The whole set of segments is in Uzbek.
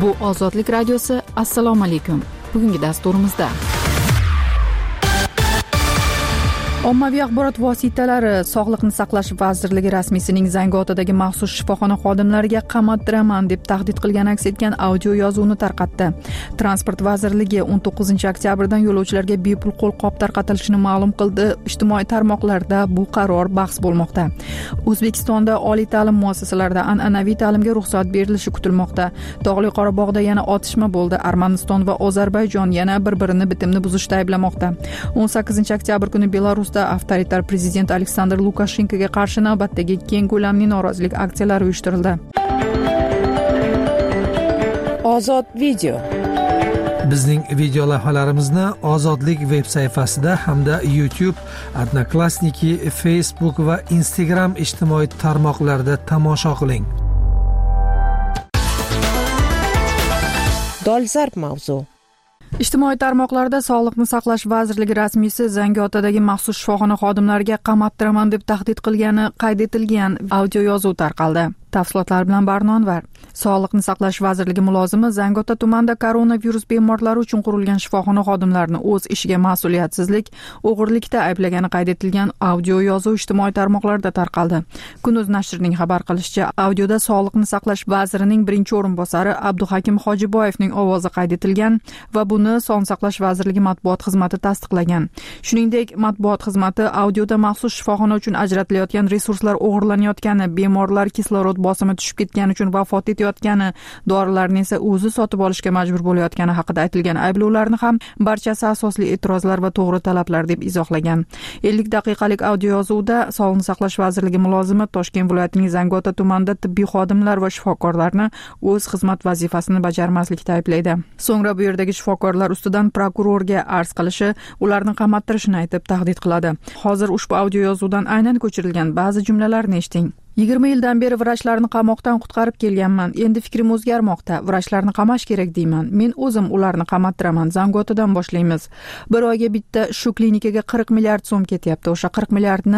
Bu Ozodlik radiosi. Assalomu alaykum. Bugungi dasturimizda ommaviy axborot vositalari Sog'liqni saqlash vazirligi rasmiysining Zangiotadagi maxsus shifoxona xodimlariga qamoqdiraman deb tahdid qilgani aks etgan audio yozuvni tarqatdi. Transport vazirligi 19-oktyabrdan yo'lovchilarga bepul qo'lqop tarqatilishini ma'lum qildi. Ijtimoiy tarmoqlarda bu qaror bahs bo'lmoqda. O'zbekistonda oliy ta'lim muassasalarida an'anaviy ta'limga ruxsat berilishi kutilmoqda. Tog'li Qorabog'da yana otishma bo'ldi. Armaniston va Ozarbayjon yana bir-birini bitimni buzishda ayblamoqda. 18-oktyabr kuni Belarus avtoritar prezident Aleksandr Lukashenkoga qarshi navbatdagi keng ko'lamli norozilik aksiyalari uyushtirildi. Ozod video. Bizning video lavhalarimizni Ozodlik veb sayfasida hamda YouTube, Odnoklassniki, Facebook va Instagram ijtimoiy tarmoqlarida tomosha qiling. Dolzarb mavzu. Ijtimoiy tarmoqlarda Sog'liqni saqlash vazirligi rasmiysi Zangiotadagi maxsus shifoxona xodimlariga qamoqdiraman deb tahdid qilgani qayd etilgan audio yozuv tarqaldi. Tafsilotlar bilan Barno Anvar. Sog'liqni saqlash vazirligi mulozimi Zangiota tumanida koronavirus bemorlari uchun qurilgan shifoxona xodimlarini o'z ishiga mas'uliyatsizlik, o'g'irlikda ayblagani qayd etilgan audio yozuv ijtimoiy tarmoqlarda tarqaldi. Kun.uz nashrining xabar qilishicha, audioda Sog'liqni saqlash vazirining birinchi o'rinbosari Abduhakim Hojiboyevning ovozi qayd etilgan va buni Sog'liqni saqlash vazirligi matbuot xizmati tasdiqlagan. Shuningdek, matbuot xizmati audioda maxsus shifoxona uchun ajratilayotgan resurslar o'g'irlanayotgani, bemorlar kislorod bosimi tushib ketgani uchun vafot etayotgani, dorilarni esa o'zi sotib olishga majbur bo'layotgani haqida aytilgan ayblovlarni ham barchasi asosli e'tirozlar va to'g'ri talablar deb izohlagan. 50 daqiqalik audio yozuvda Sog'liqni saqlash vazirligi mulozimi Toshkent viloyatining Zangiota tumanida tibbiy xodimlar va shifokorlarni o'z xizmat vazifasini bajarmaslikda ayblaydi. So'ngra bu yerdagi shifokorlar ustidan prokurorga arz qilishi, ularni qamattirishini aytib tahdid qiladi. Hozir ushbu audio yozuvdan aynan ko'chirilgan ba'zi jumlalarni eshiting. 20 yildan beri vrachlarni qamoqdan qutqarib kelganman. Endi fikrim o'zgarmoqda. Vrachlarni qamash kerak deyman. Men o'zim ularni qamoqdiraman. Zangiotadan boshlaymiz. Bir oyga bitta shu klinikaga 40 milliard so'm ketyapti. O'sha 40 milliardni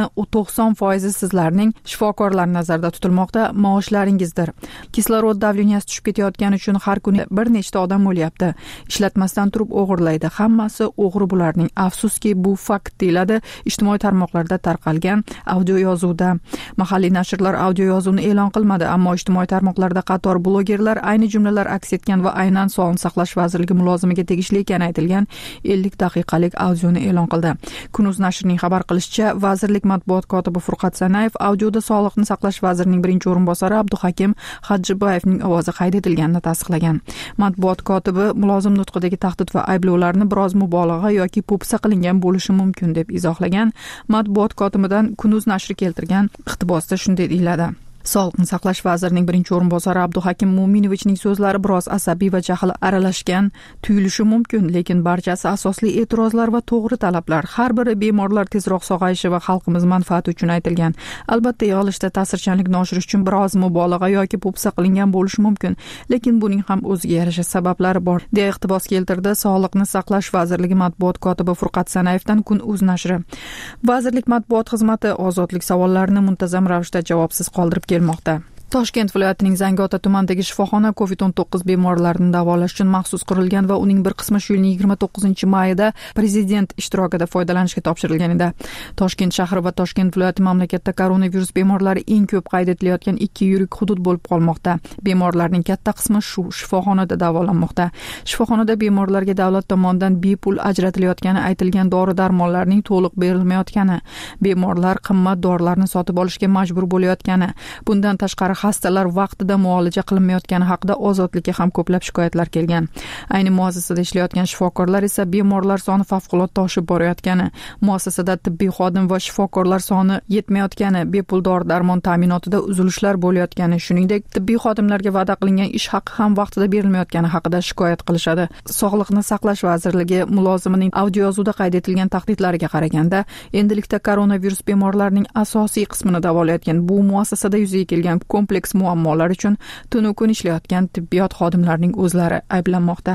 90% sizlarning shifokorlar nazarda tutilmoqda, maoshlaringizdir. Kislorod davleniyasi tushib ketayotgani uchun har kuni bir nechta odam o'lyapti. Ishlatmasdan turib o'g'irlaydi. Hammasi o'g'ri bularning. Afsuski bu fakt deyiladi ijtimoiy tarmoqlarda tarqalgan audio yozuvda. Mahalliy nashr audio yozuvni e'lon qilmadi, ammo ijtimoiy tarmoqlarda qator blogerlar ayni jumlalar aks etgan va aynan Sog'liqni saqlash vazirligi mulozimiga tegishli ekani aytilgan 50 daqiqalik audioni e'lon qildi. Kun.uz nashrining xabar qilishicha, vazirlik matbuot kotibi Furqat Sanayev audioda Sog'liqni saqlash vazirining birinchi o'rinbosari Abduhakim Hojiboyevning ovozi qayd etilganini tasdiqlagan. Matbuot kotibi mulozim nutqidagi tahdid va ayblovlarni biroz mubolag'a yoki po'pisa qilingan bo'lishi mumkin deb izohlagan. Matbuot kotibidan Kun.uz nashri keltirgan iqtibosda shunday deyiladi. Sog'liqni saqlash vazirining birinchi o'rinbosari Abduhakim Mo'minovichning so'zlari biroz asabiy va jahl aralashgan tuyulishi mumkin, lekin barchasi asosli e'tirozlar va to'g'ri talablar. Har biri bemorlar tezroq sog'ayishi va xalqimiz manfaati uchun aytilgan. Albatta, yig'ilishda ta'sirchanlikni oshirish uchun biroz mubolag'a yoki po'pisa qilingan bo'lishi mumkin, lekin buning ham o'ziga yarasha sabablari bor, deya iqtibos keltirdi Sog'liqni saqlash vazirligi matbuot kotibi Furqat Sanayevdan Kun.uz nashri. Vazirlik matbuot xizmati ozodlik savollarini muntazam ravishda javobsiz qoldirib kelmoqda. Toshkent viloyatining Zangiota tumanidagi shifoxona COVID-19 bemorlarini davolash uchun maxsus qurilgan va uning bir qismi shu yilning 29-mayida prezident ishtirokida foydalanishga topshirilgan edi. Toshkent shahri va Toshkent viloyati mamlakatda koronavirus bemorlari eng ko'p qayd etilayotgan ikki yirik hudud bo'lib qolmoqda. Bemorlarning katta qismi shu shifoxonada davolanmoqda. Shifoxonada bemorlarga davlat tomonidan bepul ajratilayotgani aytilgan dori-darmonlarning to'liq berilmayotgani, bemorlar qimmat dorilarni sotib olishga majbur bo'layotgani, bundan tashqari xastalar vaqtida muolaja qilinmayotgani haqida Ozodlikka ham ko'plab shikoyatlar kelgan. Ayni muassasada ishlayotgan shifokorlar esa bemorlar soni favqulodda oshib borayotgani, muassasada tibbiy xodim va shifokorlar soni yetmayotgani, bepul dori-darmon ta'minotida uzilishlar bo'layotgani, shuningdek tibbiy xodimlarga va'da qilingan ish haqi ham vaqtida berilmayotgani haqida shikoyat qilishadi. Sog'liqni saqlash vazirligi mulozimining audio yozuvda qayd etilgan tahdidlariga qaraganda, endilikda koronavirus bemorlarining asosiy qismini davolayotgan bu muassasada yuzaga kelgan kompleks muammolar uchun tunu kun ishlayotgan tibbiyot xodimlarining o'zlari ayblanmoqda.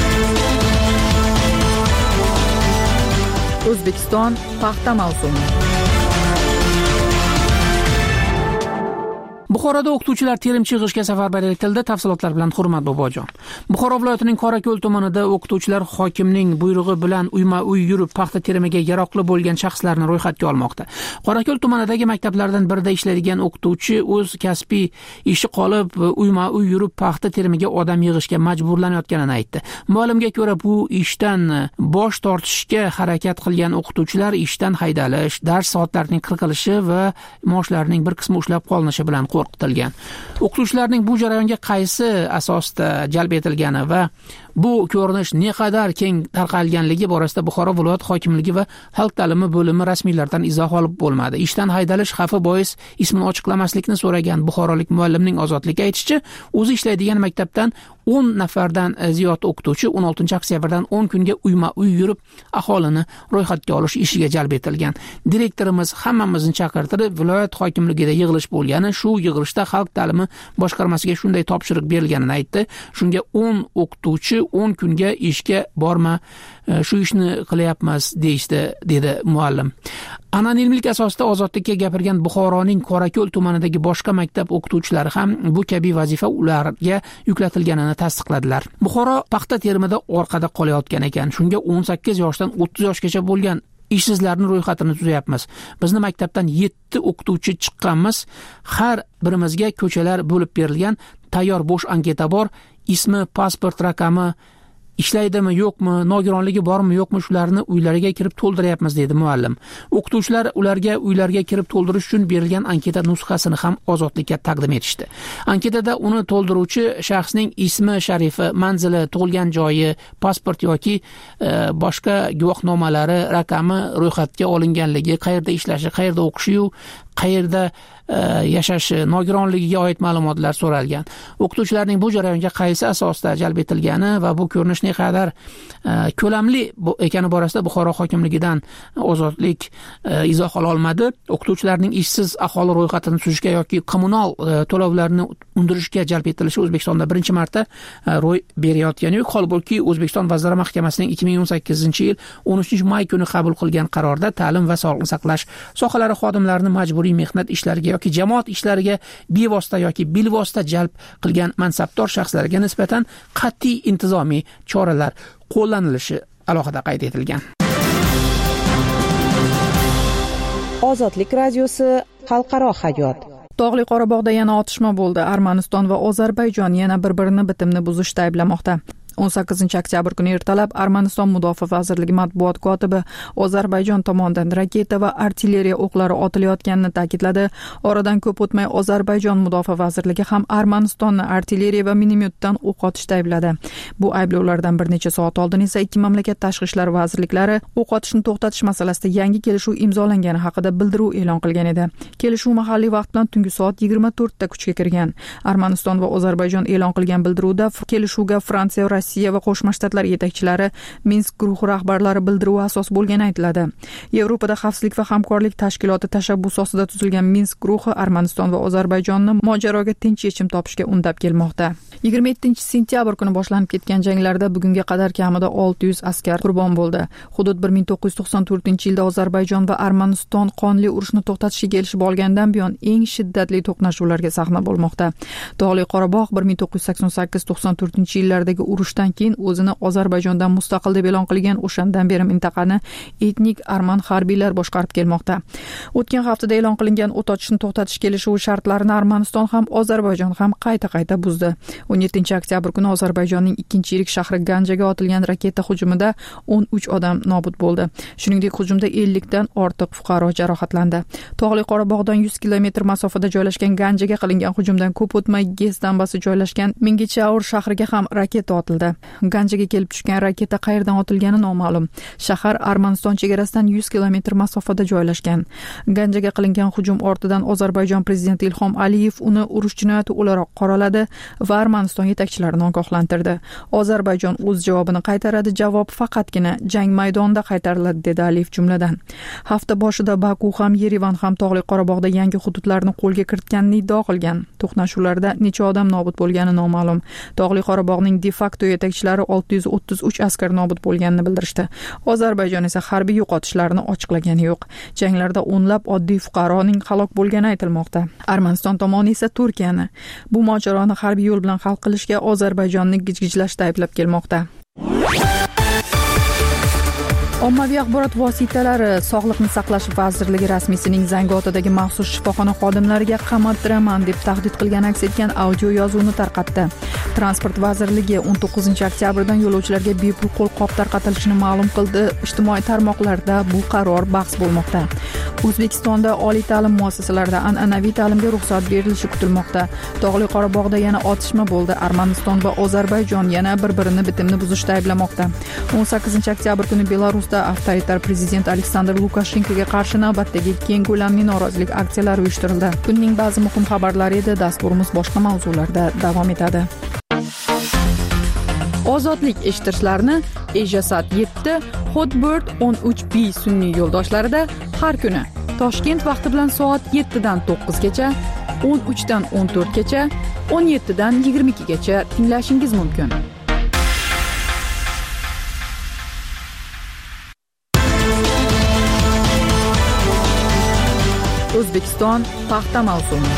O'zbekiston paxta mavsumi. Buxoroda o'qituvchilar terimchi yig'ishga safarbar etildi. Tafsilotlar bilan Hurmat Bobojon. Buxoro viloyatining Qorako'l tumanida o'qituvchilar hokimning buyrug'i bilan uyma-uy yurib paxta terimiga yaroqli bo'lgan shaxslarni ro'yxatga olmoqda. Qorako'l tumanidagi maktablardan birida ishlaydigan o'qituvchi o'z kasbiy ishi qolib uyma-uy yurib paxta terimiga odam yig'ishga majburlanayotganini aytdi. Ma'lumga ko'ra, bu ishdan bosh tortishga harakat qilgan o'qituvchilar ishdan haydalish, dars soatlarining qirqilishi va maoshlarining bir qismi ushlab qolinishi bilan qo'rqitilgan. O'qituvchilarning bu jarayonga qaysi asosda jalb etilgani va bu ko'rinish naqadar keng tarqalganligi borasida Buxoro viloyat hokimligi va xalq ta'limi bo'limi rasmiylardan izoh olib bo'lmadi. Ishdan haydalish xavfi bois ismini ochiqlamaslikni so'ragan buxorolik muallimning Ozodlikka aytishicha, o'zi ishlaydigan maktabdan 10 nafardan ziyod o'qituvchi 16-oktyabrdan 10 kunga uyma-uy yurib aholini ro'yxatga olish ishiga jalb etilgan. Direktorimiz hammamizni chaqirtirib, viloyat hokimligida yig'ilish bo'lgani, shu yig'ilishda xalq ta'limi boshqarmasiga shunday topshiriq berilganini aytdi. Shunga 10 o'qituvchi 10 kunga ishga borma, shu ishni qilyapmiz deyishdi, dedi muallim. Anonimlik asosida Ozodlikka gapirgan Buxoroning Qorako'l tumanidagi boshqa maktab o'qituvchilari ham bu kabi vazifa ularga yuklatilganini tasdiqladilar. Buxoro paxta terimida orqada qolayotgan ekan. Shunga 18 yoshdan 30 yoshgacha bo'lgan ishsizlarning ro'yxatini tuzayapmiz. Bizni maktabdan 7 o'qituvchi chiqqanmiz. Har birimizga ko'chalar bo'lib berilgan, tayyor bo'sh anketa bor, ismi, pasport raqami, ishlaydimi yo'qmi, nogironligi bormi yo'qmi, shularni uylariga kirib to'ldiryapmiz, dedi muallim. O'qituvchilar ularga uylarga kirib to'ldirish uchun berilgan anketa nusxasini ham Ozodlikka taqdim etishdi. Anketada uni to'ldiruvchi shaxsning ismi, sharifi, manzili, tug'ilgan joyi, pasport yoki boshqa guvohnomalari, raqami, ro'yxatga olinganligi, qayerda ishlashi, qayerda o'qishi, qayerda yashashi, nogironligiga oid ma'lumotlar so'ralgan. O'qituvchilarning bu jarayonga qaysi asosda jalb etilgani va bu ko'rinish naqadar ko'lamli ekani borasida Buxoro hokimligidan Ozodlik izoh ola olmadi. O'qituvchilarning ishsiz aholi ro'yxatini tuzishga yoki kommunal to'lovlarni undirishga jalb etilishi O'zbekistonda birinchi marta ro'y berayotgani yo'q. Holbuki O'zbekiston Vazirlar Mahkamasining 2018-yil 13-may kuni qabul qilgan qarorda ta'lim va sog'liqni saqlash sohalari xodimlarini majburiy mehnat ishlariga yoki jamoat ishlariga bevosita yoki bilvosita jalb qilgan mansabdor shaxslarga nisbatan qat'iy intizomiy choralar qo'llanilishi alohida qayd etilgan. Ozodlik radiosi xalqaro hayot. Tog'li Qorabog'da yana otishma bo'ldi. Armaniston va Ozarbayjon yana bir-birini bitimni buzishda ayblamoqda. 18-oktyabr kuni ertalab Armaniston Mudofaa vazirligi matbuot kotibi Ozarbayjon tomonidan raketa va artilleriya o'qlari otilayotganini ta'kidladi. Oradan ko'p o'tmay Ozarbayjon Mudofaa vazirligi ham Armanistonni artilleriya va minomyotdan o'q otishda aybladi. Bu ayblovlardan bir necha soat oldin esa ikki mamlakat tashqi ishlar vazirliklari o'q otishni to'xtatish masalasida yangi kelishuv imzolangani haqida bildiruv e'lon qilgan edi. Kelishuv mahalliy vaqt bilan tungi soat 24 da kuchga kirgan. Armaniston va Ozarbayjon e'lon qilgan bildiruvda kelishuvga Fransiya, Rossiya va Qo'shma Shtatlar yetakchilari, Minsk guruhi rahbarlari bildiruvi asos bo'lgani aytiladi. Yevropada xavfsizlik va hamkorlik tashkiloti tashabbusi ostida tuzilgan Minsk guruhi Armaniston va Ozarbayjonni mojaroga tinch yechim topishga undab kelmoqda. 27-sentyabr kuni boshlanib ketgan janglarda bugunga qadar kamida 600 askar qurbon bo'ldi. Hudud 1994-yilda Ozarbayjon va Armaniston qonli urushni to'xtatishga kelishib olgandan buyon eng shiddatli to'qnashuvlarga sahna bo'lmoqda. Tog'li Qorabog' 1988-94-yillardagi urushdan keyin o'zini Ozarbayjondan mustaqil deb e'lon qilgan, o'shandan beri mintaqani etnik arman harbiylar boshqarib kelmoqda. O'tgan haftada e'lon qilingan o't ochishni to'xtatish kelishuvi shartlarini Armaniston ham Ozarbayjon ham qayta buzdi. 17-oktyabr kuni Ozarbayjonning ikkinchi yirik shahri Ganjaga otilgan raketa hujumida 13 odam nobud bo'ldi. Shuningdek, hujumda 50 dan ortiq fuqaro jarohatlandi. Tog'li Qorabog'dan 100 kilometr masofada joylashgan Ganjaga qilingan hujumdan ko'p o'tmay Gez dambasi joylashgan Mingichaur shahriga ham raketa otildi. Ganjaga kelib tushgan raketa qayerdan otilgani noma'lum. Shahar Armaniston chegarasidan 100 kilometr masofada joylashgan. Ganjaga qilingan hujum ortidan Ozarbayjon prezidenti Ilhom Aliyev uni urush jinoyati o'laroq qoraladi va Armaniston yetakchilarini ogohlantirdi. Ozarbayjon o'z javobini qaytaradi, javob faqatgina jang maydonida qaytariladi, dedi Aliyev jumladan. Hafta boshida Baku ham Yerevan ham Tog'li Qorabog'da yangi hududlarni qo'lga kiritganini iddao qilgan. To'qnashuvlarda necha odam nobud bo'lgani noma'lum. Tog'li Qorabog'ning de facto yetakchilari 633 askar nobud bo'lganini bildirishdi. Ozarbayjon esa harbiy yo'qotishlarni ochiqlagani yo'q. Janglarda o'nlab oddiy fuqaroning halok bo'lgani aytilmoqda. Armaniston tomoni esa Turkiyani bu mojaroni harbiy yo'l bilan hal qilishga Ozarbayjonni gijgijlashda ayblab kelmoqda. Ommaviy axborot vositalari Sog'liqni saqlash vazirligi rasmiysining Zangiotadagi maxsus shifoxona xodimlariga qamattiraman deb tahdid qilgani aks etgan audio yozuvni tarqatdi. Transport vazirligi 19-oktyabrdan yo'lovchilarga bepul qo'lqop tarqatilishini ma'lum qildi. Ijtimoiy tarmoqlarda bu qaror bahs bo'lmoqda. O'zbekistonda oliy ta'lim muassasalarida an'anaviy ta'limga ruxsat berilishi kutilmoqda. Tog'li Qorabog'da yana otishma bo'ldi. Armaniston va Ozarbayjon yana bir-birini bitimni buzishda ayblamoqda. 18-oktyabr kuni Belarusda avtoritar prezident Aleksandr Lukashenkoga qarshi navbatdagi keng ko'lamli norozilik aksiyalari uyushtirildi. Kunning ba'zi muhim xabarlari edi. Dasturimiz boshqa mavzularda davom etadi. Ozodlik eshittirishlarni Ejasat 7, Hotbird 13B sun'iy yo'ldoshlarida har kuni Toshkent vaqti bilan soat 7 dan 9 gacha, 13 dan 14 gacha, 17 dan 22 gacha tinglashingiz mumkin. O'zbekiston paxta mavsumi.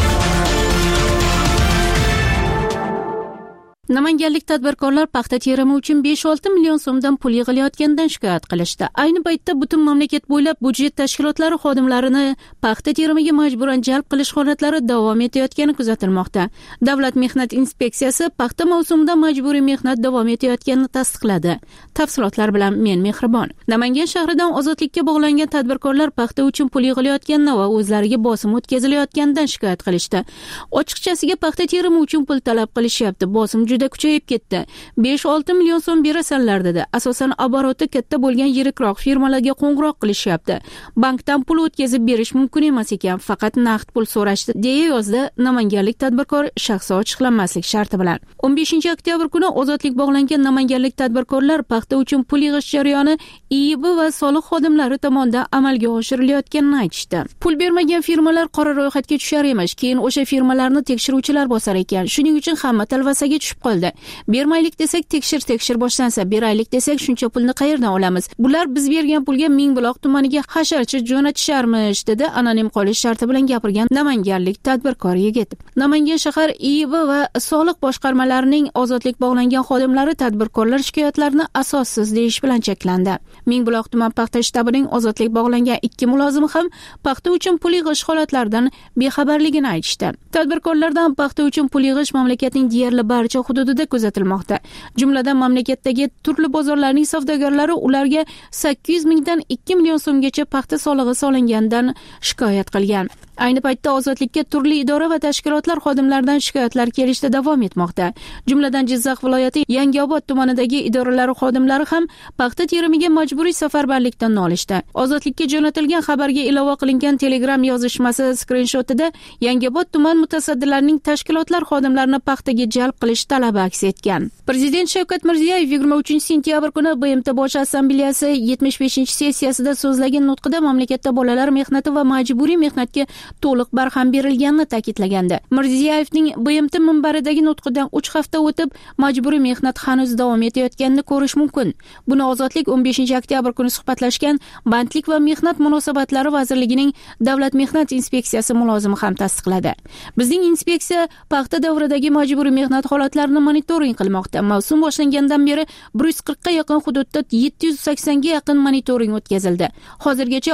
Namanganlik tadbirkorlar paxta terimi uchun 5-6 million so'mdan pul yig'ilayotganidan shikoyat qilishdi. Ayni paytda butun mamlakat bo'ylab budjet tashkilotlari xodimlarini paxta terimiga majburan jalb qilish holatlari davom etayotgani kuzatilmoqda. Davlat mehnat inspeksiyasi paxta mavsumida majburiy mehnat davom etayotganini tasdiqladi. Tafsilotlar bilan men Mehribon. Namangan shahridan ozodlikka bog'langan tadbirkorlar paxta uchun pul yig'ilayotganini va o'zlariga bosim o'tkazilayotganidan shikoyat qilishdi. Ochiqchasiga paxta terimi uchun pul talab qilishyapti. Bosim juda kuchayib ketdi. 5-6 million so'm berasanlar dedi. Asosan oboroti katta bo'lgan yirikroq firmalarga qo'ng'iroq qilishyapti. Bankdan pul o'tkazib berish mumkin emas ekan, faqat naqd pul so'rashdi, deya yozdi namanganlik tadbirkor shaxsi ochiqlanmaslik sharti bilan. 15-oktyabr kuni ozodlik bog'langan namanganlik tadbirkorlar paxta uchun pul yig'ish jarayoni IIB va soliq xodimlari tomonidan amalga oshirilayotganini aytishdi. Pul bermagan firmalar qora ro'yxatga tushar emish, keyin o'sha firmalarni tekshiruvchilar bosar ekan. Shuning uchun hamma talvasaga tushib qoldi. Bermaylik desak tekshir boshlansa, beraylik desak shuncha pulni qayerdan olamiz? Bular biz bergan pulga Mingbuloq tumaniga hasharchi jo'natisharmish, dedi anonim qolish sharti bilan gapirgan namanganlik tadbirkor yigit. Namangan shahar IIB va soliq boshqarmalarining ozodlik bog'langan xodimlari tadbirkorlar shikoyatlarini asossiz deyish bilan cheklandi. Mingbuloq tuman paxta shtabining ozodlik bog'langan 2 mulozimi ham paxta uchun pul yig'ish holatlaridan bexabarligini aytishdi. Tadbirkorlardan paxta uchun pul yig'ish mamlakatning deyarli barcha hududida kuzatilmoqda. Jumladan mamlakatdagi turli bozorlarning savdogarlari ularga 800 mingdan 2 million so'mgacha paxta solig'i solinganidan shikoyat qilgan. Ayni paytda ozodlikka turli idora va tashkilotlar xodimlaridan shikoyatlar kelishda davom etmoqda. Jumladan Jizzax viloyati Yangiobod tumanidagi idoralari xodimlari ham paxta terimiga majburiy safarbarlikdan nolishdi. Ozodlikka jo'natilgan xabarga ilova qilingan Telegram yozishmasi skrinshotida Yangiobod tuman mutasaddilarining tashkilotlar xodimlarini paxtaga jalb qilish talabi aks etgan. Prezident Shavkat Mirziyoyev 23-sentyabr kuni BMT Bosh Assambleyasi 75-sessiyasida so'zlagan nutqida mamlakatda bolalar mehnati va majburiy mehnatga to'liq barham berilganini ta'kidlagandi. Mirziyoyevning BMT minbaridagi nutqidan 3 hafta o'tib majburiy mehnat hanuz davom etayotganini ko'rish mumkin. Buni Ozodlik 15-oktyabr kuni suhbatlashgan Bandlik va mehnat munosabatlari vazirligining Davlat mehnat inspeksiyasi mulozimi ham tasdiqladi. Bizning inspeksiya paxta davridagi majburiy mehnat holatlarini monitoring qilmoqda. Mavsum boshlangandan beri 140 ga yaqin hududda 780 ga yaqin monitoring o'tkazildi. Hozirgacha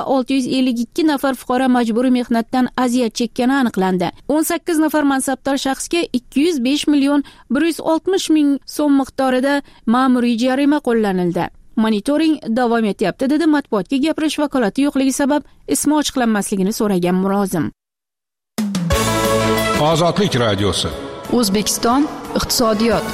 652 nafar fuqaro majburiy mehnatdan aziyat chekkani aniqlandi. 18 nafar mansabdor shaxsga 205 million 160 ming so'm miqdorida ma'muriy jarima qo'llanildi. Monitoring davom etyapti, dedi matbuotga gapirish vakolati yo'qligi sabab ismi ochiqlanmasligini so'ragan mulozim. Ozodlik radiosi. O'zbekiston iqtisodiyot.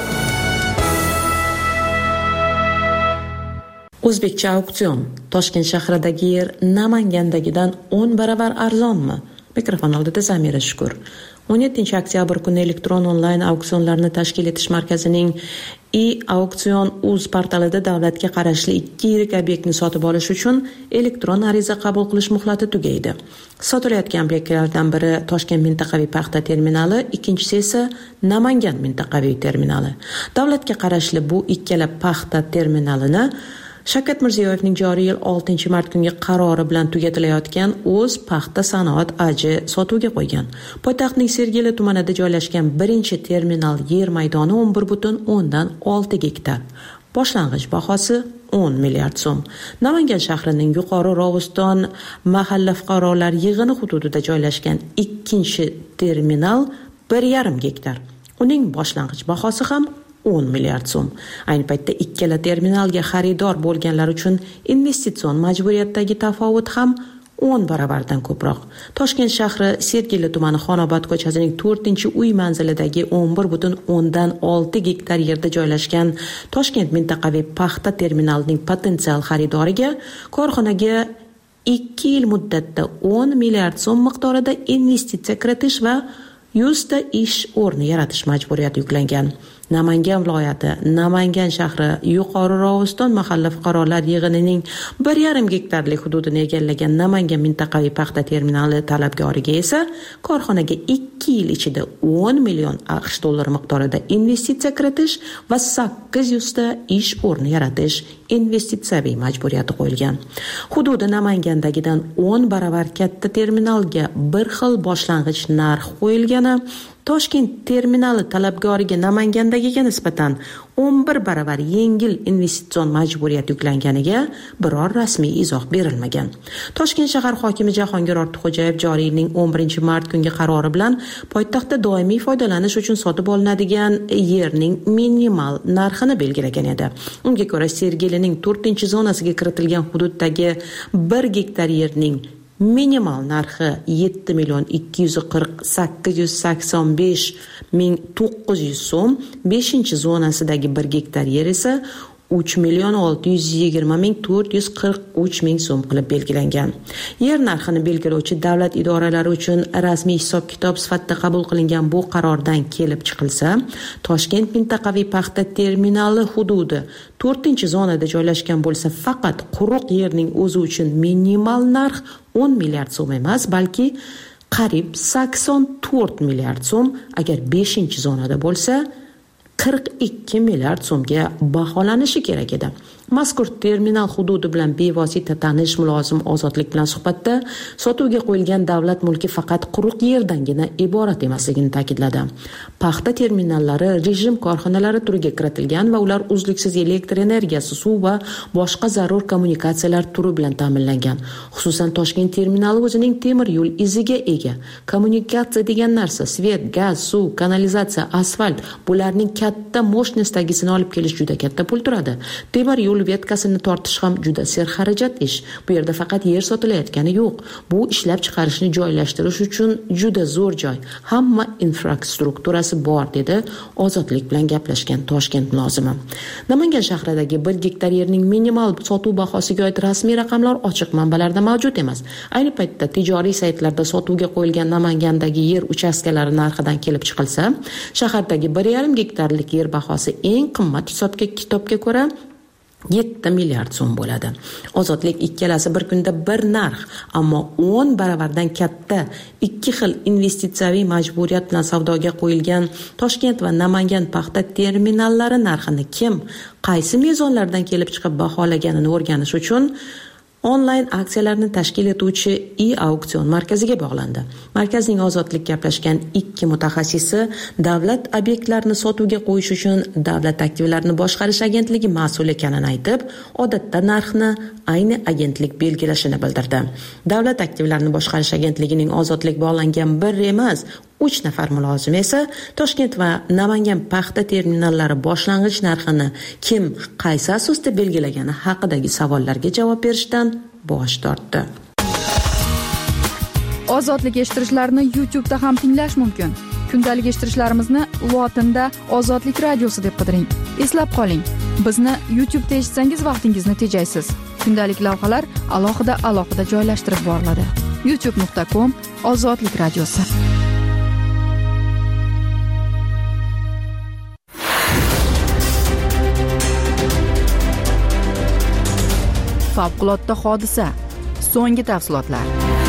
O'zbekcha auksion. Toshkent shahridagi yer Namangandagidan 10 baravar arzonmi? Mikrofon oldida Zamira Shukur. 17 oktyabr kuni elektron onlayn auksionlarni tashkil etish markazining e-auksion.uz portalida davlatga qarashli 2 yirik obyektni sotib olish uchun elektron ariza qabul qilish muhlati tugaydi. Sotilayotgan obyektlardan biri Toshkent mintaqaviy paxta terminali, ikkinchisi esa Namangan mintaqaviy terminali. Davlatga qarashli bu ikkala paxta terminalini Shavkat Mirziyoyevning joriy yil 6-mart kungi qarori bilan tugatilayotgan o'z paxta sanoat AJ sotuvga qo'ygan. Poytaxtning Sergeli tumanida joylashgan birinchi terminal yer maydoni 11,6 gektar. Boshlang'ich bahosi 10 milliard so'm. Namangan shahrining Yuqori Rovuston mahalla fuqarolar yig'ini hududida joylashgan ikkinchi terminal 1,5 gektar. Uning boshlang'ich bahosi ham 10 milliard so'm. Ayni paytda ikkala terminalga xaridor bo'lganlar uchun investitsion majburiyatdagi tafovut ham 10 baravardan ko'proq. Toshkent shahri Sergeli tumani Xonobod ko'chasining 4-uy manzilidagi 11,6 gektar yerda joylashgan Toshkent mintaqaviy paxta terminalining potensial xaridoriga korxonaga 2 yil muddatda 10 milliard so'm miqdorida investitsiya kiritish va 100 ta ish o'rni yaratish majburiyati yuklangan. Namangan viloyati, Namangan shahri Yuqori Rovuston mahalla fuqarolar yig'inining 1,5 gektarlik hududini egallagan Namangan mintaqaviy paxta terminali talabgoriga esa korxonaga 2 yil ichida 10 million AQSh dollari miqdorida investitsiya kiritish va 800 ta ish o'rni yaratish investitsiyaviy majburiyati qo'yilgan. Hududi Namangandagidan 10 baravar katta terminalga bir xil boshlang'ich narx qo'yilgani Toshkent terminali talabgoriga Namangandagiga nisbatan 11 baravar yengil investitsion majburiyat yuklanganiga biror rasmiy izoh berilmagan. Toshkent shahar hokimi Jahongir Ortiqxo'jayev joriy yilning 11-mart kungi qarori bilan poytaxtda doimiy foydalanish uchun sotib olinadigan yerning minimal narxini belgilagan edi. Unga ko'ra Sergelining 4-zonasiga kiritilgan hududdagi 1 gektar yerning minimal narxi 7,240,885,900 so'm, 5-zonasidagi 1 gektar yer esa 3,620,443 so'm qilib belgilangan. Yer narxini belgilovchi davlat idoralari uchun rasmiy hisob-kitob sifatida qabul qilingan bu qarordan kelib chiqilsa, Toshkent mintaqaviy paxta terminali hududi 4-zonada joylashgan bo'lsa, faqat quruq yerning o'zi uchun minimal narx 10 milliard so'm emas, balki qariyb 84 milliard so'm, agar 5-zonada bo'lsa 42 milliard so'mga baholanishi kerak edi. Mazkur terminal hududi bilan bevosita tanish mulozim Ozodlik bilan suhbatda sotuvga qo'yilgan davlat mulki faqat quruq yerdangina iborat emasligini ta'kidladi. Paxta terminallari rejim korxonalari turiga kiritilgan va ular uzluksiz elektr energiyasi, suv va boshqa zarur kommunikatsiyalar turi bilan ta'minlangan. Xususan Toshkent terminali o'zining temir yo'l iziga ega. Kommunikatsiya degan narsa svet, gaz, suv, kanalizatsiya, asfalt, bularning katta mощностьdagisini olib kelish juda katta pul turadi. Temir yo'l vetkasini tortish ham juda serxarajat ish. Bu yerda faqat yer sotilayotgani yo'q. Bu ishlab chiqarishni joylashtirish uchun juda zo'r joy. Hamma infrastrukturasi bor, dedi Ozodlik bilan gaplashgan Toshkent mulozimi. Namangan shahridagi 1 gektar yerning minimal sotuv bahosiga oid rasmiy raqamlar ochiq manbalarda mavjud emas. Ayni paytda tijoriy saytlarda sotuvga qo'yilgan Namangandagi yer uchastkalari narxidan kelib chiqilsa, shahardagi 1,5 gektarlik yer bahosi eng qimmat hisob-kitobga ko'ra 7 milliard so'm bo'ladi. Ozodlik ikkalasi bir kunda bir narx, ammo 10 baravardan katta ikki xil investitsiyaviy majburiyat bilan savdoga qo'yilgan Toshkent va Namangan paxta terminallari narxini kim, qaysi mezonlardan kelib chiqib baholaganini o'rganish uchun onlayn aksiyalarni tashkil etuvchi e-auksion markaziga bog'landi. Markazning Ozodlik gaplashgan 2 mutaxassisi davlat obyektlarini sotuvga qo'yish uchun Davlat aktivlarini boshqarish agentligi mas'ul ekanini aytib, odatda narxni ayni agentlik belgilashini bildirdi. Davlat aktivlarini boshqarish agentligining Ozodlik bog'langan bir emas, 3 nafar mulozim esa Toshkent va Namangan paxta terminallari boshlang'ich narxini kim, qaysi asosda belgilagani haqidagi savollarga javob berishdan bosh tortdi. Ozodlik eshittirishlarni YouTube'da ham tinglash mumkin. Kundalik eshittirishlarimizni lotinda Ozodlik radiosi deb qidiring. Eslab qoling, bizni YouTube'da eshitsangiz vaqtingizni tejaysiz. Kundalik lavhalar alohida joylashtirib boriladi. youtube.com Ozodlik radiosi. Favqulodda hodisa. So'nggi tafsilotlar.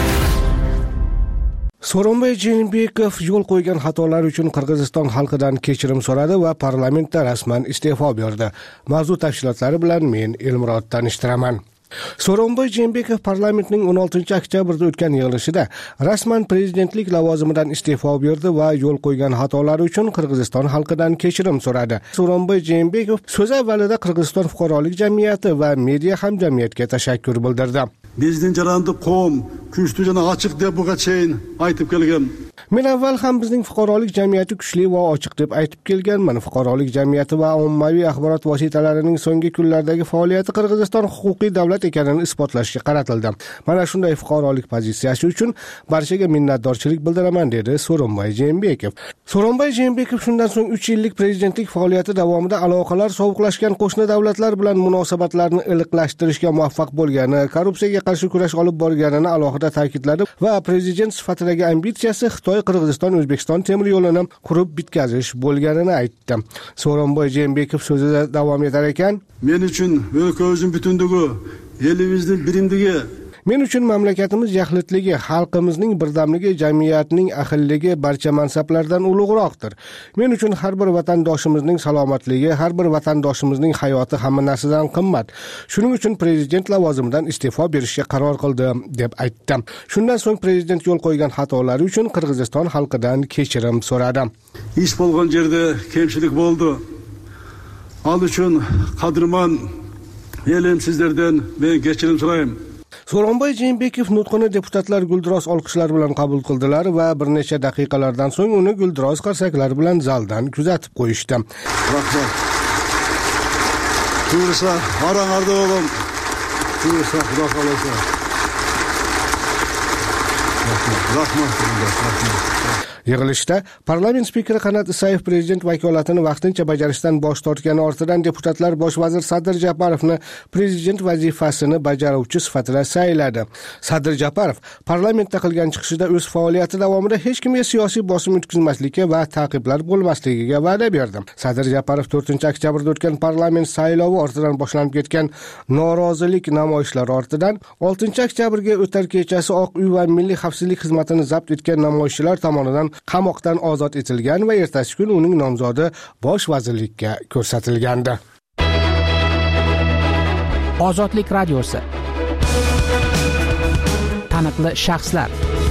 So'ronbay Jeenbekov yo'l qo'ygan xatolar uchun Qirg'iziston xalqidan kechirim so'radi va parlamentda rasman iste'fo berdi. Mavzu tafsilotlari bilan men Elmurod tanishtiraman. So'ronbay Jeenbekov parlamentning 16 oktyabrda o'tgan yig'ilishida rasman prezidentlik lavozimidan iste'fo berdi va yo'l qo'ygan xatolari uchun Qirg'iziston xalqidan kechirim so'radi. So'ronbay Jeenbekov so'z avvalida Qirg'iziston fuqarolik jamiyati va media hamjamiyatga tashakkur bildirdi. Bizning jarayonda qom, kuchli jana ochiq deb buga cheyin aytib kelgan. Men avval ham bizning fuqarolik jamiyati kuchli va ochiq deb aytib kelganman. Fuqarolik jamiyati va ommaviy axborot vositalarining so'nggi kunlardagi faoliyati Qirg'iziston huquqiy davlat ekanini isbotlashga qaratildi. Mana shunday fuqarolik pozitsiyasi uchun barchaga minnatdorchilik bildiraman, dedi So'ronbay Jeenbekov. So'ronbay Jeenbekov shundan so'ng 3 yillik prezidentlik faoliyati davomida aloqalar sovuqlashgan qo'shni davlatlar bilan munosabatlarni iliqlashtirishga muvaffaq bo'lgani, korrupsiyaga qarshi kurash olib borganini alohida ta'kidladi va prezident sifatidagi ambitsiyasi Xitoy Qirg'iziston O'zbekiston temir yo'lini qurib bitkazish bo'lganini aytdi. So'ronbay Jeenbekov so'zida davom etar ekan, men uchun o'lkamizning butunligi, elimizning birimligi, men uchun mamlakatimiz yaxlitligi, xalqimizning birdamligi, jamiyatning ahilligi barcha mansablardan ulug'roqdir. Men uchun har bir vatandoshimizning salomatligi, har bir vatandoshimizning hayoti hamma narsadan qimmat. Shuning uchun prezident lavozimidan iste'fo berishga qaror qildim, deb aytdi. Shundan so'ng prezident yo'l qo'ygan xatolari uchun Qirg'iziston xalqidan kechirim so'radi. Ish bo'lgan yerda kamchilik bo'ldi. Al uchun qadrman elim sizlardan men kechirim so'rayman. So'ronbay Jeenbekov nutqini deputatlar guldiroz olqishlar bilan qabul qildilar va bir necha daqiqalardan so'ng uni guldiroz qarsaklar bilan zaldan kuzatib qo'yishdi. Rahmat. Tursa, aranglarda o'g'lim. Tursa, xudo xolasa. Rahmat. Yig'ilishda parlament spikeri Qanat Isayev prezident vakolatini vaqtincha bajarishdan bosh tortgani ortidan deputatlar bosh vazir Sadir Japarovni prezident vazifasini bajaruvchi sifatida sayladi. Sadir Japarov parlamentda qilgan chiqishida o'z faoliyati davomida hech kimga siyosiy bosim o'tkazmaslikka va ta'qiblar bo'lmasligiga va'da berdi. Sadir Japarov 4-oktyabrda o'tgan parlament saylovi ortidan boshlanib ketgan norozilik namoyishlari ortidan 6-oktyabrga o'tar kechasi Oq uy va Milliy xavfsizlik xizmatini zabt etgan namoyishchilar tomonidan qamoqdan ozod etilgan va ertasi kun uning nomzodi bosh vazirlikka ko'rsatilgandi. Ozodlik radiosi. Taniqli shaxslar.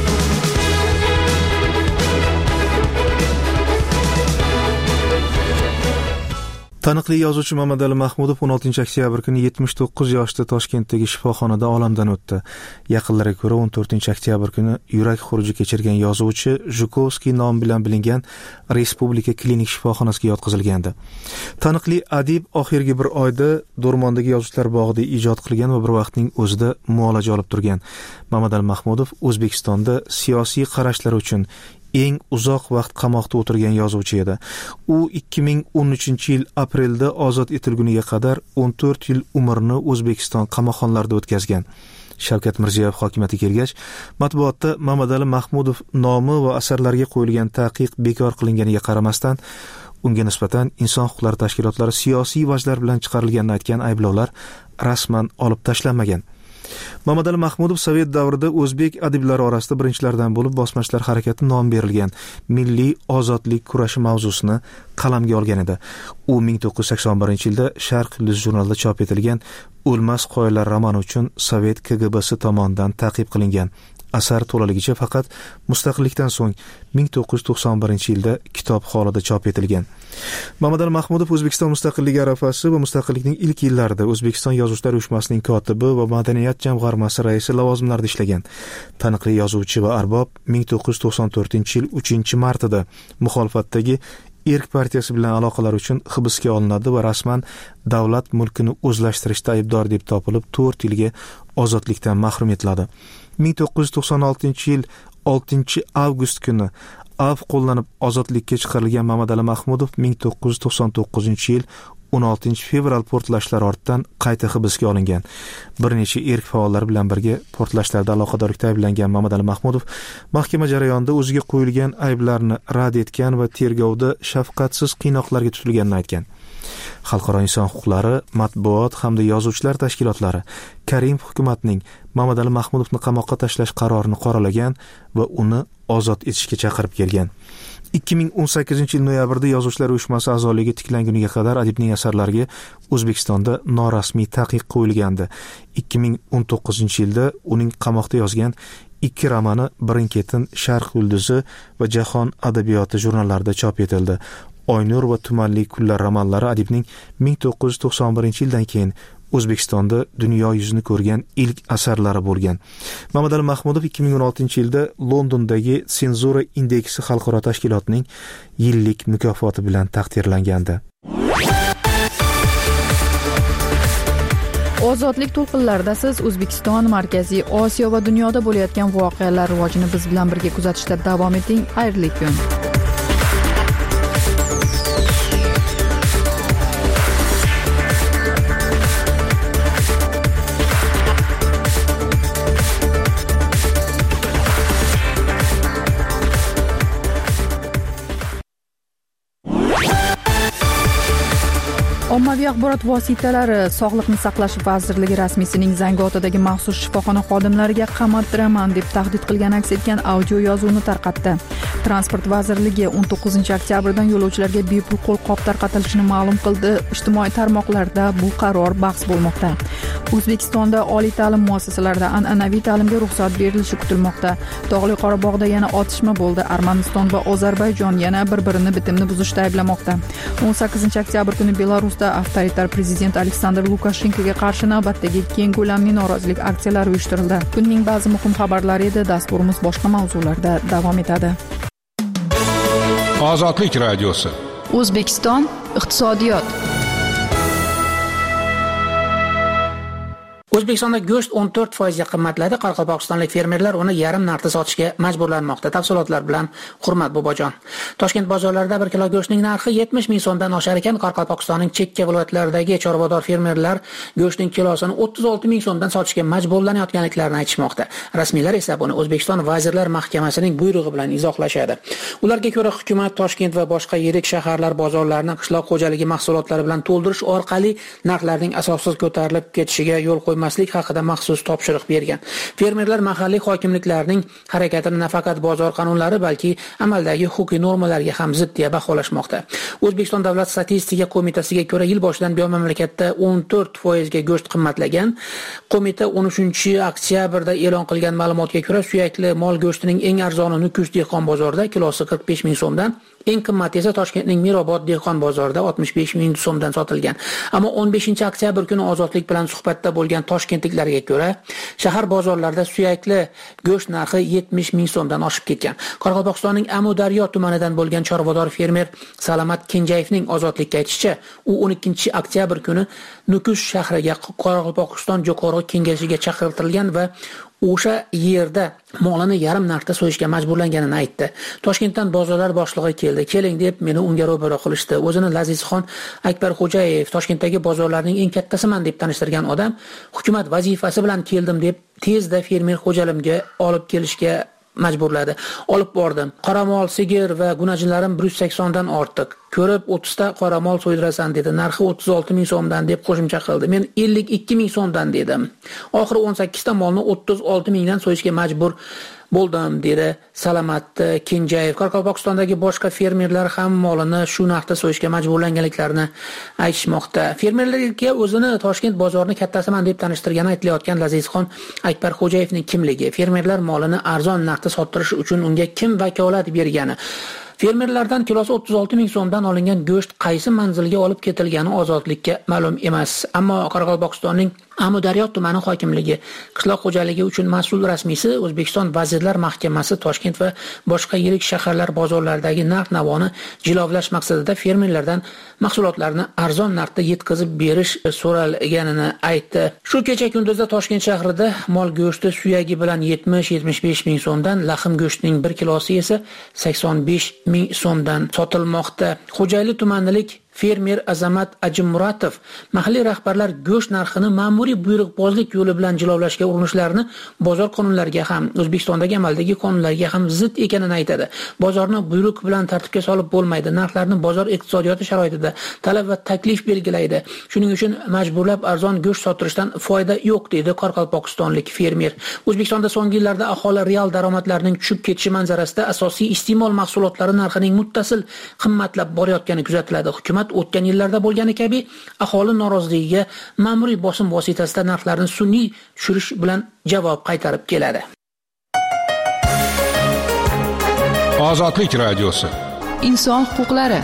Taniqli yozuvchi Mamadali Mahmudov 16-oktyabr kuni 79 yoshda Toshkentdagi shifoxonada olamdan o'tdi. Yaqinlariga ko'ra 14-oktyabr kuni yurak xuruji kechirgan yozuvchi Zhukovskiy nomi bilan bilingan Respublika klinik shifoxonasiga yotqizilgandi. Taniqli adib oxirgi bir oyda Do'rmondagi Yozuvchilar bog'ida ijod qilgan va bir vaqtning o'zida muolaja olib turgan. Mamadali Mahmudov O'zbekistonda siyosiy qarashlari uchun eng uzoq vaqt qamoqda o'tirgan yozuvchi edi. U 2013-yil aprelda ozod etilguniga qadar 14 yil umrini O'zbekiston qamoqxonalarida o'tkazgan. Shavkat Mirziyoyev hokimiyatga kelgach, matbuotda Mamadali Mahmudov nomi va asarlariga qo'yilgan taqiq bekor qilinganiga qaramasdan, unga nisbatan inson huquqlari tashkilotlari siyosiy vajlar bilan chiqarilganini aytgan ayblovlar rasman olib tashlanmagan. Mamadali Mahmudov Sovet davrida o'zbek adiblari orasida birinchilardan bo'lib bosmachilar harakati nom berilgan milliy ozodlik kurashi mavzusini qalamga olgan edi. U 1981-yilda Sharq Yulduz jurnalida chop etilgan O'lmas qoyalar romani uchun Sovet KGBsi tomonidan ta'qib qilingan. Asar to'laligicha faqat mustaqillikdan so'ng 1991-yilda kitob holida chop etilgan. Mamadali Mahmudov O'zbekiston mustaqilligi arafasi va mustaqillikning ilk yillarida O'zbekiston Yozuvchilar uyushmasining kotibi va madaniyat jamg'armasi raisi lavozimlarida ishlagan. Taniqli yozuvchi va arbob 1994-yil 3-martida muxolifatdagi Erk partiyasi bilan aloqalar uchun hibsga olinadi va rasman davlat mulkini o'zlashtirishda aybdor deb topilib 4 yilga ozodlikdan mahrum etiladi. 1996-yil 6-avgust kuni av qo'llanib ozodlikka chiqarilgan Mamadali Mahmudov 1999-yil 16-fevral portlashlari ortidan qayta hibsga olingan. Bir necha erk faollar bilan birga portlashlarda aloqadorlikda ayblangan Mamadali Mahmudov mahkama jarayonida o'ziga qo'yilgan ayblarni rad etgan va tergovda shafqatsiz qiynoqlarga tutilganini aytgan. Xalqaro inson huquqlari, matbuot hamda yozuvchilar tashkilotlari Karimov hukumatining Mamadali Mahmudovni qamoqqa tashlash qarorini qoralagan va uni ozod etishga chaqirib kelgan. 2018 noyabrda Yozuvchilar uyushmasi a'zoligiga tiklanguniga qadar adibning asarlariga O'zbekistonda norasmiy taqiq qo'yilgandi. 2019-yilda uning qamoqda yozgan 2 romani Birin-ketin, Sharq yulduzi va Jahon adabiyoti jurnallarida chop etildi. Oynur va Tumanli kunlar romanlari adibning 1991-yildan keyin O'zbekistonda dunyo yuzini ko'rgan ilk asarlari bo'lgan. Mamadali Mahmudov 2016-yilda Londondagi Senzura indeksi xalqaro tashkilotining yillik mukofoti bilan taqdirlangandi. Ozodlik to'lqinlarida siz O'zbekiston, Markaziy Osiyo va dunyoda bo'layotgan voqealar rivojini biz bilan birga kuzatishda davom eting. Xayrli kun. Ommaviy axborot vositalari Sog'liqni saqlash vazirligi rasmiysining Zangiotadagi maxsus shifoxona xodimlariga qamoqdiraman deb tahdid qilgan aks etgan audio yozuvni tarqatdi. Transport vazirligi 19-oktyabrdan yo'lovchilarga bepul qo'lqop tarqatilishini ma'lum qildi. Ijtimoiy tarmoqlarda bu qaror bahs bo'lmoqda. O'zbekistonda oliy ta'lim muassasalarida an'anaviy ta'limga ruxsat berilishi kutilmoqda. Tog'li Qorabog'da yana otishma bo'ldi. Armaniston va Ozarbayjon yana bir-birini bitimni buzishda ayblamoqda. 18-oktyabr kuni Belarusda avtoritar prezident Aleksandr Lukashenkoga qarshi navbatdagi keng ko'lamli norozilik aksiyalari uyushtirildi. Kunning ba'zi muhim xabarlari edi. Dasturimiz boshqa mavzularda davom etadi. Ozodlik radiosi. O'zbekiston iqtisodiyot. O'zbekistonda go'sht 14% ga qimmatladi. Qoraqalpog'istonlik fermerlar uni yarim narxda sotishga majburlanmoqda. Tafsilotlar bilan Hurmat Bobojon. Toshkent bozorlarida 1 kilo go'shtning narxi 70 ming so'mdan oshar ekan. Qoraqalpog'istonning chekka viloyatlaridagi chorvador fermerlar go'shtning kilosini 36 ming so'mdan sotishga majburlanayotganliklarini aytishmoqda. Rasmiylar esa buni O'zbekiston Vazirlar Mahkamasining buyrug'i bilan izohlashadi. Ularga ko'ra, hukumat Toshkent va boshqa yirik shaharlar bozorlarini qishloq xo'jaligi mahsulotlari bilan to'ldirish orqali narxlarning asossiz ko'tarilib ketishiga yo'l qo'ymaslik haqida maxsus topshiriq bergan. Fermerlar mahalliy hokimliklarning harakatini nafaqat bozor qonunlari, balki amaldagi huquqiy normalarga ham zid deya baholashmoqda. O'zbekiston Davlat statistika qo'mitasiga ko'ra, yil boshidan buyon mamlakatda 14% ga go'sht qimmatlagan. Qo'mita 13-oktyabrda e'lon qilgan ma'lumotga ko'ra, suyakli mol go'shtining eng arzoni Nukus dehqon bozorida kilosi 45 ming so'mdan, eng qimmati esa Toshkentning Mirobod dehqon bozorida 65 ming so'mdan sotilgan. Ammo 15-oktyabr kuni Ozodlik bilan suhbatda bo'lgan toshkentliklarga ko'ra, shahar bozorlarida suyakli go'sht narxi 70 ming so'mdan oshib ketgan. Qoraqalpog'istonning Amudaryo tumanidan bo'lgan chorvador fermer Salamat Kenjayevning Ozodlikka aytishicha, u 12-oktyabr kuni Nukus shahriga Qoraqalpog'iston Jo'qorg'i kengashiga chaqirtirilgan va o'sha yerda molini yarim narxda so'yishga majburlanganini aytdi. Toshkentdan bozorlar boshlig'i keldi. Keling deb meni unga ro'baro qilishdi. O'zini Lazizxon Akbarxo'jayev Toshkentdagi bozorlarning eng kattasiman deb tanishtirgan odam, hukumat vazifasi bilan keldim deb tezda fermer xo'jalimga olib kelishga majburladi. Olib bordim. Qoramol, sigir va gunajinlarim 180 dan ortiq. Ko'rib 30 ta qoramol so'ydirasan dedi. Narxi 36 ming so'mdan deb qo'shimcha qildi. Men 52 ming so'mdan dedim. Oxiri 18 ta molni 36 mingdan so'yishga majbur bo'ldim dedi Salamat Kenjayev. Qoraqalpog'istondagi boshqa fermerlar ham molini shu narxda so'yishga majburlanganliklarini aytishmoqda. Fermerlarga o'zini Toshkent bozorini kattasiman deb tanishtirgani aytilayotgan Lazizxon Akbarxo'jayevning kimligi, fermerlar molini arzon narxda sottirish uchun unga kim vakolat bergani, fermerlardan kilosi 36 ming so'mdan olingan go'sht qaysi manzilga olib ketilgani Ozodlikka ma'lum emas. Ammo Qoraqalpog'istonning Amudaryo tumani hokimligi qishloq xo'jaligi uchun mas'ul rasmiysi O'zbekiston Vazirlar Mahkamasi Toshkent va boshqa yirik shaharlar bozorlaridagi narx-navoni jilovlash maqsadida fermerlardan mahsulotlarni arzon narxda yetkazib berish so'ralganini aytdi. Shu kecha kunduzda Toshkent shahrida mol go'shti suyagi bilan 70-75 ming so'mdan, laxm go'shtining 1 kilosi esa 85 ming so'mdan sotilmoqda. Xo'jayli tumanilik fermer Azamat Ajimmuratov mahalliy rahbarlar go'sht narxini ma'muriy buyruqbozlik yo'li bilan jilovlashga urinishlarini bozor qonunlariga ham, O'zbekistondagi amaldagi qonunlarga ham zid ekanini aytadi. Bozorni buyruq bilan tartibga solib bo'lmaydi. Narxlarni bozor iqtisodiyoti sharoitida talab va taklif belgilaydi. Shuning uchun majburlab arzon go'sht sotirishdan foyda yo'q, deydi qoraqalpog'istonlik fermer. O'zbekistonda so'nggi yillarda aholi real daromadlarining tushib ketishi manzarasida asosiy iste'mol mahsulotlari narxining muttasil qimmatlab borayotgani kuzatiladi. Hukumat o'tgan yillarda bo'lgani kabi aholi noroziligiga ma'muriy bosim vositasida narxlarni sun'iy tushirish bilan javob qaytarib keladi. Ozodlik radiosi. Inson huquqlari.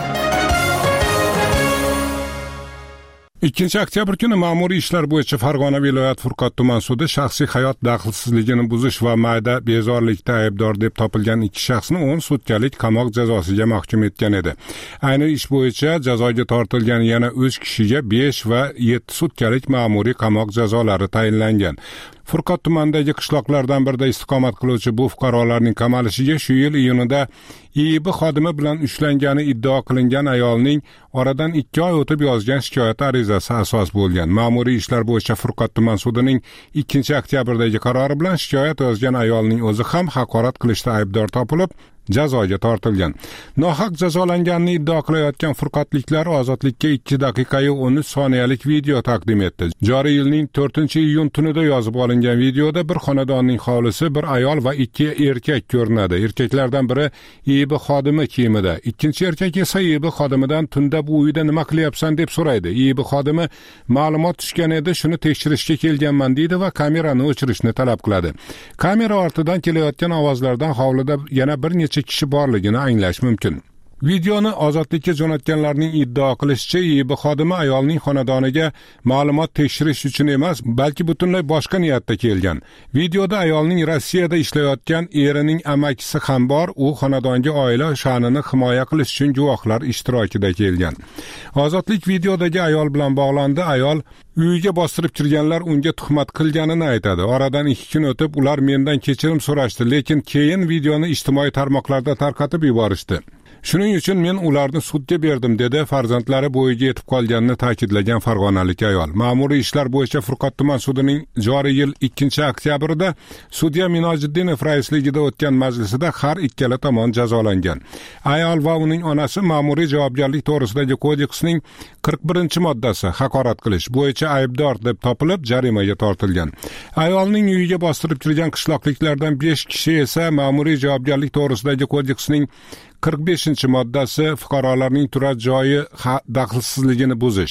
2 oktyabr kuni ma'muriy ishlar bo'yicha Farg'ona viloyat Furqat tuman sudi shaxsiy hayot daxlsizligini buzish va mayda bezorilikda aybdor deb topilgan 2 shaxsni 10 sutkalik qamoq jazosiga mahkum etgan edi. Ayni ish bo'yicha jazoga tortilgan yana 3 kishiga 5 va 7 sutkalik ma'muriy qamoq jazolari tayinlangan. Furqat tumanidagi qishloqlardan birida istiqomat qiluvchi bu fuqarolarning qamalishiga shu yil iyunida IIB xodimi bilan ushlangani iddao qilingan ayolning oradan 2 oy o'tib yozgan shikoyat arizasi asos bo'lgan. Ma'muriy ishlar bo'yicha Furqat tuman sudining 2 oktyabrdagi qarori bilan shikoyat yozgan ayolning o'zi ham haqorat qilishda aybdor topilib, jazoga tortilgan. Nohaq jazolanganini iddao qilayotgan furqatliklar ozodlikka 2 daqiqa 13 soniyalik video taqdim etdi. Joriy yilning 4-iyun tunida yozib olingan videoda bir xonadonning hovlisi, bir ayol va 2 erkak ko'rinadi. Erkaklardan biri IIB xodimi kiyimida, ikkinchi erkak esa IIB xodimidan tunda bu uyda nima qilyapsan deb so'raydi. IIB xodimi ma'lumot tushgan edi, shuni tekshirishga kelganman deydi va kamerani o'chirishni talab qiladi. Kamera ortidan kelayotgan ovozlardan hovlida yana bir necha kishi borligini anglash mumkin. Videoni ozodlikka jo'natganlarning iddao qilishicha, IIB xodimi ayolning xonadoniga ma'lumot tekshirish uchun emas, balki butunlay boshqa niyatda kelgan. Videoda ayolning Rossiyada ishlayotgan erining amakisi ham bor, u xonadonga oila sha'nini himoya qilish uchun guvohlar ishtirokida kelgan. Ozodlik videodagi ayol bilan bog'landi. Ayol uyiga bostirib kirganlar unga tuhmat qilganini aytadi. Oradan 2 kun o'tib ular mendan kechirim so'rashdi, lekin keyin videoni ijtimoiy tarmoqlarda tarqatib yuborishdi. Shuning uchun men ularni sudga berdim, dedi farzandlari bo'yiga yetib qolganini ta'kidlagan farg'onalik ayol. Ma'muriy ishlar bo'yicha Furqat tuman sudining joriy yil 2 oktyabrida sudya Minojiddinov raisligida o'tgan majlisida har ikkala tomon jazolangan. Ayol va uning onasi ma'muriy javobgarlik to'g'risidagi kodeksning 41-moddasi haqorat qilish bo'yicha aybdor deb topilib, jarimaga tortilgan. Ayolning uyiga bostirib kirgan qishloqliklardan 5 kishi esa ma'muriy javobgarlik to'g'risidagi kodeksning 45-moddasi fuqarolarning turar joyi daxlsizligini buzish,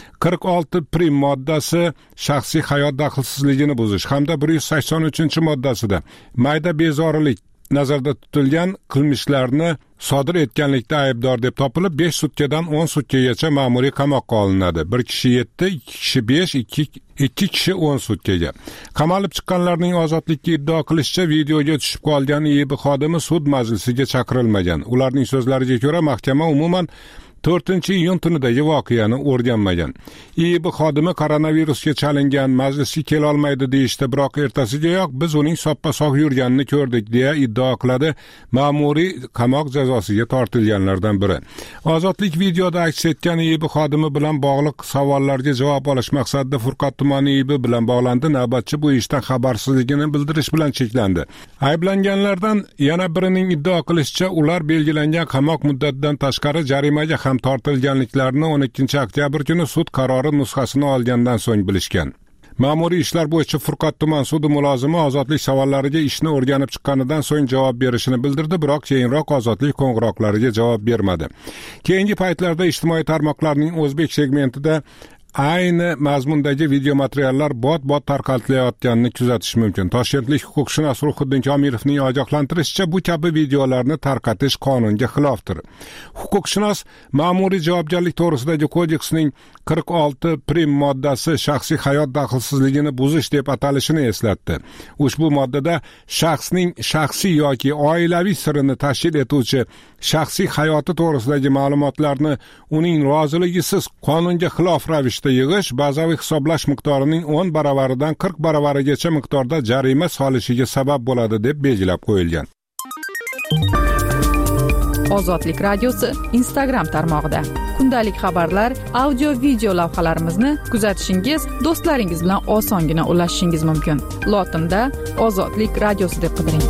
46 prim moddasi shaxsiy hayot daxlsizligini buzish hamda 183-moddasida mayda bezorilik nazarda tutilgan qilmishlarni sodir etganlikda aybdor deb topilib 5 sutkadan 10 sutkagacha ma'muriy qamoqqa olinadi. Bir kishi 7, 2 kishi 5, 2 kishi 10 sutkaga. Qamalib chiqqanlarning ozodlikka iddao qilishicha videoga tushib qolgan IIB xodimi sud majlisiga chaqirilmagan. Ularning so'zlariga ko'ra mahkama umuman 4-iyun tunidagi voqeani o'rganmagan. IIB xodimi koronavirusga chalingan, majlisga kela olmaydi deyishdi, biroq ertasigayoq biz uning soppa-sog' yurganini ko'rdik, deya iddao qiladi ma'muriy qamoq jazosiga tortilganlardan biri. Ozodlik videoda aks etgan IIB xodimi bilan bog'liq savollarga javob olish maqsadida Furqat tumani IIB bilan bog'landi. Navbatchi bu ishdan xabarsizligini bildirish bilan cheklandi. Ayblanganlardan yana birining iddao qilishicha, ular belgilangan qamoq muddatidan tashqari jarimaga ham tortilganliklarini 12 oktyabr kuni sud qarori nusxasini olgandan so'ng bilishgan. Ma'muriy ishlar bo'yicha Furqat tuman sudi mulozimi ozodlik savollariga ishni o'rganib chiqqanidan so'ng javob berishini bildirdi, biroq keyinroq ozodlik qo'ng'iroqlariga javob bermadi. Keyingi paytlarda ijtimoiy tarmoqlarning o'zbek segmentida ayni mazmundagi video materiallar bot tarqatilayotganini kuzatish mumkin. Toshkentlik huquqshunos Ruhiddin Komilovning ogohlantirishicha, bu kabi videolarni tarqatish qonunga xilofdir. Huquqshunos ma'muriy javobgarlik to'g'risidagi kodeksning 46 prim moddasi shaxsiy hayot daxlsizligini buzish deb atalishini eslatdi. Ushbu moddada shaxsning shaxsiy yoki oilaviy sirini tashkil etuvchi shaxsiy hayoti to'g'risidagi ma'lumotlarni uning roziligisiz qonunga xilof ravishda yig'ish bazaviy hisoblash miqdorining 10 baravaridan 40 baravarigacha miqdorda jarima solishiga sabab bo'ladi deb belgilab qo'yilgan. Ozodlik radiosi Instagram tarmog'ida. Kundalik xabarlar, audio video lavhalarimizni kuzatishingiz, do'stlaringiz bilan osongina ulashishingiz mumkin. Lotinda Ozodlik radiosi deb qidiring.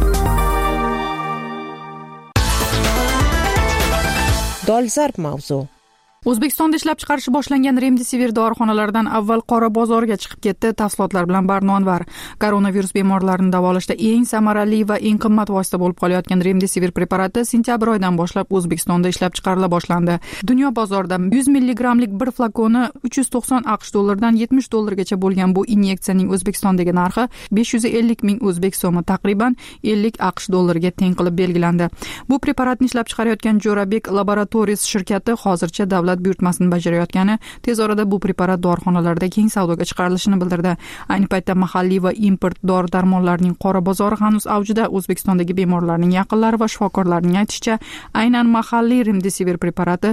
Dolzarb mavzu. O'zbekistonda ishlab chiqarishi boshlangan Remdesivir dorixonalardan avval qora bozorga chiqib ketdi. Tafsilotlar bilan Barnonvar. Koronavirus bemorlarini davolashda eng samarali va eng qimmat vosita bo'lib qolayotgan Remdesivir preparati sentyabr oyidan boshlab O'zbekistonda ishlab chiqarila boshlandi. Dunyo bozorida 100 milligramlik bir flakoni $390 $70 bo'lgan bu inyeksiyaning O'zbekistondagi narxi 550 ming o'zbek so'mi, taqriban $50 ga teng qilib belgilandi. Bu preparatni ishlab chiqarayotgan Jo'rabek Laboratories shirkati hozircha davlat buyurtmasini bajarayotgani, tez orada bu preparat dorixonalarda keng savdoga chiqarilishini bildirdi. Ayni paytda mahalliy va import dori-darmonlarning qora bozori hanuz avjida. O'zbekistondagi bemorlarning yaqinlari va shifokorlarning aytishicha, aynan mahalliy Remdesivir preparati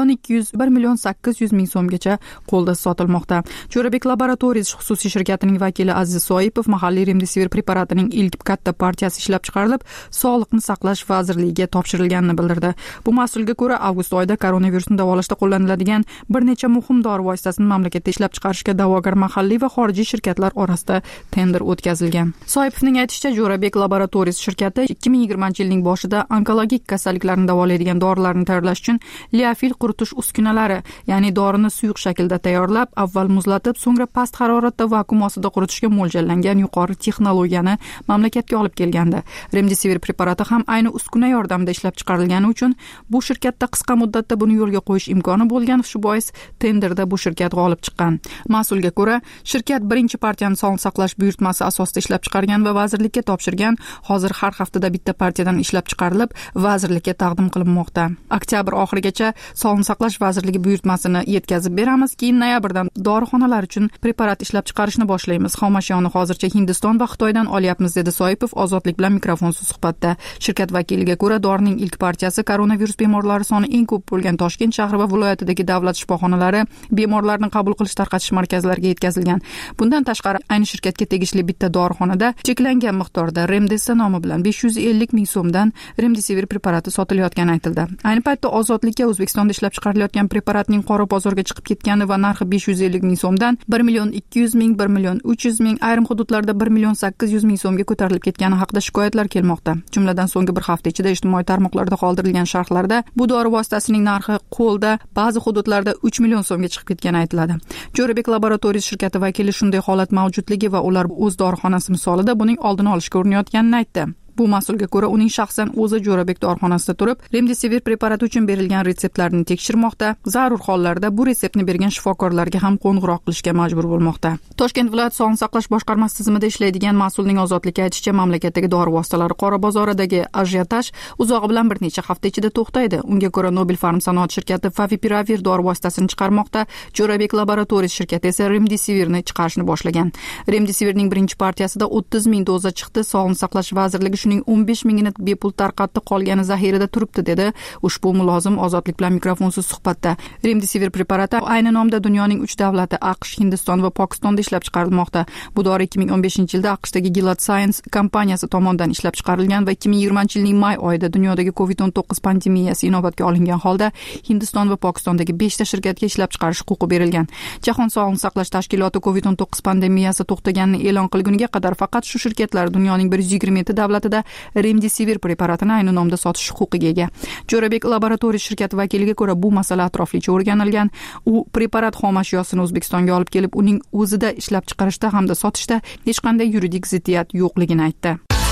1,8 million so'mgacha qo'lda sotilmoqda. Jo'rabek Laboratories xususiy shirkatining vakili Aziz Soipov mahalliy Remdesivir preparatining ilk katta partiyasi ishlab chiqarilib, Sog'liqni saqlash vazirligiga topshirilganini bildirdi. Bu mas'ulga ko'ra, avgust oyida koronavirusni davolashda qo'llaniladigan bir necha muhim dori vositasini mamlakatda ishlab chiqarishga da'vogar mahalliy va xorijiy shirkatlar orasida tender o'tkazilgan. Soipovning aytishicha, Jo'rabek Laboratories shirkati 2020-yilning boshida onkologik kasalliklarni davolaydigan dorilarni tayyorlash uchun liofil quritish uskunalari, ya'ni dorini suyuq shaklda tayyorlab, avval muzlatib, so'ngra past haroratda vakuum ostida quritishga mo'ljallangan yuqori texnologiyani mamlakatga olib kelgandi. Remdesivir preparati ham ayni uskuna yordamida ishlab chiqarilgani uchun bu shirkatda qisqa muddatda buni yo'lga qo'yish imkoni bo'lgan, shu bois tenderda bu shirkat g'olib chiqqan. Mas'ulga ko'ra, shirkat birinchi partiyani sog'liqni saqlash buyurtmasi asosida ishlab chiqargan va vazirlikka topshirgan. Hozir har haftada bitta partiyadan ishlab chiqarilib, vazirlikka taqdim qilinmoqda. Oktyabr oxirigacha Sog'liqni saqlash vazirligi buyurtmasini yetkazib beramiz, keyin noyabrdan dorixonalar uchun preparat ishlab chiqarishni boshlaymiz. Xomashiyoni hozircha Hindiston va Xitoydan olyapmiz, dedi Soipov Ozodlik bilan mikrofonsiz suhbatda. Shirkat vakiliga ko'ra, dorining ilk partiyasi koronavirus bemorlari soni eng ko'p bo'lgan Toshkent shahri va viloyatidagi davlat shifoxonalari, bemorlarni qabul qilish tarqatish markazlariga yetkazilgan. Bundan tashqari, ayni shirkatga tegishli bitta dorixonada cheklangan miqdorda Remdesa nomi bilan 550 ming so'mdan Remdesivir preparati sotilayotgani aytildi. Ayni paytda Ozodlikka O'zbekistonda ishlab chiqarilayotgan preparatning qora bozorga chiqib ketgani va narxi 550 ming so'mdan 1,2 million, 1,3 million, ayrim hududlarda 1,8 million so'mga ko'tarilib ketgani haqida shikoyatlar kelmoqda. Jumladan so'nggi bir hafta ichida ijtimoiy tarmoqlarda qoldirilgan sharhlarda bu dori vositasining narxi qo'lda ba'zi hududlarda 3 million so'mga chiqib ketgani aytiladi. Jo'rabek Laboratories shirkati vakili shunday holat mavjudligi va ular o'z dorixonasi misolida buning oldini olishga urinayotganini aytdi. Bu mas'ulga ko'ra, uning shaxsan o'zi Jo'rabek dorixonasida turib, Remdesivir preparati uchun berilgan retseptlarni tekshirmoqda, zarur hollarda bu retseptni bergan shifokorlarga ham qo'ng'iroq qilishga majbur bo'lmoqda. Toshkent viloyat Sog'liqni saqlash boshqarmasi tizimida ishlaydigan mas'ulning Ozodlikka aytishicha, mamlakatdagi dori vositalari qora bozoridagi ajiotaj uzog'i bilan bir necha hafta ichida to'xtaydi. Unga ko'ra, Nobel Pharm sanoat shirkati Favipiravir dori vositasini chiqarmoqda, Jo'rabek Laboratories shirkati esa Remdesivirni chiqarishni boshlagan. Remdesivirning birinchi partiyasida 30 ming doza chiqdi. Sog'liqni saqlash vazirligi shuning 15 mingini bepul tarqatdi, qolgani zaxirada turibdi, dedi ushbu mulozim Ozodlik bilan mikrofonsiz suhbatda. Remdesivir preparati ayni nomda dunyoning 3 davlati AQSh, Hindiston va Pokistonda ishlab chiqarilmoqda. Bu dori 2015-yilda AQShdagi Gilead Science kompaniyasi tomonidan ishlab chiqarilgan va 2020-yilning may oyida dunyodagi COVID-19 pandemiyasi inobatga olingan holda Hindiston va Pokistondagi 5 ta shirkatga ishlab chiqarish huquqi berilgan. Jahon Sog'liqni saqlash tashkiloti COVID-19 pandemiyasi to'xtaganini e'lon qilguniga qadar faqat shu shirkatlar dunyoning 127 davlatida Remdesivir preparatini ayni nomda sotish huquqiga ega. Jo'rabek Laboratories shirkati vakiliga ko'ra, bu masala atroflicha o'rganilgan. U preparat xomashiyosini O'zbekistonga olib kelib, uning o'zida ishlab chiqarishda hamda sotishda hech qanday yuridik ziddiyat yo'qligini aytdi.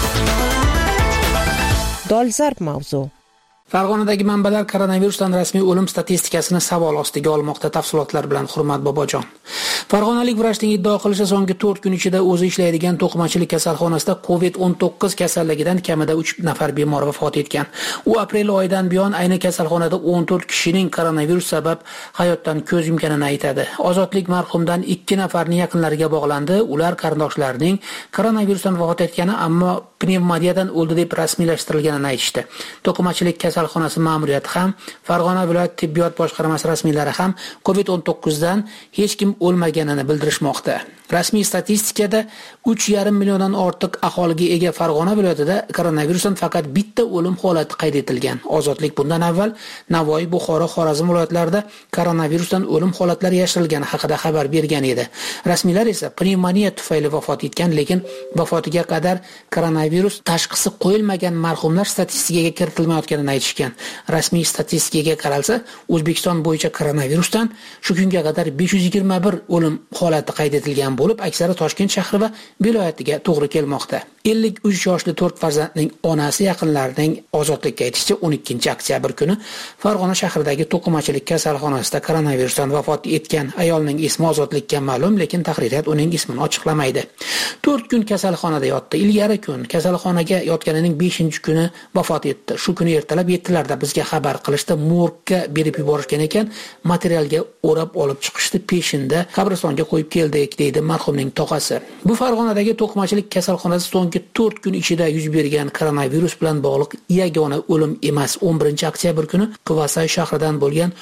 Dolzarb mavzu. Farg'onadagi manbalar koronavirusdan rasmiy o'lim statistikasini savol ostiga olmoqda. Tafsilotlar bilan Hurmat Bobojon. Farg'onalik vrachning iddao qilishicha, so'nggi 4 kun ichida o'zi ishlaydigan to'qimachilik kasalxonasida COVID-19 kasalligidan kamida 3 nafar bemor vafot etgan. U aprel oyidan buyon ayni kasalxonada 14 kishining koronavirus sabab hayotdan ko'z yumganini aytadi. Ozodlik marhumdan 2 nafarning yaqinlariga bog'landi. Ular qarindoshlarining koronavirusdan vafot etgani, ammo pnevmoniyadan o'ldi deb rasmiylashtirilganini aytishdi. To'qimachilik kasalxonasi ma'muriyati ham, Farg'ona viloyat tibbiyot boshqarmasi rasmiylari ham COVID-19 dan hech kim o'lmaganini bildirishmoqda. Rasmiy statistikada 3,5 milliondan ortiq aholiga ega Farg'ona viloyatida koronavirusdan faqat bitta o'lim holati qayd etilgan. Ozodlik bundan avval Navoiy, Buxoro, Xorazm viloyatlarida koronavirusdan o'lim holatlari yashirilgani haqida xabar bergan edi. Rasmiylar esa pnevmoniya tufayli vafot etgan, lekin vafotiga qadar koronavirus tashxisi qo'yilmagan marhumlar statistikaga kiritilmayotganini aytishgan. Rasmiy statistikaga qaralsa, O'zbekiston bo'yicha koronavirusdan shu kunga qadar 521 o'lim holati qayd etilgan bo'lib, aksari Toshkent shahri va viloyatiga to'g'ri kelmoqda. 53 yoshli 4 farzandning onasi yaqinlarining ozodlikka aytishicha 12-oktyabr kuni Farg'ona shahridagi to'qimachilik kasalxonasida koronavirusdan vafot etgan ayolning ismi ozodlikka ma'lum, lekin tahririyat uning ismini ochiqlamaydi. 4 kun kasalxonada yotdi. Ilgari kun kasalxonaga yotganining 5-kuni vafot etdi. Shu kuni ertalab 7larda bizga xabar qilishdi, morgga berib yuborishgan ekan, materialga o'rab olib chiqishdi, peshinda qabristonga qo'yib keldik, deydi marhumning tog'asi. Bu Farg'onadagi to'qimachilik kasalxonasi so'nggi 4 kun ichida yuz bergan koronavirus bilan bog'liq yagona o'lim emas. 11-oktyabr kuni Quvasay shahridan bo'lgan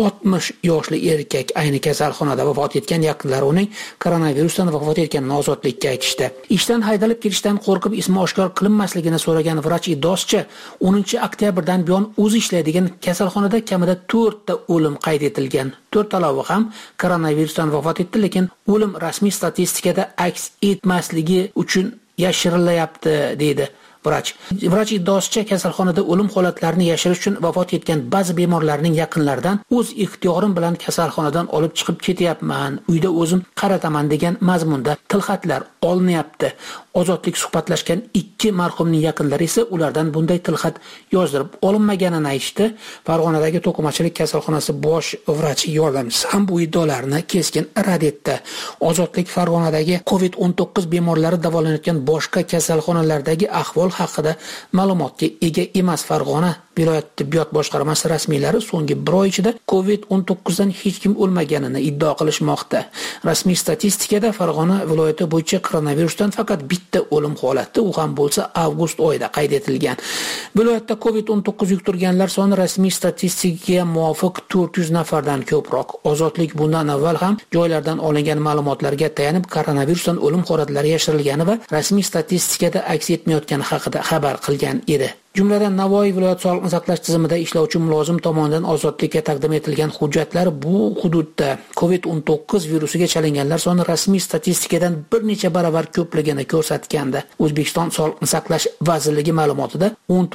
60 yoshli erkak ayni kasalxonada vafot etgan, yaqinlari uning koronavirusdan vafot etganini ozodlikka aytishdi. Ishdan haydalib ketishdan qo'rqib ismi oshkor qilinmasligini so'ragan vrach Idoschi 10-oktyabrdan buyon o'zi ishlaydigan kasalxonada kamida 4 ta o'lim qayd etilgan. 4 talabi ham koronavirusdan vafot etdi, lekin o'lim rasmiy statistikada aks etmasligi uchun yashirilyapti, deydi vrach iddaosicha kasalxonada o'lim holatlarini yashirish uchun vafot etgan ba'zi bemorlarning yaqinlaridan o'z ixtiyorim bilan kasalxonadan olib chiqib ketyapman, uyda o'zim qarataman degan mazmunda tilxatlar olinyapti. Ozodlik suhbatlashgan 2 marhumning yaqinlari esa ulardan bunday tilxat yozdirib olinmaganini aytishdi. Farg'onadagi to'qimachilik kasalxonasi bosh vrachi yordamchisi ham bu iddaolarni keskin rad etdi. Ozodlik Farg'onadagi COVID-19 bemorlari davolanayotgan boshqa kasalxonalardagi ahvol haqida ma'lumotga ega emas. Farg'ona viloyat tibbiyot boshqarmasi rasmiylari so'nggi 1 oy ichida COVID-19 dan hech kim o'lmaganini iddao qilishmoqda. Rasmiy statistikada Farg'ona viloyati bo'yicha koronavirusdan faqat bitta o'lim holati, u ham bo'lsa avgust oyida qayd etilgan. Viloyatda COVID-19 yuqtirganlar soni rasmiy statistikaga muvofiq 400 nafardan ko'proq. Ozodlik bundan avval ham joylardan olingan ma'lumotlarga tayanib koronavirusdan o'lim holatlari yashirilgani va rasmiy statistikada aks etmayotgani haqida xabar qilgan edi. Jumladan Navoiy viloyat sog'liqni saqlash tizimida ishlovchi mulozim tomonidan ozodlikka taqdim etilgan hujjatlar bu hududda COVID-19 virusiga chalinganlar soni rasmiy statistikadan bir necha baravar ko'pligini ko'rsatgandi. O'zbekiston Sog'liqni saqlash vazirligi ma'lumotida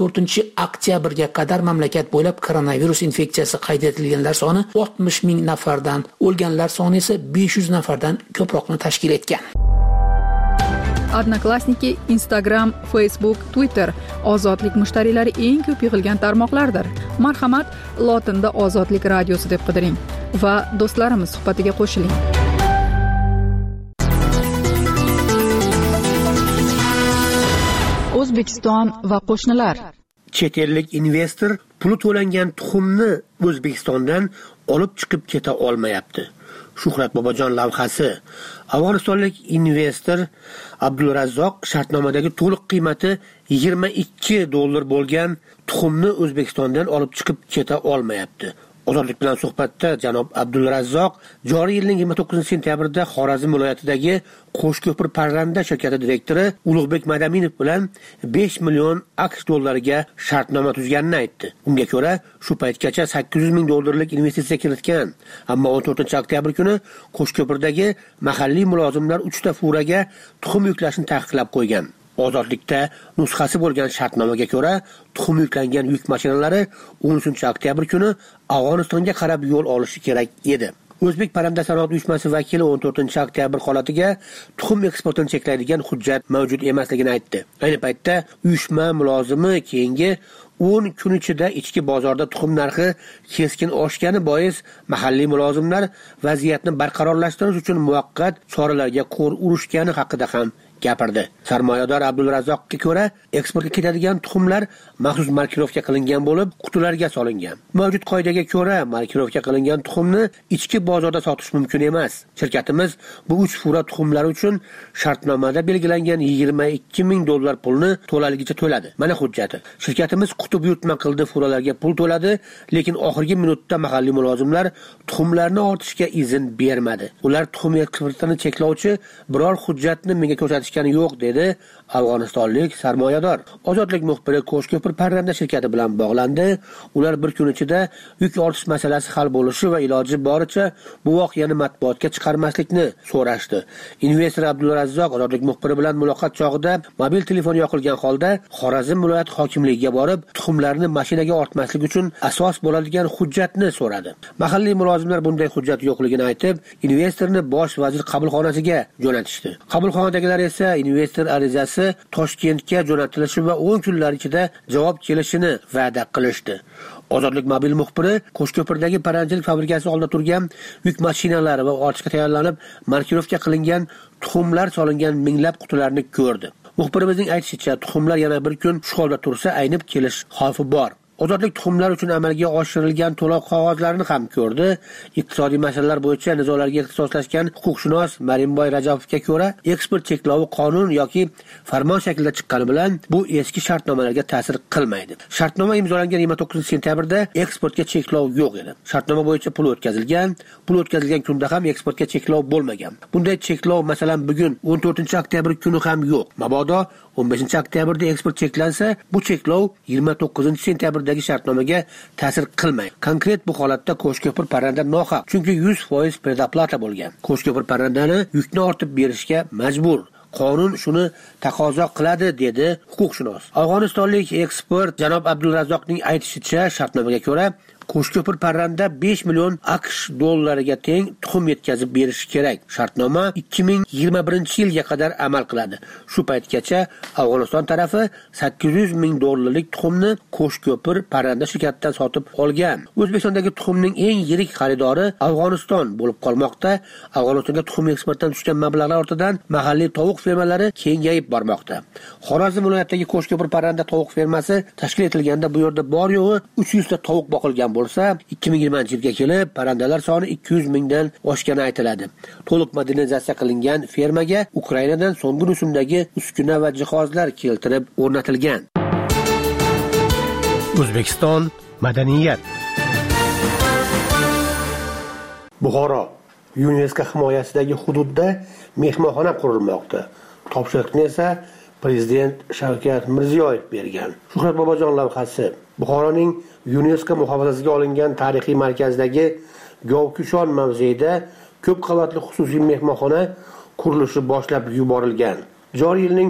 14-oktyabrga qadar mamlakat bo'ylab koronavirus infeksiyasi qayd etilganlar soni 60 ming nafardan, o'lganlar soni esa 500 nafardan ko'proqni tashkil etgan. Odnoklassniki, Instagram, Facebook, Twitter ozodlik mushtariylari eng ko'p yig'ilgan tarmoqlardir. Marhamat, lotinda Ozodlik radiosi deb qidiring va do'stlarimiz suhbatiga qo'shiling. O'zbekiston va qo'shnilar. Chet ellik investor puli to'langan tuxumni O'zbekistondan olib chiqib keta olmayapti. Shuhrat Bobojon lavhasi. Afg'onistonlik investor Abdulrazzoq shartnomadagi to'liq qiymati $22 bo'lgan tuxumni O'zbekistondan olib chiqib keta olmayapti. Ozodlik bilan suhbatda janob Abdulrazzoq joriy yilning 29-sentyabrda Xorazm viloyatidagi Qo'shko'pir parranda shirkati direktori Ulug'bek Madaminov bilan 5 million AQSh dollariga shartnoma tuzganini aytdi. Unga ko'ra, shu paytgacha $800,000 investitsiya kiritgan, ammo 14-oktyabr kuni Qo'shko'pirdagi mahalliy mulozimlar 3 ta furaga tuxum yuklashni taqiqlab qo'ygan. Ozodlikda nusxasi bo'lgan shartnomaga ko'ra, tuxum yuklangan yuk mashinalari 13-oktyabr kuni Afg'onistonga qarab yo'l olishi kerak edi. O'zbek parranda sanoat uyushmasi vakili 14-oktyabr holatiga tuxum eksportini cheklaydigan hujjat mavjud emasligini aytdi. Ayni paytda uyushma mulozimi keyingi 10 kun ichida ichki bozorda tuxum narxi keskin oshgani bois mahalliy mulozimlar vaziyatni barqarorlashtirish uchun muvaqqat choralarga qo'l urishgani haqida ham gapirdi. Sarmoyador Abdulrazzoqqa ko'ra, eksportga ketadigan tuxumlar maxsus markirovka qilingan bo'lib, qutilarga solingan. Mavjud qoidaga ko'ra, markirovka qilingan tuxumni ichki bozorda sotish mumkin emas. Shirkatimiz bu 3 fura tuxumlar uchun shartnomada belgilangan $22,000 pulni to'laligicha to'ladi. Mana hujjati. Shirkatimiz qutib yutma qildi, furalarga pul to'ladi, lekin oxirgi minutda mahalliy mulozimlar tuxumlarni ortishga izn bermadi. Ular tuxum eksportini cheklovchi biror hujjatni menga ko'rsatishgani yo'q, dedi afg'onistonlik sarmoyador. Ozodlik muxbiri Qo'shko'pir parranda shirkati bilan bog'landi. Ular bir kun ichida yuk ortish masalasi hal bo'lishi va iloji boricha bu voqeani matbuotga chiqarmaslikni so'rashdi. Investor Abdulrazzoq ozodlik muxbiri bilan muloqot chog'ida mobil telefon yoqilgan holda Xorazm viloyat hokimligiga borib, tuxumlarni mashinaga ortmaslik uchun asos bo'ladigan hujjatni so'radi. Mahalliy mulozimlar bunday hujjat yo'qligini aytib, investorni bosh vazir qabulxonasiga jo'natishdi. Qabulxonadagilar esa investor arizasi Toshkentga jo'natilishi va 10 kunlar ichida javob kelishini va'da qilishdi. Ozodlik mobil muxbiri Qo'shko'pirdagi paranjilik fabrikasi oldida turgan yuk mashinalari va ortishga tayyorlanib, markirovka qilingan tuxumlar solingan minglab qutilarni ko'rdi. Muxbirimizning aytishicha, tuxumlar yana bir kun shu holda tursa aynib kelish xavfi bor. Ozodlik tuxumlar uchun amalga oshirilgan to'lov qog'ozlarini ham ko'rdi. Iqtisodiy masalalar bo'yicha nizolarga ixtisoslashgan huquqshunos Marimboy Rajabovga ko'ra, eksport cheklovi qonun yoki farmon shaklida chiqqani bilan bu eski shartnomalarga ta'sir qilmaydi. Shartnoma imzolangan 29 sentyabrda eksportga cheklov yo'q edi. Shartnoma bo'yicha pul o'tkazilgan kunda ham eksportga cheklov bo'lmagan. Bunday cheklov masalan bugun 14-oktyabr kuni ham yo'q. Mabodo 15-oktyabrda eksport cheklansa, bu cheklov 29-sentябrdagi shartnomaga ta'sir qilmaydi. Konkret bu holatda Qo'shko'pir parranda nohaq, chunki 100% predoplata bo'lgan. Qo'shko'pir parrandani yukni ortib berishga majbur. Qonun shuni taqozo qiladi, dedi huquqshunos. Afg'onistonlik ekspert janob Abdulrazzoqning aytishicha, shartnomaga ko'ra Qo'shko'pir parranda 5 million AQSh dollariga teng tuxum yetkazib berishi kerak. Shartnoma 2021-yilga qadar amal qiladi. Shu paytgacha Afg'oniston tarafi $800,000 tuxumni Qo'shko'pir parranda shirkatidan sotib olgan. O'zbekistondagi tuxumning eng yirik xaridori Afg'oniston bo'lib qolmoqda. Afg'onistonga tuxum eksportdan tushgan mablag'lar ortidan mahalliy tovuq fermalari kengayib bormoqda. Xorazm viloyatidagi Qo'shko'pir parranda tovuq fermasi tashkil etilganda bu yerda bor yo'g'i 300 ta tovuq boqilgan bo'lsa, 2020-yilga kelib parrandalar soni 200,000 dan oshgani aytiladi. To'liq modernizatsiya qilingan fermaga Ukrainadan so'nggi rusumdagi uskuna va jihozlar keltirib o'rnatilgan. O'zbekiston madaniyat. Buxoro UNESCO himoyasidagi hududda mehmonxona qurilmoqda. Topshiriqni esa Prezident Shavkat Mirziyoyev bergan. Shuhrat Bobojon lavhasi. Buxoroning UNESCO muhofazasiga olingan tarixiy markazdagi Govkushon mavzeida ko'p qavatli xususiy mehmonxona qurilishi boshlab yuborilgan. Joriy yilning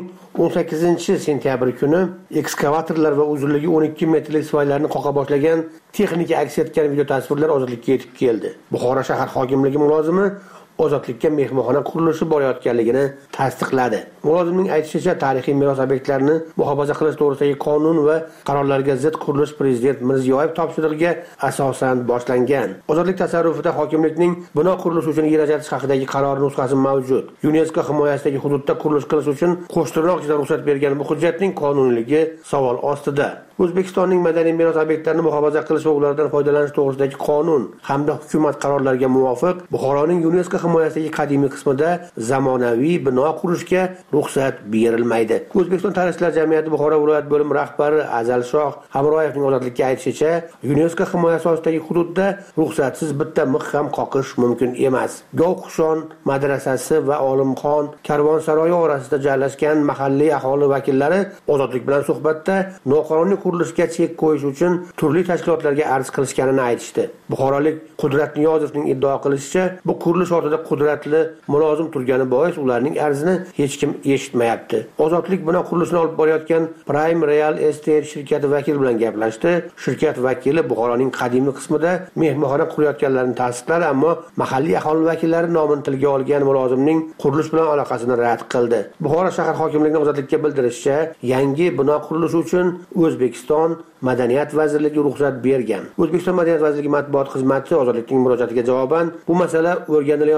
18-sentyabr kuni ekskavatorlar va uzunligi 12 metrlik soylarni qoqa boshlagan texnika aks etgan video tasvirlar Ozodlikka yetib keldi. Buxoro shahar hokimligi mulozimi Ozodlikka mehmonxona qurilishi borayotganligini tasdiqladi. Mulozimning aytishicha, tarixiy meros obyektlarini muhofaza qilish to'g'risidagi qonun va qarorlarga zid qurilish Prezident Mirziyoyev topshirig'iga asosan boshlangan. Ozodlik tasarrufida hokimlikning bino qurilishi uchun yer ajratish haqidagi qaror nusxasi mavjud. UNESCO himoyasidagi hududda qurilish qilish uchun qo'shtirnoqchida ruxsat bergan bu hujjatning qonuniyligi savol ostida. O'zbekistonning madaniy meros obyektlarini muhofaza qilish va ulardan foydalanish to'g'risidagi qonun hamda hukumat qarorlariga muvofiq Buxoroning UNESCO himoyasidagi qadimiy qismida zamonaviy bino qurishga ruxsat berilmaydi. O'zbekiston tarixchilar jamiyati Buxoro viloyat bo'limi rahbari Azalshoh Hamroyevning Ozodlikka aytishicha, UNESCO himoyasi ostidagi hududda ruxsatsiz bitta mix ham qoqish mumkin emas. Govkushon madrasasi va Olimxon karvonsaroyi orasida joylashgan mahalliy aholi vakillari Ozodlik bilan suhbatda noqonuniy qurilishga chek qo'yish uchun turli tashkilotlarga arz qilishganini aytishdi. Buxorolik Qudrat Niyozovning iddao qilishicha, bu qurilish ortida qudratli mulozim turgani bois ularning arzini hech kim eshitmayapti. Ozodlik bino qurilishini olib borayotgan Prime Real Estate shirkati vakili bilan gaplashdi. Shirkat vakili Buxoroning qadimiy qismida mehmonxona qurayotganlarini tasdiqladi, ammo mahalliy aholi vakillari nomini tilga olgan mulozimning qurilish bilan aloqasini rad qildi. Buxoro shahar hokimligining Ozodlikka bildirishicha, yangi bino qurilishi uchun O'zbekiston Madaniyat vazirligi ruxsat bergan. O'zbekiston Madaniyat vazirligi matbuot xizmati Ozodlikning murojaatiga javoban bu masala o'rganilayotgan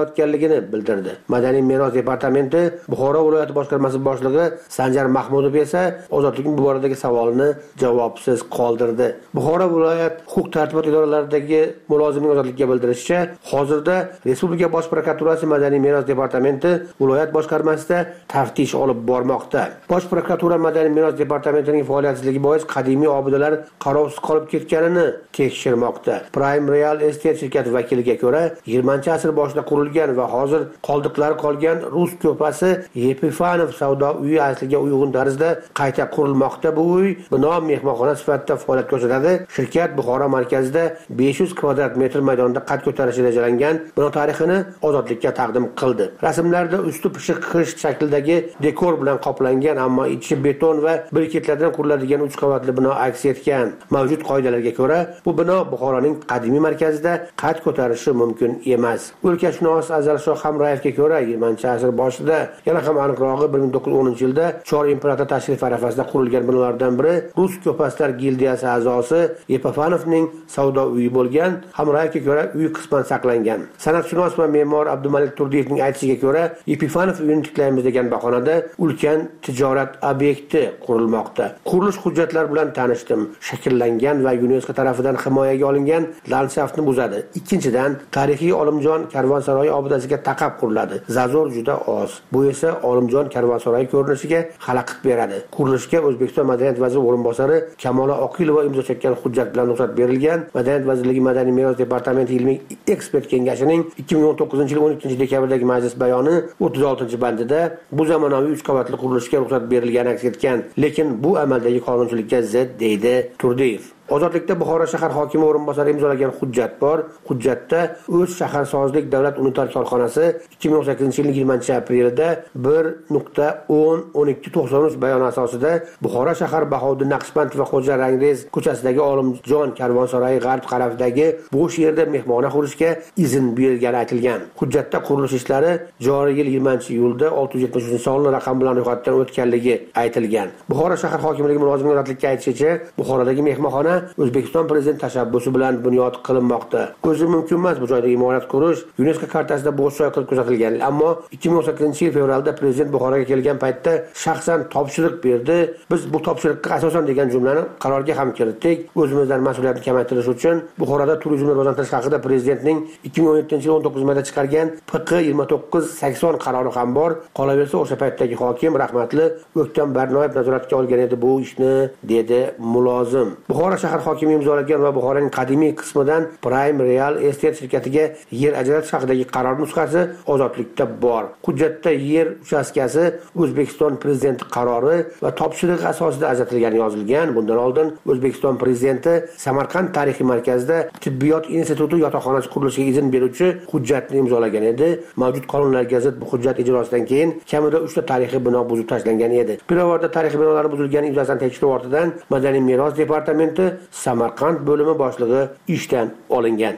qilayotganligini bildirdi. Madaniy meros departamenti Buxoro viloyati boshqarmasi boshlig'i Sanjar Mahmudov esa ozodlikning bu boradagi savolini javobsiz qoldirdi. Buxoro viloyat huquq-tartibot idoralaridagi mulozimning ozodlikka bildirishicha, hozirda Respublika bosh prokuraturasi Madaniy meros departamenti viloyat boshqarmasida taftish olib bormoqda. Bosh prokuratura Madaniy meros departamentining faoliyatsizligi bois qadimiy obidalar qarovsiz qolib ketganini tekshirmoqda. Prime Real Estate shirkati vakiliga ko'ra, 20-asr boshida qurilgan va hozir qoldiqlari qolgan Rus ko'pasi Epifanov savdo uyi asliga uyg'un tarzda qayta qurilmoqda. Bu uy bino mehmonxona sifatida faoliyat ko'rsatadi. Shirkat Buxoro markazida 500 kvadrat metr maydonda qad ko'tarishi rejalangan bino tarixini ozodlikka taqdim qildi. Rasmlarda usti pishiq qish shaklidagi dekor bilan qoplangan, ammo ichi beton va briketlardan quriladigan 3 qavatli bino aks etgan. Mavjud qoidalarga ko'ra, bu bino Buxoroning qadimiy markazida qad ko'tarishi mumkin emas. O'lkashunos Azalshoh Hamrayevga ko'ra, 20-asr boshida, yana ham aniqrog'i 1910-yilda Chor imperator tashrif arafasida qurilgan binolardan biri Rus ko'paslar gildiyasi a'zosi Epifanovning savdo uyi bo'lgan. Hamrayevga ko'ra, uy qisman saqlangan. San'atshunos va me'mor Abdumalik Turdiyevning aytishiga ko'ra, Epifanov uyini tiklaymiz degan bahonada ulkan tijorat obyekti qurilmoqda. Qurilish hujjatlari bilan tanishdim. Shakllangan va UNESCO tarafidan himoyaga olingan landshaftni buzadi. Ikkinchidan, tarixiy Olimjon karvonsaroyi obidasiga taqab quriladi. Zazor juda oz. Bu esa Olimjon karvonsaroyi ko'rinishiga xalaqit beradi. Qurilishga O'zbekiston Madaniyat vaziri o'rinbosari Kamola Oqilova imzo chekkan hujjat bilan ruxsat berilgan. Madaniyat vazirligi Madaniy meros departamenti ilmiy ekspert kengashining 2019-yil 12-dekabrdagi majlis bayoni 36-bandida bu zamonaviy 3 qavatli qurilishga ruxsat berilgani aks etgan, lekin bu amaldagi qonunchilikka zid, deydi Turdiyev. Ozodlikda Buxoro shahar hokimi o'rinbosari imzolagan hujjat bor. Hujjatda O'z shaharsozlik davlat unitar korxonasi 2018-yilning 20-aprelida 1.10.1293 bayoni asosida Buxoro shahar Bahodir Naqshband va Xo'ja Rangrez ko'chasidagi Olimjon karvonsaroyi g'arb tarafidagi bo'sh yerda mehmona qurishga izn berilgani aytilgan. Hujjatda qurilish ishlari joriy yil 20-iyulda 673-sonli raqam bilan ro'yxatdan o'tganligi aytilgan. Buxoro shahar hokimligi mulozimining ozodlikka aytishicha, Buxorodagi mehmonxona O'zbekiston prezidenti tashabbusi bilan bunyod qilinmoqda. O'zi mumkin emas bu joyda imorat qurish. UNESCO kartasida bo'sh joy qilib ko'rsatilgan. Ammo 2018-yil fevralda prezident Buxoroga kelgan paytda shaxsan topshiriq berdi. Biz bu topshiriqqa asosan degan jumlani qarorga ham kiritdik. O'zimizdan mas'uliyatni kamaytirish uchun Buxoroda turizmni rivojlantirish haqida prezidentning 2017-yil 19 mayda chiqargan PQ 2980 qarori ham bor. Qolaversa, o'sha paytdagi hokim rahmatli O'ktam Barnoyev nazoratga olgan edi bu ishni, dedi mulozim. Buxoro shahar hokimi imzolagan va Buxoroning qadimiy qismidan Prime Real Estate shirkatiga yer ajratish haqidagi qaror nusxasi ozodlikda bor. Hujjatda yer uchastkasi O'zbekiston prezidenti qarori va topshiriq asosida ajratilgani yozilgan. Bundan oldin O'zbekiston prezidenti Samarqand tarixiy markazida tibbiyot instituti yotoqxonasi qurilishiga izn beruvchi hujjatni imzolagan edi. Mavjud qonunlarga zid bu hujjat ijrosidan keyin kamida 3 ta tarixiy bino buzib tashlangan edi. Pirovardda tarixiy binolar buzilgani yuzasidan tekshiruv ortidan Madaniy meros departamenti Samarqand bo'limi boshlig'i ishdan olingan.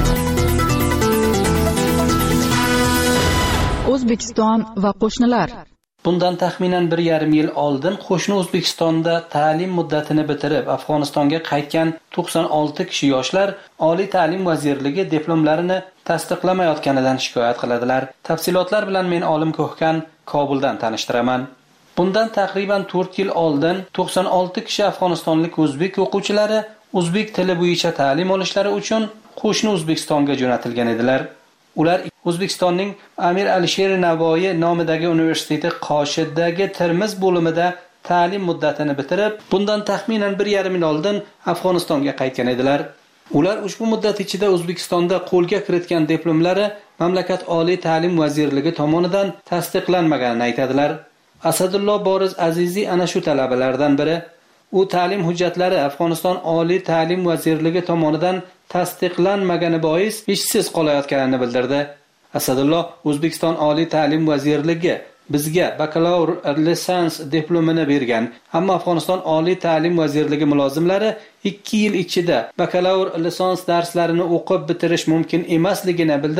O'zbekiston va qo'shnilar. Bundan taxminan 1,5 yil oldin qo'shni O'zbekistonda ta'lim muddatini bitirib Afg'onistonga qaytgan 96 kishi yoshlar Oliy ta'lim vazirligi diplomlarini tasdiqlamayotganidan shikoyat qiladilar. Tafsilotlar bilan men Olim Ko'hkan Kobuldan tanishtiraman. Bundan taqriban 4 yil oldin 96 kishi afg'onistonlik o'zbek o'quvchilari o'zbek tili bo'yicha ta'lim olishlari uchun qo'shni O'zbekistonga jo'natilgan edilar. Ular O'zbekistonning Amir Alisher Navoiy nomidagi universiteti Qoshiddagi Termiz bo'limida ta'lim muddatini bitirib, bundan taxminan 1,5 yil oldin Afg'onistonga qaytgan edilar. Ular ushbu muddat ichida O'zbekistonda qo'lga kiritgan diplomlari mamlakat Oliy ta'lim vazirligi tomonidan tasdiqlanmaganini aytadilar. Asadullo Boriz Aziziy ana shu talabalardan biri. U ta'lim hujjatlari Afg'oniston Oliy ta'lim vazirligi tomonidan tasdiqlanmagani bois ishsiz qolayotganini bildirdi. Asadullo O'zbekiston Oliy ta'lim vazirligi bizga bakalavr lisans diplomini bergan, ammo Afg'oniston Oliy ta'lim vazirligi mulozimlari 2 yil ichida bakalavr lisans darslarini o'qib bitirish mumkin emasligini bildirib,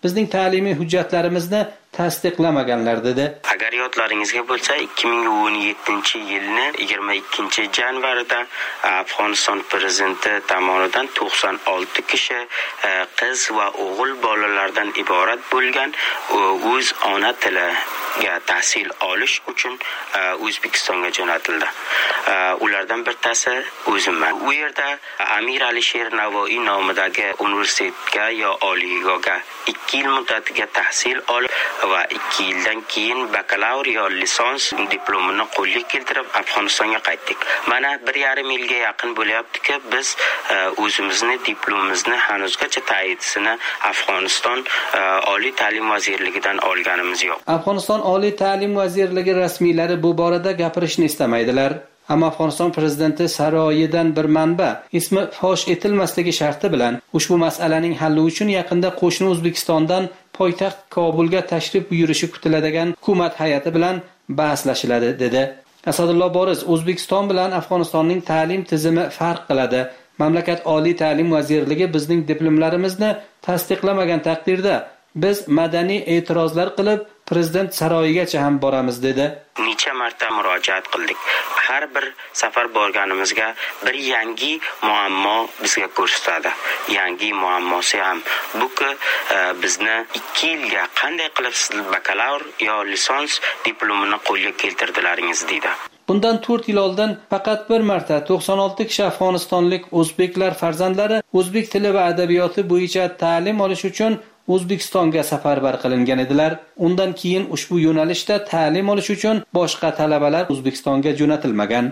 bizning ta'limiy hujjatlarimizni tasdiqlamaganlar dedi. Agar yodlaringizga bo'lsa, 2017-yilni 22-yanvarida Afg'oniston prezidenti tomonidan 96 kishi qiz va o'g'il bolalardan iborat bo'lgan o'z ona tiliga tahsil olish uchun O'zbekistonga jo'natildi. Ulardan bittasi o'zimman. U yerda Amir Alisher Navoiy nomidagi universitetga yo oliygohga 2 yil muddatiga tahsil olib va 2 yildan keyin bakalavr yo lisans diplomini qo'lga keltirib Afg'onistonga qaytdik. Mana 1,5 yilga yaqin bo'lyaptiki, biz o'zimizni diplomimizni hanuzgacha tayinlisini Afg'oniston Oliy ta'lim vazirligidan olganimiz yo'q. Afg'oniston Oliy ta'lim vazirligi rasmiylari bu borada gapirishni istamaydilar. Ammo Afg'oniston prezidenti saroyidan bir manba ismi fosh etilmasligi sharti bilan ushbu masalaning halli uchun yaqinda qo'shni O'zbekistondan poytaxt Kobulga tashrif buyurishi kutiladigan hukumat hay'ati bilan bahslashiladi dedi. Asadullo Boriz O'zbekiston bilan Afg'onistonning ta'lim tizimi farq qiladi. Mamlakat Oliy ta'lim vazirligi bizning diplomlarimizni tasdiqlamagan taqdirda biz madaniy e'tirozlar qilib prezident saroyigacha ham boramiz dedi. Necha marta murojaat qildik. Har bir safar borganimizga bir yangi muammo bizga ko'rsatadi. Yangi muammosi ham bu-ki bizni 2 yilga qanday qilib siz bakalavr yo lisans diplomini qo'lga keltirdilaringiz deydi. Bundan 4 yil oldin faqat bir marta 96 kishi afg'onistonlik o'zbeklar farzandlari o'zbek tili va adabiyoti bo'yicha ta'lim olish uchun O'zbekistonga safarbar qilingan edilar. Undan keyin ushbu yo'nalishda ta'lim olish uchun boshqa talabalar O'zbekistonga jo'natilmagan.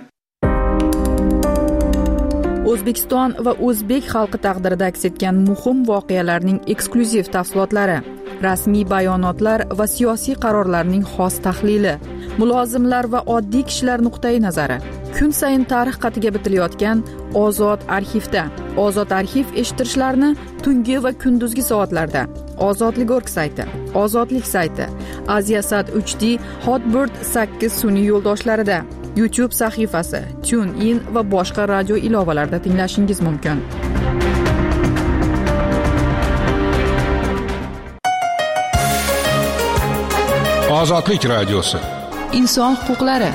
O'zbekiston va o'zbek xalqi taqdirida aks etgan muhim voqealarning eksklyuziv tafsilotlari, rasmiy bayonotlar va siyosiy qarorlarning xos tahlili, mulozimlar va oddiy kishilar nuqtai nazari. Kun sayin tarix qatiga bitilayotgan Ozod arxivda. Ozod arxiv eshittirishlarni tungi va kunduzgi soatlarda Ozodlik.org sayti, Ozodlik sayti, Aziasat 3D, Hotbird 8 sun'iy yo'ldoshlarida, YouTube sahifasi, TuneIn va boshqa radio ilovalarida tinglashingiz mumkin. Ozodlik radiosi. Inson huquqlari.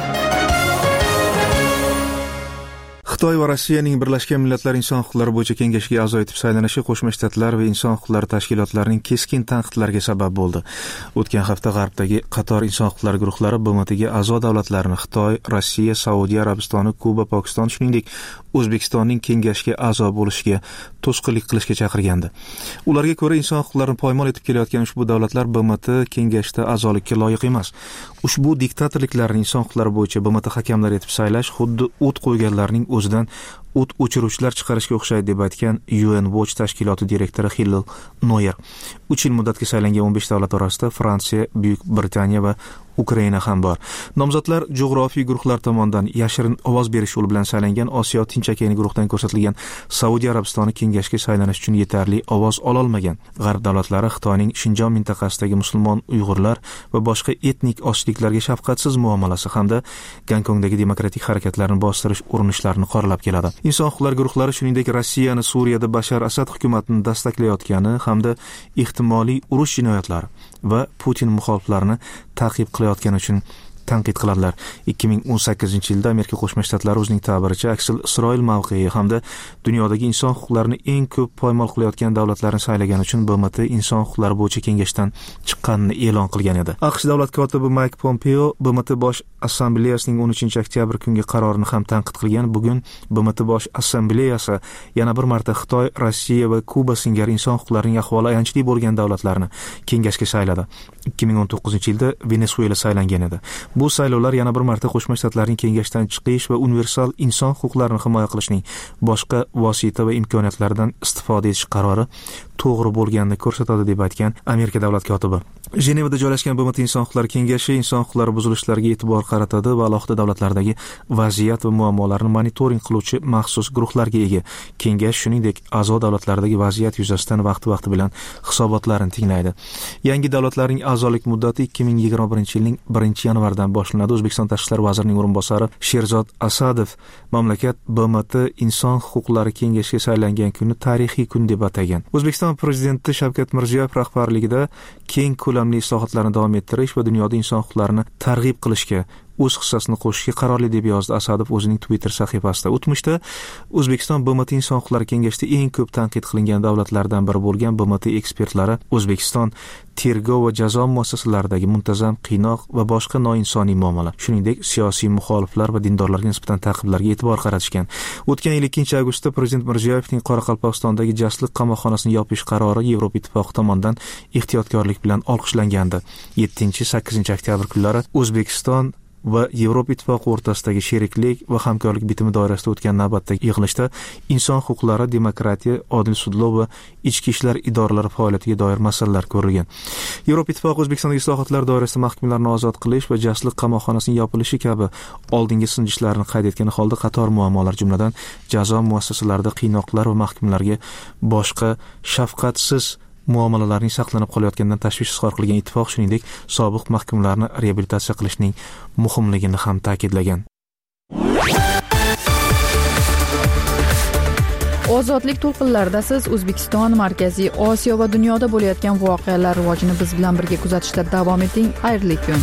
Xitoy va Rossiyaning Birlashgan Millatlar Inson huquqlari bo'yicha kengashiga a'zo etib saylanishi Qo'shma Shtatlar va inson huquqlari tashkilotlarining keskin tanqidlariga sabab bo'ldi. O'tgan hafta G'arbdagi qator inson huquqlari guruhlari BMTga a'zo davlatlarni Xitoy, Rossiya, Saudiya Arabistoni, Kuba, Pokiston, shuningdek O'zbekistonning kengashga a'zo bo'lishiga to'sqinlik qilishga chaqirgandi. Ularga ko'ra, inson huquqlarini poymol etib kelayotgan ushbu davlatlar BMT kengashda a'zolikka loyiq emas. Ushbu diktatorliklarni inson huquqlari bo'yicha BMT hakamlari etib saylash xuddi o't qo'yganlarning o'zidan o't o'chiruvchilar chiqarishga o'xshaydi deb aytgan UN Watch tashkiloti direktori Hillel Noyer. 3 yil muddatga saylangan 15 davlat orasida Fransiya, Buyuk Britaniya va Ukraina ham bor. Nomzodlar jug'rofiy guruhlar tomonidan yashirin ovoz berish yo'li bilan saylangan Osiyo Tinch okeani guruhidan ko'rsatilgan Saudiya Arabistoni kengashga saylanish uchun yetarli ovoz ola olmagan. G'arb davlatlari Xitoyning Shinjon mintaqasidagi musulmon Uyg'urlar va boshqa etnik ochliklarga shafqatsiz muomalasi hamda Gonkongdagi demokratik harakatlarni bostirish urinishlarini qoralab keladi. Inson huquqlari guruhlari shuningdek Rossiyani Suriyada Bashar Asad hukumatini dastaklayotgani hamda ehtimoliy urush jinoyatlari va Putin muxoliflarini ta'qib qilayotgani uchun tanqid qiladilar. 2018-yilda Amerika Qo'shma Shtatlari o'zining ta'biricha aksil Isroil mavqei hamda dunyodagi inson huquqlarini eng ko'p poymol qilayotgan davlatlarni saylagan uchun BMT inson huquqlari bo'yicha kengashdan chiqqanini e'lon qilgan edi. AQSh davlat kotibi Mike Pompeo BMT bosh assambleyasining 13-oktyabr kungi qarorini ham tanqid qilgan. Bugun BMT bosh assambleyasi yana bir marta Xitoy, Rossiya va Kuba singari inson huquqlarining ahvoli ayanchli bo'lgan davlatlarni kengashga sayladi. 2019-yilda Venesuela saylangan edi. Bu saylovlar yana bir marta Qo'shma Shtatlarning kengashdan chiqish va universal inson huquqlarini himoya qilishning boshqa vosita va imkoniyatlaridan istifoda etish qarori to'g'ri bo'lganini ko'rsatadi deb aytgan Amerika davlat kotibi. Jenevada joylashgan BMT Inson huquqlari kengashi inson huquqlari buzilishlariga e'tibor qaratadi va alohida davlatlardagi vaziyat va muammolarni monitoring qiluvchi maxsus guruhlarga ega. Kengash shuningdek a'zo davlatlardagi vaziyat yuzasidan vaqti bilan hisobotlarni tinglaydi. Yangi davlatlarning a'zolik muddati 2021-yilning 1-yanvaridan boshlanadi. O'zbekiston tashqi ishlar vazirining o'rinbosari Sherzod Asadov mamlakat BMT Inson huquqlari kengashiga saylangan kunni tarixiy kun deb atagan. O'zbekiston prezidenti Shavkat Mirziyoyev rahbarligida keng ko'lamli islohotlarni davom ettirish va dunyoda inson huquqlarini targ'ib qilishga o'z hissasini qo'shishga qarorli deb yozdi Asadov o'zining Twitter sahifasida. O'tmishda O'zbekiston BMT Inson huquqlari kengashida eng ko'p tanqid qilingan davlatlardan biri bo'lgan BMT ekspertlari O'zbekiston tergov va jazo muassasalaridagi muntazam qiynoq va boshqa noinsoniy muomala, shuningdek siyosiy muxoliflar va dindorlarga nisbatan ta'qiblarga e'tibor qaratishgan. O'tgan yil 2-avgustda Prezident Mirziyoyevning Qoraqalpog'istondagi jasliq qamoqxonasini yopish qarori Yevropa Ittifoqi tomonidan ehtiyotkorlik bilan olqishlangan. 7-8 oktyabr kunlari O'zbekiston va Yevropa Ittifoqi o'rtasidagi sheriklik va hamkorlik bitimi doirasida o'tgan navbatdagi yig'ilishda inson huquqlari, demokratiya, odil sudlov va ichki ishlar idoralari faoliyatiga doir masalalar ko'rilgan. Yevropa Ittifoqi O'zbekistondagi islohotlar doirasida mahkumlarni ozod qilish va jasliq qamoqxonasining yopilishi kabi oldingi sinjishlarni qayd etgan holda qator muammolar, jumladan jazo muassasalarida qiynoqlar va mahkumlarga boshqa shafqatsiz muomalalarning saqlanib qolayotganidan tashvish izhor qilgan ittifoq shuningdek sobiq mahkumlarni reabilitatsiya qilishning muhimligini ham ta'kidlagan. Ozodlik to'lqinlarida siz O'zbekiston, Markaziy Osiyo va dunyoda bo'layotgan voqealar rivojini biz bilan birga kuzatishda davom eting. Xayrli kun.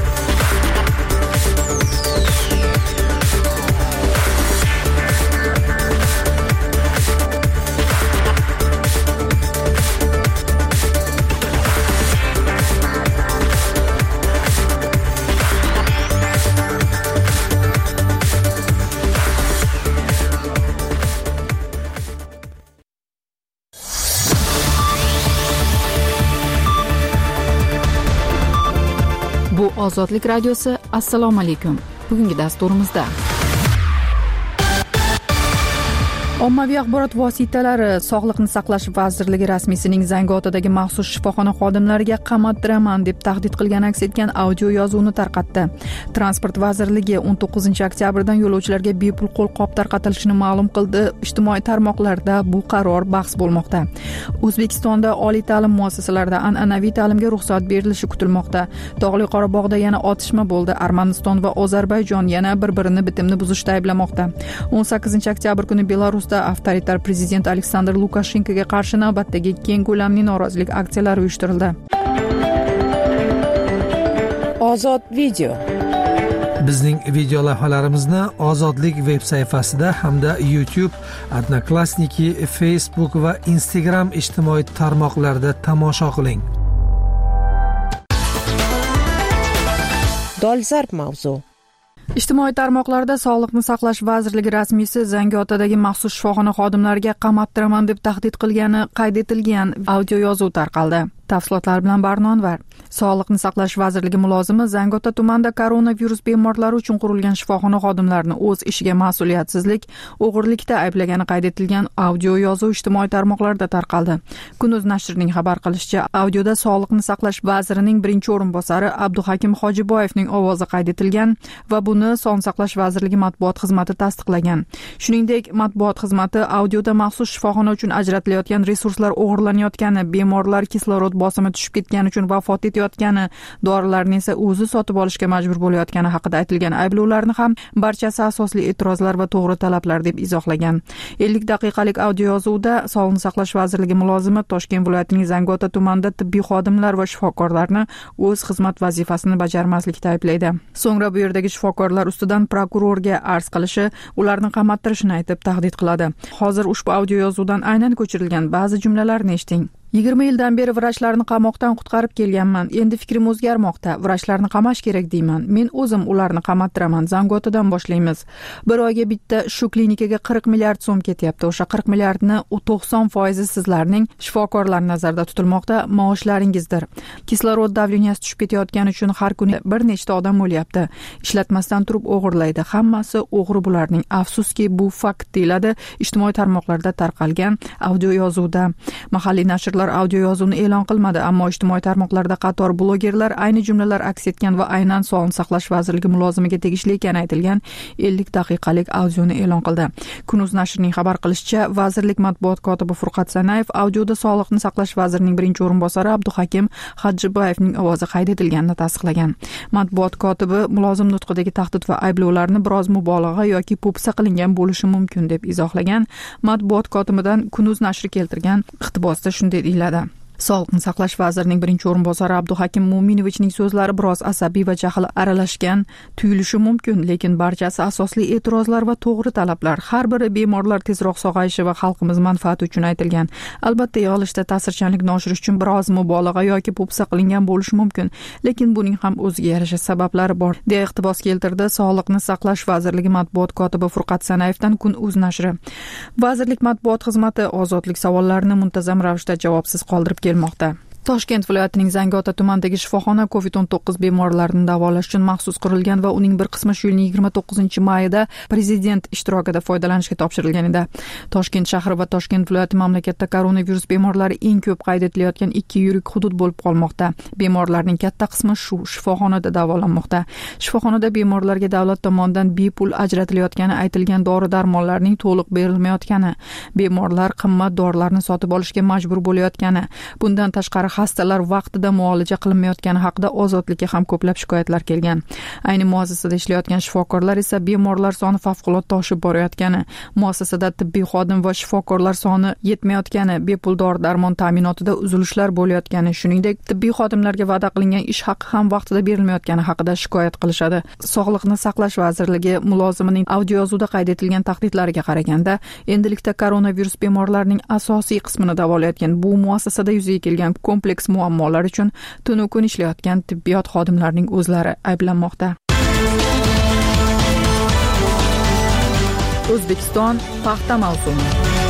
Bu Ozodlik radiosi. Assalomu alaykum. Bugungi dasturimizda ommaviy axborot vositalari Sog'liqni saqlash vazirligi rasmiysining Zangiotadagi maxsus shifoxona xodimlariga qamattiraman deb tahdid qilgani aks etgan audio yozuvni tarqatdi. Transport vazirligi 19-oktyabrdan yo'lovchilarga bepul qo'lqop tarqatilishini ma'lum qildi. Ijtimoiy tarmoqlarda bu qaror bahs bo'lmoqda. O'zbekistonda oliy ta'lim muassasalarida an'anaviy ta'limga ruxsat berilishi kutilmoqda. Tog'li Qorabog'da yana otishma bo'ldi. Armaniston va Ozarbayjon yana bir-birini bitimni buzishda ayblamoqda. 18-oktyabr kuni Belarus avtoritar prezident Aleksandr Lukashenkoga qarshi navbatdagi keng ko'lamli norozilik aksiyalari uyushtirildi. Ozod video. Bizning video lavhalarimizni Ozodlik veb sayfasida hamda YouTube, Odnoklassniki, Facebook va Instagram ijtimoiy tarmoqlarida tomosha qiling. Dolzarb mavzu. Ijtimoiy tarmoqlarda Sog'liqni saqlash vazirligi rasmiysi Zangiotadagi maxsus shifoxona xodimlariga qamattiraman deb tahdid qilgani qayd etilgan audio yozuv tarqaldi. Tafsilotlar bilan Barnonvar. Sog'liqni saqlash vazirligi mulozimi Zangiota tumanida koronavirus bemorlari uchun qurilgan shifoxona xodimlarini o'z ishiga mas'uliyatsizlik, o'g'irlikda ayblagani qayd etilgan audio yozuv ijtimoiy tarmoqlarda tarqaldi. Kunuz nashrining xabar qilishicha, audioda Sog'liqni saqlash vazirining birinchi o'rinbosari Abduhakim Hojiboyevning ovozi qayd etilgan va buni Sog'liqni saqlash vazirligi matbuot xizmati tasdiqlagan. Shuningdek, matbuot xizmati audioda maxsus shifoxona uchun ajratilayotgan resurslar o'g'irlanayotgani, bemorlar kislorod bosimi tushib ketgani uchun vafot etayotgani, dorilarni esa o'zi sotib olishga majbur bo'layotgani haqida aytilgan ayblovlarni ham barchasi asosli e'tirozlar va to'g'ri talablar deb izohlagan. 50 daqiqalik audio yozuvda Sog'liqni saqlash vazirligi mulozimi Toshkent viloyatining Zangiota tumanida tibbiy xodimlar va shifokorlarni o'z xizmat vazifasini bajarmaslikda ayblaydi. So'ngra bu yerdagi shifokorlar ustidan prokurorga arz qilishi, ularni qamattirishini aytib tahdid qiladi. Hozir ushbu audio yozuvdan aynan ko'chirilgan ba'zi jumlalarni eshiting. 20 yildan beri vrachlarni qamoqdan qutqarib kelganman. Endi fikrim o'zgarmoqda. Vrachlarni qamash kerak deyman. Men o'zim ularni qamattiraman. Zangiotadan boshlaymiz. Bir oyga bitta shu klinikaga 40 milliard so'm ketyapti. O'sha 40 milliardni 90% sizlarning shifokorlar nazarda tutilmoqda maoshlaringizdir. Kislorod davleniyasi tushib ketayotgani uchun har kuni bir nechta odam o'lyapti. Ishlatmasdan turib o'g'irlaydi. Hammasi o'g'ri bularning. Afsuski bu fakt deyiladi ijtimoiy tarmoqlarda tarqalgan audio yozuvda. Mahalliy nashr shifokorlar audio yozuvni e'lon qilmadi, ammo ijtimoiy tarmoqlarda qator blogerlar ayni jumlalar aks etgan va aynan Sog'liqni saqlash vazirligi mulozimiga tegishli ekani aytilgan 50 daqiqalik audioni e'lon qildi. Kunuz nashrining xabar qilishicha, vazirlik matbuot kotibi Furqat Sanayev audioda Sog'liqni saqlash vazirining birinchi o'rinbosari Abduhakim Hajjiboyevning ovozi qayd etilganini tasdiqlagan. Matbuot kotibi mulozim nutqidagi tahdid va ayblovlarni biroz mubolag'a yoki po'pisa qilingan bo'lishi mumkin deb izohlagan. Matbuot kotibidan Kunuz nashri keltirgan iqtibosda shunday deyiladi: Sog'liqni saqlash vazirining birinchi o'rinbosari Abduhakim Mo'minovichning so'zlari biroz asabiy va jahl aralashgan tuyulishi mumkin, lekin barchasi asosli e'tirozlar va to'g'ri talablar. Har biri bemorlar tezroq sog'ayishi va xalqimiz manfaati uchun aytilgan. Albatta, yig'ilishda ta'sirchanlikni oshirish uchun biroz mubolag'a yoki po'pisa qilingan bo'lishi mumkin, lekin buning ham o'ziga yarasha sabablari bor, deya iqtibos keltirdi Sog'liqni saqlash vazirligi matbuot kotibi Furqat Sanayevdan Kun.uz nashri. Vazirlik matbuot xizmati ozodlik savollarini muntazam ravishda javobsiz qoldirib kelmoqda. Toshkent viloyatining Zangiota tumanidagi shifoxona COVID-19 bemorlarini davolash uchun maxsus qurilgan va uning bir qismi shu yilning 29-mayida prezident ishtirokida foydalanishga topshirilgan edi. Toshkent shahri va Toshkent viloyati mamlakatda koronavirus bemorlari eng ko'p qayd etilayotgan ikki yirik hudud bo'lib qolmoqda. Bemorlarning katta qismi shu shifoxonada davolanmoqda. Shifoxonada bemorlarga davlat tomonidan bepul ajratilayotgani aytilgan dori-darmonlarning to'liq berilmayotgani, bemorlar qimmat dorilarni sotib olishga majbur bo'layotgani, bundan tashqari xastalar vaqtida muolaja qilinmayotgani haqida Ozodlikka ham ko'plab shikoyatlar kelgan. Ayni muassasada ishlayotgan shifokorlar esa bemorlar soni favqulodda oshib borayotgani, muassasada tibbiy xodim va shifokorlar soni yetmayotgani, bepul dori-darmon ta'minotida uzilishlar bo'layotgani, shuningdek tibbiy xodimlarga va'da qilingan ish haqi ham vaqtida berilmayotgani haqida shikoyat qilishadi. Sog'liqni saqlash vazirligi mulozimining audio yozuvda qayd etilgan tahdidlariga qaraganda, endilikda koronavirus bemorlarining asosiy qismini davolayotgan bu muassasada yuzaga kelgan kompleks muammolar uchun tunu kun ishlayotgan tibbiyot xodimlarining o'zlari ayblanmoqda. O'zbekiston paxta mavsumi.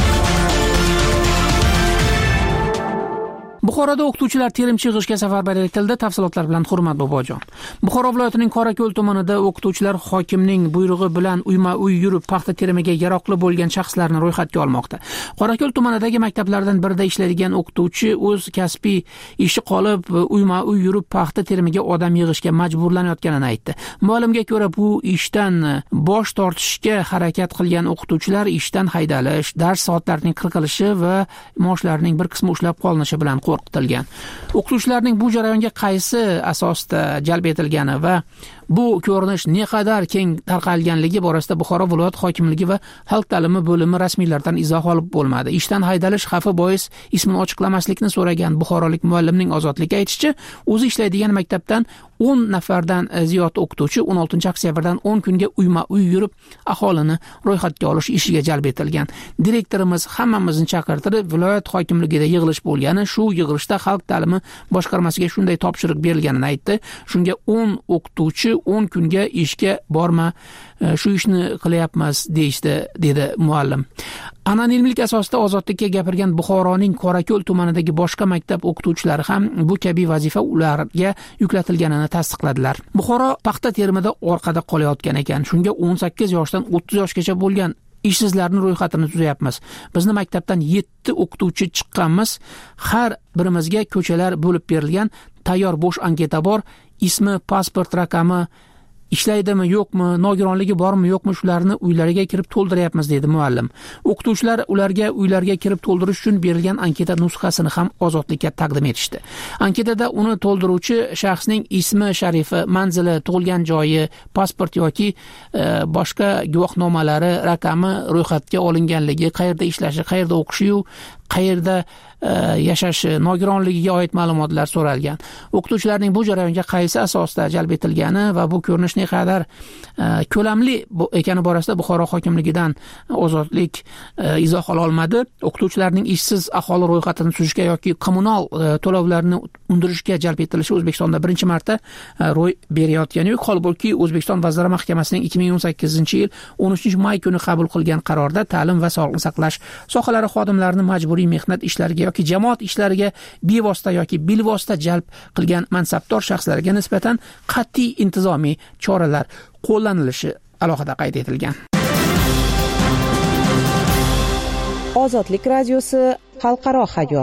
Buxoroda o'qituvchilar terim yig'ishga safarbar etildi. Tafsilotlar bilan Hurmat Bobojon. Buxoro viloyatining Qorako'l tumanida o'qituvchilar hokimning buyrug'i bilan uyma-uy yurib paxta terimiga yaroqli bo'lgan shaxslarni ro'yxatga olmoqda. Qorako'l tumanidagi maktablardan birida ishlaydigan o'qituvchi o'z kasbiy ishi qolib uyma-uy yurib paxta terimiga odam yig'ishga majburlanayotganini aytdi. Ma'lumga ko'ra, bu ishdan bosh tortishga harakat qilgan o'qituvchilar ishdan haydalish, dars soatlarining qirqilishi va maoshlarining bir qismi ushlab qolinishi bilan qo'rqitilgan. O'qituvchilarning bu jarayonga qaysi asosda jalb etilgani va bu ko'rinish naqadar keng tarqalganligi borasida Buxoro viloyat hokimligi va xalq ta'limi bo'limi rasmiylardan izoh olib bo'lmadi. Ishdan haydalish xavfi bois ismini ochiqlamaslikni so'ragan buxorolik muallimning Ozodlikka aytishicha, o'zi ishlaydigan maktabdan 10 nafardan ziyod o'qituvchi 16-oktyabrdan 10 kunga uyma-uy yurib aholini ro'yxatga olish ishiga jalb etilgan. Direktorimiz hammamizni chaqirtirib, viloyat hokimligida yig'ilish bo'lgani, shu yig'ilishda xalq ta'limi boshqarmasiga shunday topshiriq berilganini aytdi. Shunga 10 o'qituvchi 10 kunga ishga borma, shu ishni qilyapmiz deyishdi, dedi muallim. Anonimlik asosida Ozodlikka gapirgan Buxoroning Qorako'l tumanidagi boshqa maktab o'qituvchilari ham bu kabi vazifa ularga yuklatilganini tasdiqladilar. Buxoro paxta terimida orqada qolayotgan ekan. Shunga 18 yoshdan 30 yoshgacha bo'lgan ishsizlarning ro'yxatini tuzayapmiz. Bizni maktabdan 7 o'qituvchi chiqqanmiz. Har birimizga ko'chalar bo'lib berilgan, tayyor bo'sh anketa bor, ismi, pasport raqami, ishlaydimi yo'qmi, nogironligi bormi yo'qmi, shularni uylariga kirib to'ldiryapmiz, dedi muallim. O'qituvchilar ularga uylarga kirib to'ldirish uchun berilgan anketa nusxasini ham Ozodlikka taqdim etishdi. Anketada uni to'ldiruvchi shaxsning ismi, sharifi, manzili, tug'ilgan joyi, pasport yoki boshqa guvohnomalari, raqami, ro'yxatga olinganligi, qayerda ishlashi, qayerda o'qishi, qayerda yashashi, nogironligiga oid ma'lumotlar so'ralgan. O'qituvchilarning bu jarayonga qaysi asosda jalb etilgani va bu ko'rinish naqadar ko'lamli ekani borasida Buxoro hokimligidan Ozodlik izoh ola olmadi. O'qituvchilarning ishsiz aholi ro'yxatini tuzishga yoki kommunal to'lovlarni undirishga jalb etilishi O'zbekistonda birinchi marta ro'y berayotgani yo'q. Holbuki O'zbekiston Vazirlar Mahkamasining 2018-yil 13-may kuni qabul qilgan qarorda ta'lim va sog'liqni saqlash sohalari xodimlarini majburiy mehnat ishlariga yoki jamoat ishlariga bevosita yoki bilvosita jalb qilgan mansabdor shaxslarga nisbatan qat'iy intizomiy choralar qo'llanilishi alohida qayd etilgan. Ozodlik radiosi xalqaro hayot.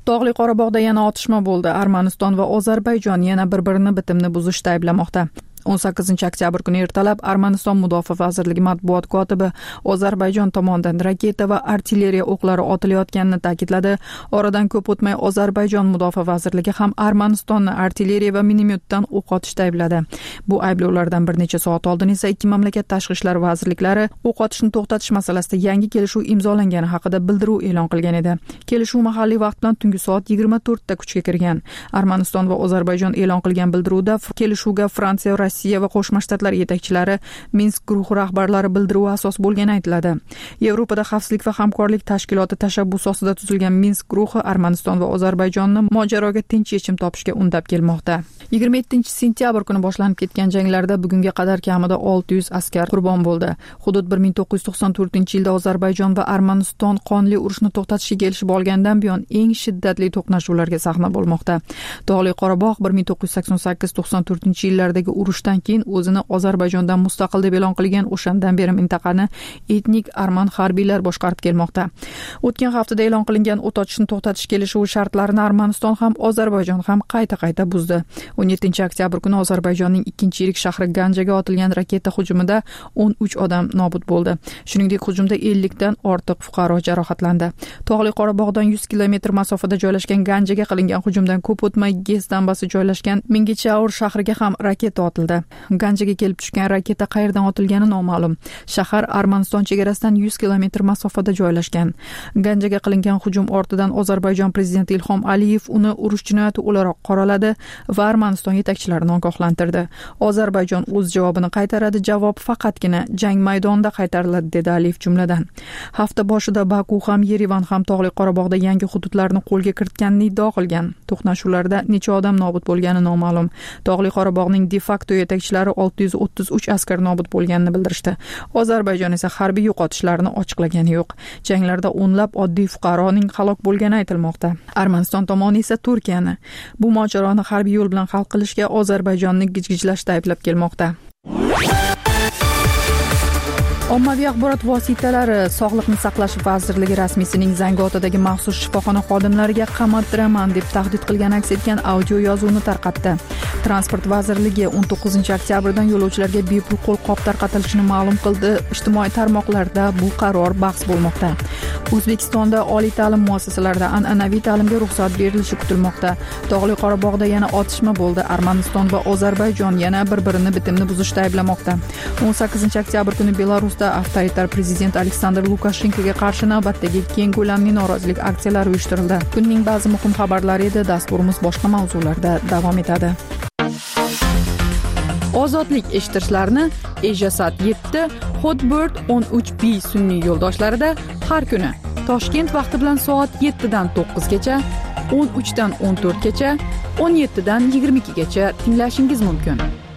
Tog'li Qorabog'da yana otishma bo'ldi. Armaniston va Ozarbayjon yana bir-birini bitimni buzishda ayblamoqda. 18 oktyabr kuni ertalab Armaniston Mudofaa vazirligi matbuot kotibi Ozarbayjon tomonidan raketa va artilleriya o'qlari otilayotganini ta'kidladi. Oradan ko'p o'tmay Ozarbayjon Mudofaa vazirligi ham Armanistonni artilleriya va minomyotdan o'q otishda aybladi. Bu ayblovlardan bir necha soat oldin esa ikki mamlakat tashqi ishlar vazirliklari o'q otishni to'xtatish masalasida yangi kelishuv imzolangani haqida bildiruv e'lon qilgan edi. Kelishuv mahalliy vaqt bilan tungi soat 24 da kuchga kirgan. Armaniston va Ozarbayjon e'lon qilgan bildiruvda kelishuvga Fransiya, Rossiya va Qo'shma Shtatlar yetakchilari Minsk guruhi rahbarlari bildiruvi asos bo'lgani aytiladi. Yevropada xavfsizlik va hamkorlik tashkiloti tashabbusi ostida tuzilgan Minsk guruhi Armaniston va Ozarbayjonni mojaroga tinch yechim topishga undab kelmoqda. 27-sentyabr kuni boshlanib ketgan janglarda bugunga qadar kamida 600 askar qurbon bo'ldi. Hudud 1994-yilda Ozarbayjon va Armaniston qonli urushni to'xtatishga kelishib olgandan buyon eng shiddatli to'qnashuvlarga sahna bo'lmoqda. Tog'li Qorabog' 1988-94-yillardagi urushdan keyin o'zini Ozarbayjondan mustaqil deb e'lon qilgan, o'shandan beri mintaqani etnik arman harbiylar boshqarib kelmoqda. O'tgan haftada e'lon qilingan o't ochishni to'xtatish kelishuvi shartlarini Armaniston ham Ozarbayjon ham qayta buzdi. 17 oktyabr kuni Ozarbayjonning ikkinchi yirik shahri Ganjaga otilgan raketa hujumida 13 odam nobud bo'ldi. Shuningdek, hujumda 50 dan ortiq fuqaro jarohatlandi. Tog'li Qorabog'dan 100 kilometr masofada joylashgan Ganjaga qilingan hujumdan ko'p o'tmay Gez dambasi joylashgan Mingichaur shahriga ham raketa otildi. Ganjaga kelib tushgan raketa qayerdan otilgani noma'lum. Shahar Armaniston chegarasidan 100 kilometr masofada joylashgan. Ganjaga qilingan hujum ortidan Ozarbayjon prezidenti Ilhom Aliyev uni urush jinoyati o'laroq qoraladi va Armaniston yetakchilarini ogohlantirdi. Ozarbayjon o'z javobini qaytaradi, javob faqatgina jang maydonida qaytariladi, dedi Aliyev jumladan. Hafta boshida Baku ham Yerevan ham Tog'li Qorabog'da yangi hududlarni qo'lga kiritganini iddao qilgan. To'qnashuvlarda necha odam nobud bo'lgani noma'lum. Tog'li Qorabog'ning de facto yetakchilari 633 askar nobud bo'lganini bildirishdi. Ozarbayjon esa harbiy yo'qotishlarni ochiqlagani yo'q. Janglarda o'nlab oddiy fuqaroning halok bo'lgani aytilmoqda. Armaniston tomoni esa Turkiyani bu mojaroni harbiy yo'l bilan hal qilishga Ozarbayjonni gijgijlashda ayblab kelmoqda. Ommaviy axborot vositalari Sog'liqni saqlash vazirligi rasmiysining Zangiotadagi maxsus shifoxona xodimlariga qamattiraman deb tahdid qilgan aks etgan audio yozuvni tarqatdi. Transport vazirligi 19 oktyabrdan yo'lovchilarga bepul qo'lqop tarqatilishini ma'lum qildi. Ijtimoiy tarmoqlarda bu qaror bahs bo'lmoqda. O'zbekistonda oliy ta'lim muassasalarida an'anaviy ta'limga ruxsat berilishi kutilmoqda. Tog'li Qorabog'da yana otishma bo'ldi. Armaniston va Ozarbayjon yana bir-birini bitimni buzishda ayblamoqda. 18 oktyabr kuni Belarusda avtoritar prezident Aleksandr Lukashenkoga qarshi navbatdagi keng ko'lamli norozilik aksiyalari uyushtirildi. Kunning ba'zi muhim xabarlari edi. Dasturimiz boshqa mavzularda davom etadi. Ozodlik eshittirishlarni Ejasat 7, Hotbird 13B sun'iy yo'ldoshlarida har kuni Toshkent vaqti bilan soat 7 dan 9 gacha, 13 dan 14 gacha, 17 dan 22 gacha tinglashingiz mumkin.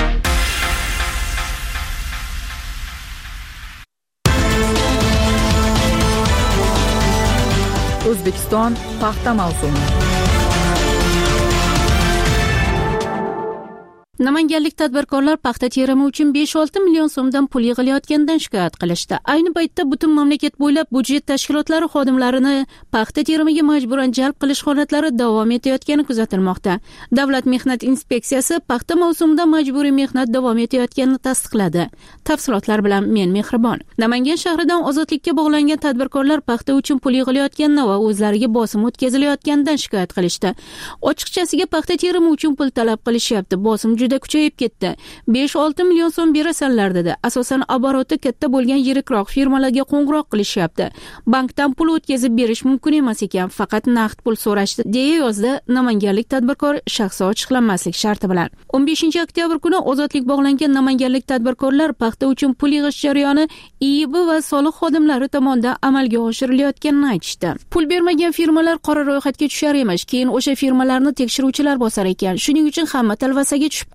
O'zbekiston paxta mavsumi. Namanganlik tadbirkorlar paxta terimi uchun 5-6 million so'mdan pul yig'ilayotganidan shikoyat qilishdi. Ayni paytda butun mamlakat bo'ylab budjet tashkilotlari xodimlarini paxta terimiga majburan jalb qilish holatlari davom etayotgani kuzatilmoqda. Davlat mehnat inspeksiyasi paxta mavsumida majburiy mehnat davom etayotganini tasdiqladi. Tafsilotlar bilan men Mehribon. Namangan shahridan ozodlikka bog'langan tadbirkorlar paxta uchun pul yig'ilayotganini va o'zlariga bosim o'tkazilayotganidan shikoyat qilishdi. Ochiqchasiga paxta terimi uchun pul talab qilishyapti. Bosim juda kuchayib ketdi. 5-6 million so'm berasanlar dedi. Asosan oboroti katta bo'lgan yirikroq firmalarga qo'ng'iroq qilishyapti. Bankdan pul o'tkazib berish mumkin emas ekan, faqat naqd pul so'rashdi, deya yozdi namanganlik tadbirkor shaxsi ochiqlanmaslik sharti bilan. 15 oktyabr kuni ozodlik bog'langan namanganlik tadbirkorlar paxta uchun pul yig'ish jarayoni IIB va soliq xodimlari tomonidan amalga oshirilayotganini aytishdi. Pul bermagan firmalar qora ro'yxatga tushar emas, keyin o'sha firmalarni tekshiruvchilar bosar ekan. Shuning uchun hamma talvasaga tushib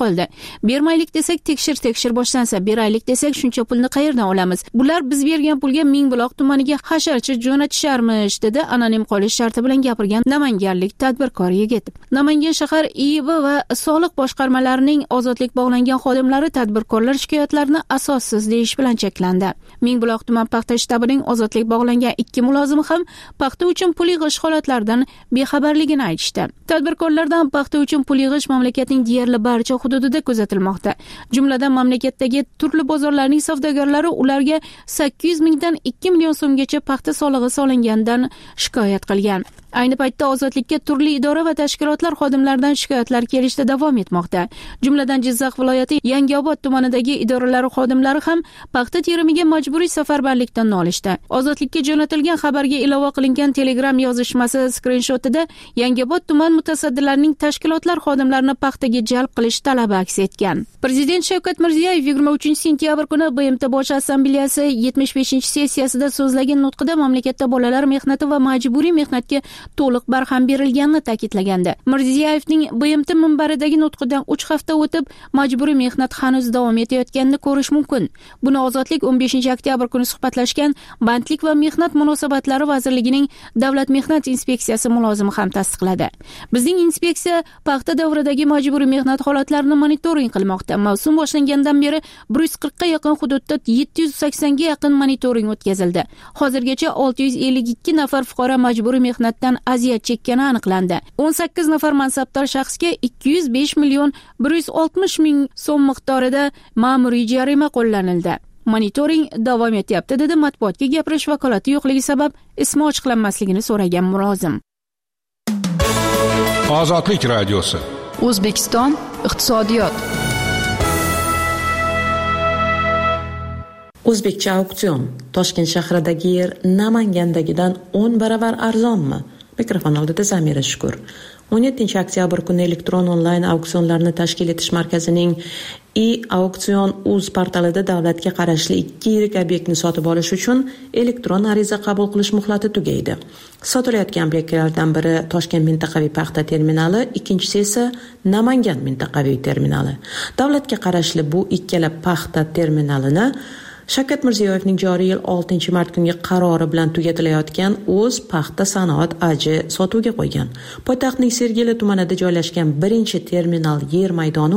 qoldi. Bermaylik desak tekshir boshlansa, beraylik desak shuncha pulni qayerdan olamiz? Bular biz bergan pulga Mingbuloq tumaniga hasharchi jo'natisharmish, dedi anonim qolish sharti bilan gapirgan namanganlik tadbirkor yigit. Namangan shahar IIB va soliq boshqarmalarining ozodlik bog'langan xodimlari tadbirkorlar shikoyatlarini asossiz deyish bilan cheklandi. Mingbuloq tuman paxta shtabining ozodlik bog'langan 2 mulozimi ham paxta uchun pul yig'ish holatlaridan bexabarligini aytishdi. Tadbirkorlardan paxta uchun pul yig'ish mamlakatning deyarli barcha hududida kuzatilmoqda. Jumladan mamlakatdagi turli bozorlarning savdogarlari ularga 800 mingdan 2 million so'mgacha paxta solig'i solingandan shikoyat qilgan. Ayni paytda ozodlikka turli idora va tashkilotlar xodimlaridan shikoyatlar kelishda davom etmoqda. Jumladan Jizzax viloyati Yangiobod tumanidagi idoralar xodimlari ham paxta terimiga majburiy safarbarlikdan nolishdi. Ozodlikka jo'natilgan xabarga ilova qilingan Telegram yozishmasi skrinshotida Yangiobod tuman mutasaddilarining tashkilotlar xodimlarini paxtaga jalb qilish talabi aks etgan. Prezident Shavkat Mirziyoyev 23-sentyabr kuni BMT Bosh Assambleyasi 75-sessiyasida so'zlagan nutqida mamlakatda bolalar mehnati va majburiy mehnatga to'liq barham berilganini ta'kidlagandi. Mirziyoyevning BMT minbaridagi nutqidan 3 hafta o'tib majburiy mehnat hanuz davom etayotganini ko'rish mumkin. Buni Ozodlik 15-oktyabr kuni suhbatlashgan Bandlik va mehnat munosabatlari vazirligining Davlat mehnat inspeksiyasi mulozimi ham tasdiqladi. Bizning inspeksiya paxta davridagi majburiy mehnat holatlarini monitoring qilmoqda. Mavsum boshlangandan beri 140 ga yaqin hududda 780 ga yaqin monitoring o'tkazildi. Hozirgacha 652 nafar fuqaro majburiy mehnatdan aziyat chekkani aniqlandi. 18 nafar mansabdor shaxsga 205 million 160 ming so'm miqdorida ma'muriy jarima qo'llanildi. Monitoring davom etyapti, dedi matbuotga gapirish vakolati yo'qligi sabab ismi ochiqlanmasligini so'ragan mulozim. Ozodlik radiosi. O'zbekiston iqtisodiyot. O'zbekcha auksion. Toshkent shahridagi yer Namangandagidan 10 baravar arzonmi? Mikrofon oldida Zamira Shukur. 17-oktyabr kuni elektron onlayn auksionlarni tashkil etish markazining e-auksion.uz portalida davlatga qarashli 2 yirik obyektni sotib olish uchun elektron ariza qabul qilish muhlati tugaydi. Sotilayotgan obyektlardan biri Toshkent mintaqaviy paxta terminali, ikkinchisi esa Namangan mintaqaviy terminali. Davlatga qarashli bu ikkala paxta terminalini Shavkat Mirziyoyevning joriy yil 6-mart kungi qarori bilan tugatilayotgan o'z paxta sanoat AJ sotuvga qo'ygan. Poytaxtning Sergeli tumanida joylashgan birinchi terminal yer maydoni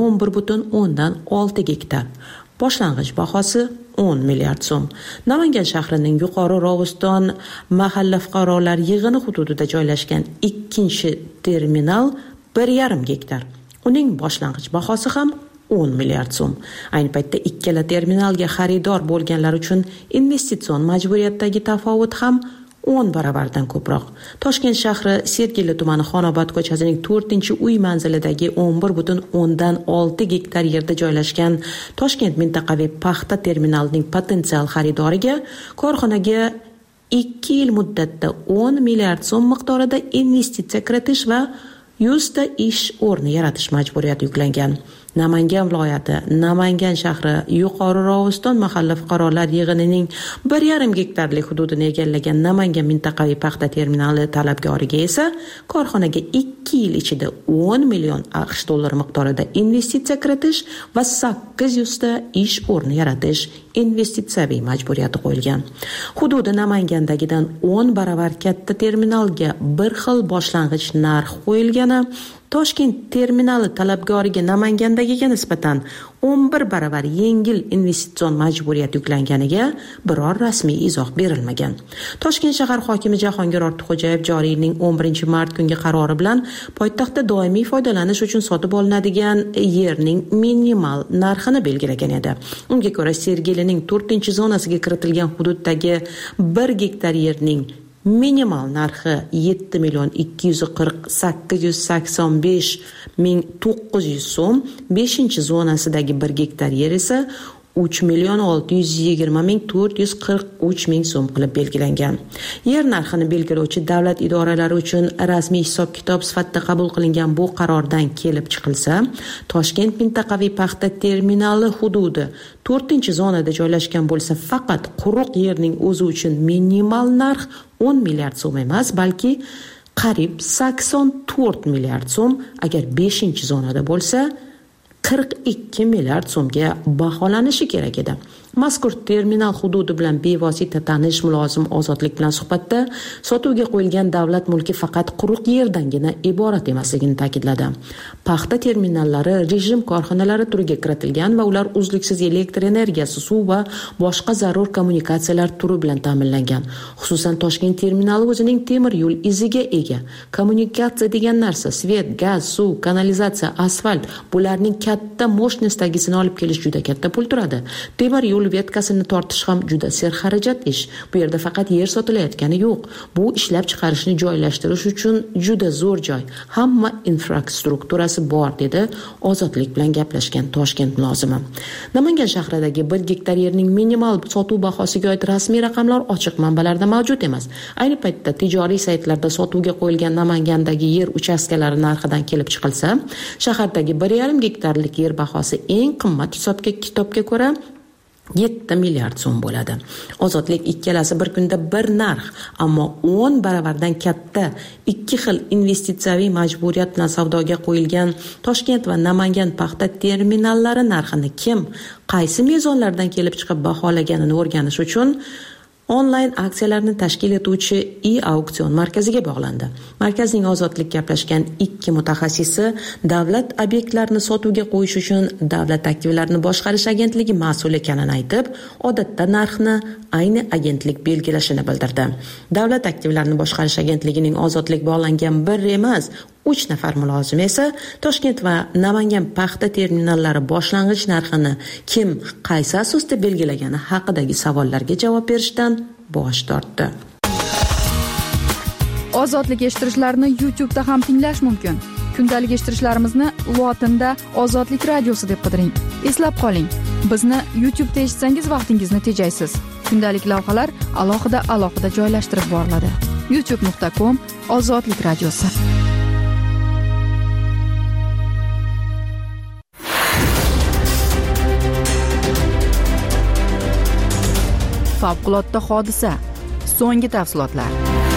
11,6 gektar. Boshlang'ich bahosi 10 milliard so'm. Namangan shahrining Yuqori Rovuston mahalla fuqarolar yig'ini hududida joylashgan ikkinchi terminal 1,5 gektar. Uning boshlang'ich bahosi ham 10 milliard so'm. Ayni paytda ikkala terminalga xaridor bo'lganlar uchun investitsion majburiyatdagi tafovut ham 10 baravardan ko'proq. Toshkent shahri Sergeli tumani Xonobod ko'chasining 4-uy manzilidagi 11,6 gektar yerda joylashgan Toshkent mintaqaviy paxta terminalining potensial xaridoriga korxonaga 2 yil muddatda 10 milliard so'm miqdorida investitsiya kiritish va 100 ta ish o'rni yaratish majburiyati yuklangan. Namangan viloyati, Namangan shahri Yuqori Rovuston mahalla fuqarolar yig'inining 1,5 gektarlik hududini egallagan Namangan mintaqaviy paxta terminali talabgoriga esa korxonaga 2 yil ichida 10 million AQSh dollari miqdorida investitsiya kiritish va 800 ta ish o'rni yaratish investitsiyaviy majburiyati qo'yilgan. Hududi Namangandagidan 10 baravar katta terminalga bir xil boshlang'ich narx qo'yilgani Toshkent terminali talabgoriga Namangandagiga nisbatan 11 baravar yengil investitsion majburiyat yuklanganiga biror rasmiy izoh berilmagan. Toshkent shahar hokimi Jahongir Ortiqxo'jayev joriy yilning 11-mart kungi qarori bilan poytaxtda doimiy foydalanish uchun sotib olinadigan yerning minimal narxini belgilagan edi. Unga ko'ra Sergelining 4-zonasiga kiritilgan hududdagi 1 gektar yerning minimal narxi 7,248,900 so'm, 5-zonasidagi 1 gektar yer esa 3,620,443 so'm qilib belgilangan. Yer narxini belgilovchi davlat idoralari uchun rasmiy hisob-kitob sifatida qabul qilingan bu qarordan kelib chiqilsa, Toshkent mintaqaviy paxta terminali hududi 4-zonada joylashgan bo'lsa, faqat quruq yerning o'zi uchun minimal narx 10 milliard so'm emas, balki qariyb 84 milliard so'm, agar 5-zonada bo'lsa 42 milliard so'mga baholanishi kerak edi. Mazkur terminal hududi bilan bevosita tanish mulozim Ozodlik bilan suhbatda sotuvga qo'yilgan davlat mulki faqat quruq yerdangina iborat emasligini ta'kidladi. Paxta terminallari rejim korxonalari turiga kiritilgan va ular uzluksiz elektr energiyasi, suv va boshqa zarur kommunikatsiyalar turi bilan ta'minlangan. Xususan Toshkent terminali o'zining temir yo'l iziga ega. Kommunikatsiya degan narsa, svet, gaz, suv, kanalizatsiya, asfalt, bularning katta moshностьdagisini olib kelish juda katta pul turadi. Temir yo'l vetkasini tortish ham juda serxarajat ish. Bu yerda faqat yer sotilayotgani yo'q. Bu ishlab chiqarishni joylashtirish uchun juda zo'r joy. Hamma infrastrukturasi bor, dedi Ozodlik bilan gaplashgan Toshkent mulozimi. Namangan shahridagi 1 gektar yerning minimal sotuv bahosiga oid rasmiy raqamlar ochiq manbalarda mavjud emas. Ayni paytda tijoriy saytlarda sotuvga qo'yilgan Namangandagi yer uchastkalari narxidan kelib chiqilsa, shahardagi 1,5 gektarlik yer bahosi eng qimmat kitobga ko'ra 7 milliard so'm bo'ladi. Ozodlik ikkalasi bir kunda bir narx, ammo 10 baravardan katta ikki xil investitsiyaviy majburiyat bilan savdoga qo'yilgan Toshkent va Namangan paxta terminallari narxini kim, qaysi mezonlardan kelib chiqib baholaganini o'rganish uchun onlayn aksiyalarni tashkil etuvchi e-auksion markaziga bog'landi. Markazning Ozodlik gaplashgan 2 mutaxassisi davlat obyektlarini sotuvga qo'yish uchun Davlat aktivlarini boshqarish agentligi mas'ul ekanini aytib, odatda narxni ayni agentlik belgilashini bildirdi. Davlat aktivlarini boshqarish agentligining Ozodlik bog'langan bir emas, 3 nafar mulozimi esa Toshkent va Namangan paxta terminallari boshlang'ich narxini kim, qaysi asosda belgilagani haqidagi savollarga javob berishdan bosh tortdi. Ozodlik eshittirishlarini YouTube'da ham tinglash mumkin. Kundalik eshittirishlarimizni lotinda Ozodlik radiosi deb qidiring. Eslab qoling, bizni YouTube'da eshitsangiz vaqtingizni tejaysiz. Kundalik lavhalar alohida joylashtirib boriladi. youtube.com/Ozodlik radiosi. Favqulodda hodisa. So'nggi tafsilotlar.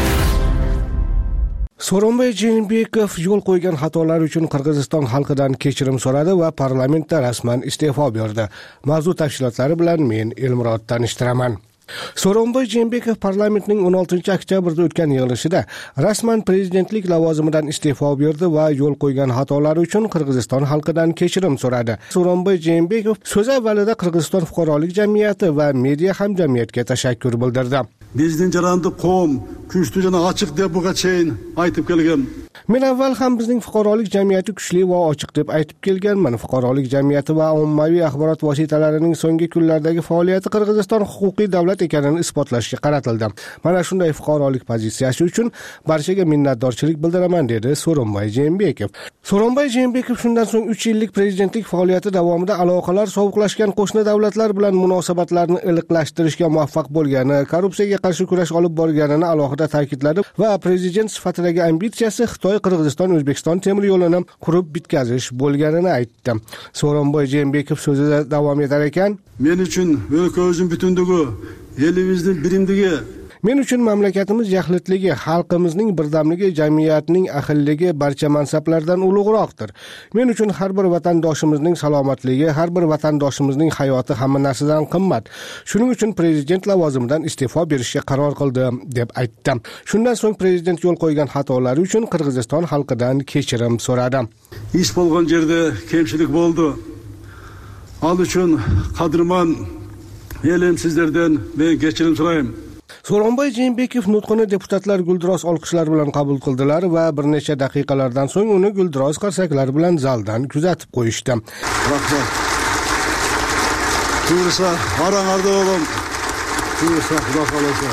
So'ronbay Jeenbekov yo'l qo'ygan xatolar uchun Qirg'iziston xalqidan kechirim so'radi va parlamentda rasman iste'fo berdi. Mavzu tafsilotlari bilan men Elmurod tanishtiraman. So'ronbay Jeenbekov parlamentning 16 oktyabrda o'tgan yig'ilishida rasman prezidentlik lavozimidan iste'fo berdi va yo'l qo'ygan xatolari uchun Qirg'iziston xalqidan kechirim so'radi. So'ronbay Jeenbekov so'z avvalida Qirg'iziston fuqarolik jamiyati va media hamjamiyatga tashakkur bildirdi. Bizning jarayonda qo'm, kuchli jana ochiq deb buga cheyin aytib kelgan. Men avval ham bizning fuqarolik jamiyati kuchli va ochiq deb aytib kelganman. Fuqarolik jamiyati va ommaviy axborot vositalarining so'nggi kunlardagi faoliyati Qirg'iziston huquqiy davlat ekanini isbotlashga qaratildi. Mana shunday fuqarolik pozitsiyasi uchun barchaga minnatdorchilik bildiraman, dedi So'ronbay Jeenbekov. So'ronbay Jeenbekov shundan so'ng 3 yillik prezidentlik faoliyati davomida aloqalar sovuqlashgan qo'shni davlatlar bilan munosabatlarni iliqlashtirishga muvaffaq bo'lgani, korrupsiyaga qarshi kurash olib borganini alohida ta'kidladi va prezident sifatidagi ambitsiyasi Xitoy Qirg'iziston O'zbekiston temir yo'lini qurib bitkazish bo'lganini aytdi. So'ronbay Jeenbekov so'zida davom etar ekan, men uchun o'lkamizning butunligi, elimizning birimligi, men uchun mamlakatimiz yaxlitligi, xalqimizning birdamligi, jamiyatning ahilligi barcha mansablardan ulug'roqdir. Men uchun har bir vatandoshimizning salomatligi, har bir vatandoshimizning hayoti hamma narsadan qimmat. Shuning uchun prezident lavozimidan iste'fo berishga qaror qildim, deb aytdi. Shundan so'ng prezident yo'l qo'ygan xatolari uchun Qirg'iziston xalqidan kechirim so'radi. Ish bo'lgan yerda kamchilik bo'ldi. Al uchun qadrman elim sizlardan men kechirim so'rayman. So'ronbay Jeenbekov nutqini deputatlar guldiroz olqishlar bilan qabul qildilar va bir necha daqiqalardan so'ng uni guldiroz qarsaklar bilan zaldan kuzatib qo'yishdi. Rahmat. Buyursa, aranglarda olam. Buyursa, xudo xolasa.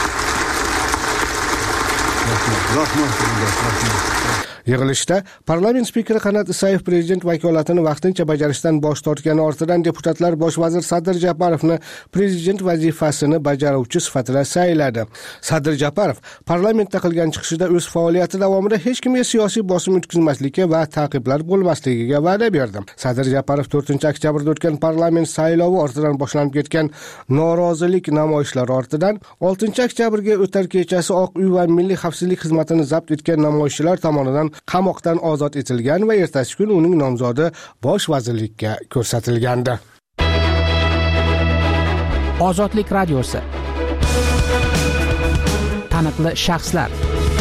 Rahmat. Yig'ilishda parlament spikeri Qanat Isayev prezident vakolatini vaqtincha bajarishdan bosh tortgani ortidan deputatlar bosh vazir Sadir Japarovni prezident vazifasini bajaruvchi sifatida sayladi. Sadir Japarov parlamentda qilgan chiqishida o'z faoliyati davomida hech kimga siyosiy bosim o'tkazmaslikka va ta'qiblar bo'lmasligiga va'da berdi. Sadir Japarov 4-oktyabrda o'tgan parlament saylovi ortidan boshlanib ketgan norozilik namoyishlari ortidan 6-oktyabrga o'tar kechasi Oq uy va Milliy xavfsizlik xizmatini zabt etgan namoyishchilar tomonidan qamoqdan ozod etilgan va ertasi kun uning nomzodi bosh vazirlikka ko'rsatilgandi. Ozodlik radiosi. Taniqli shaxslar.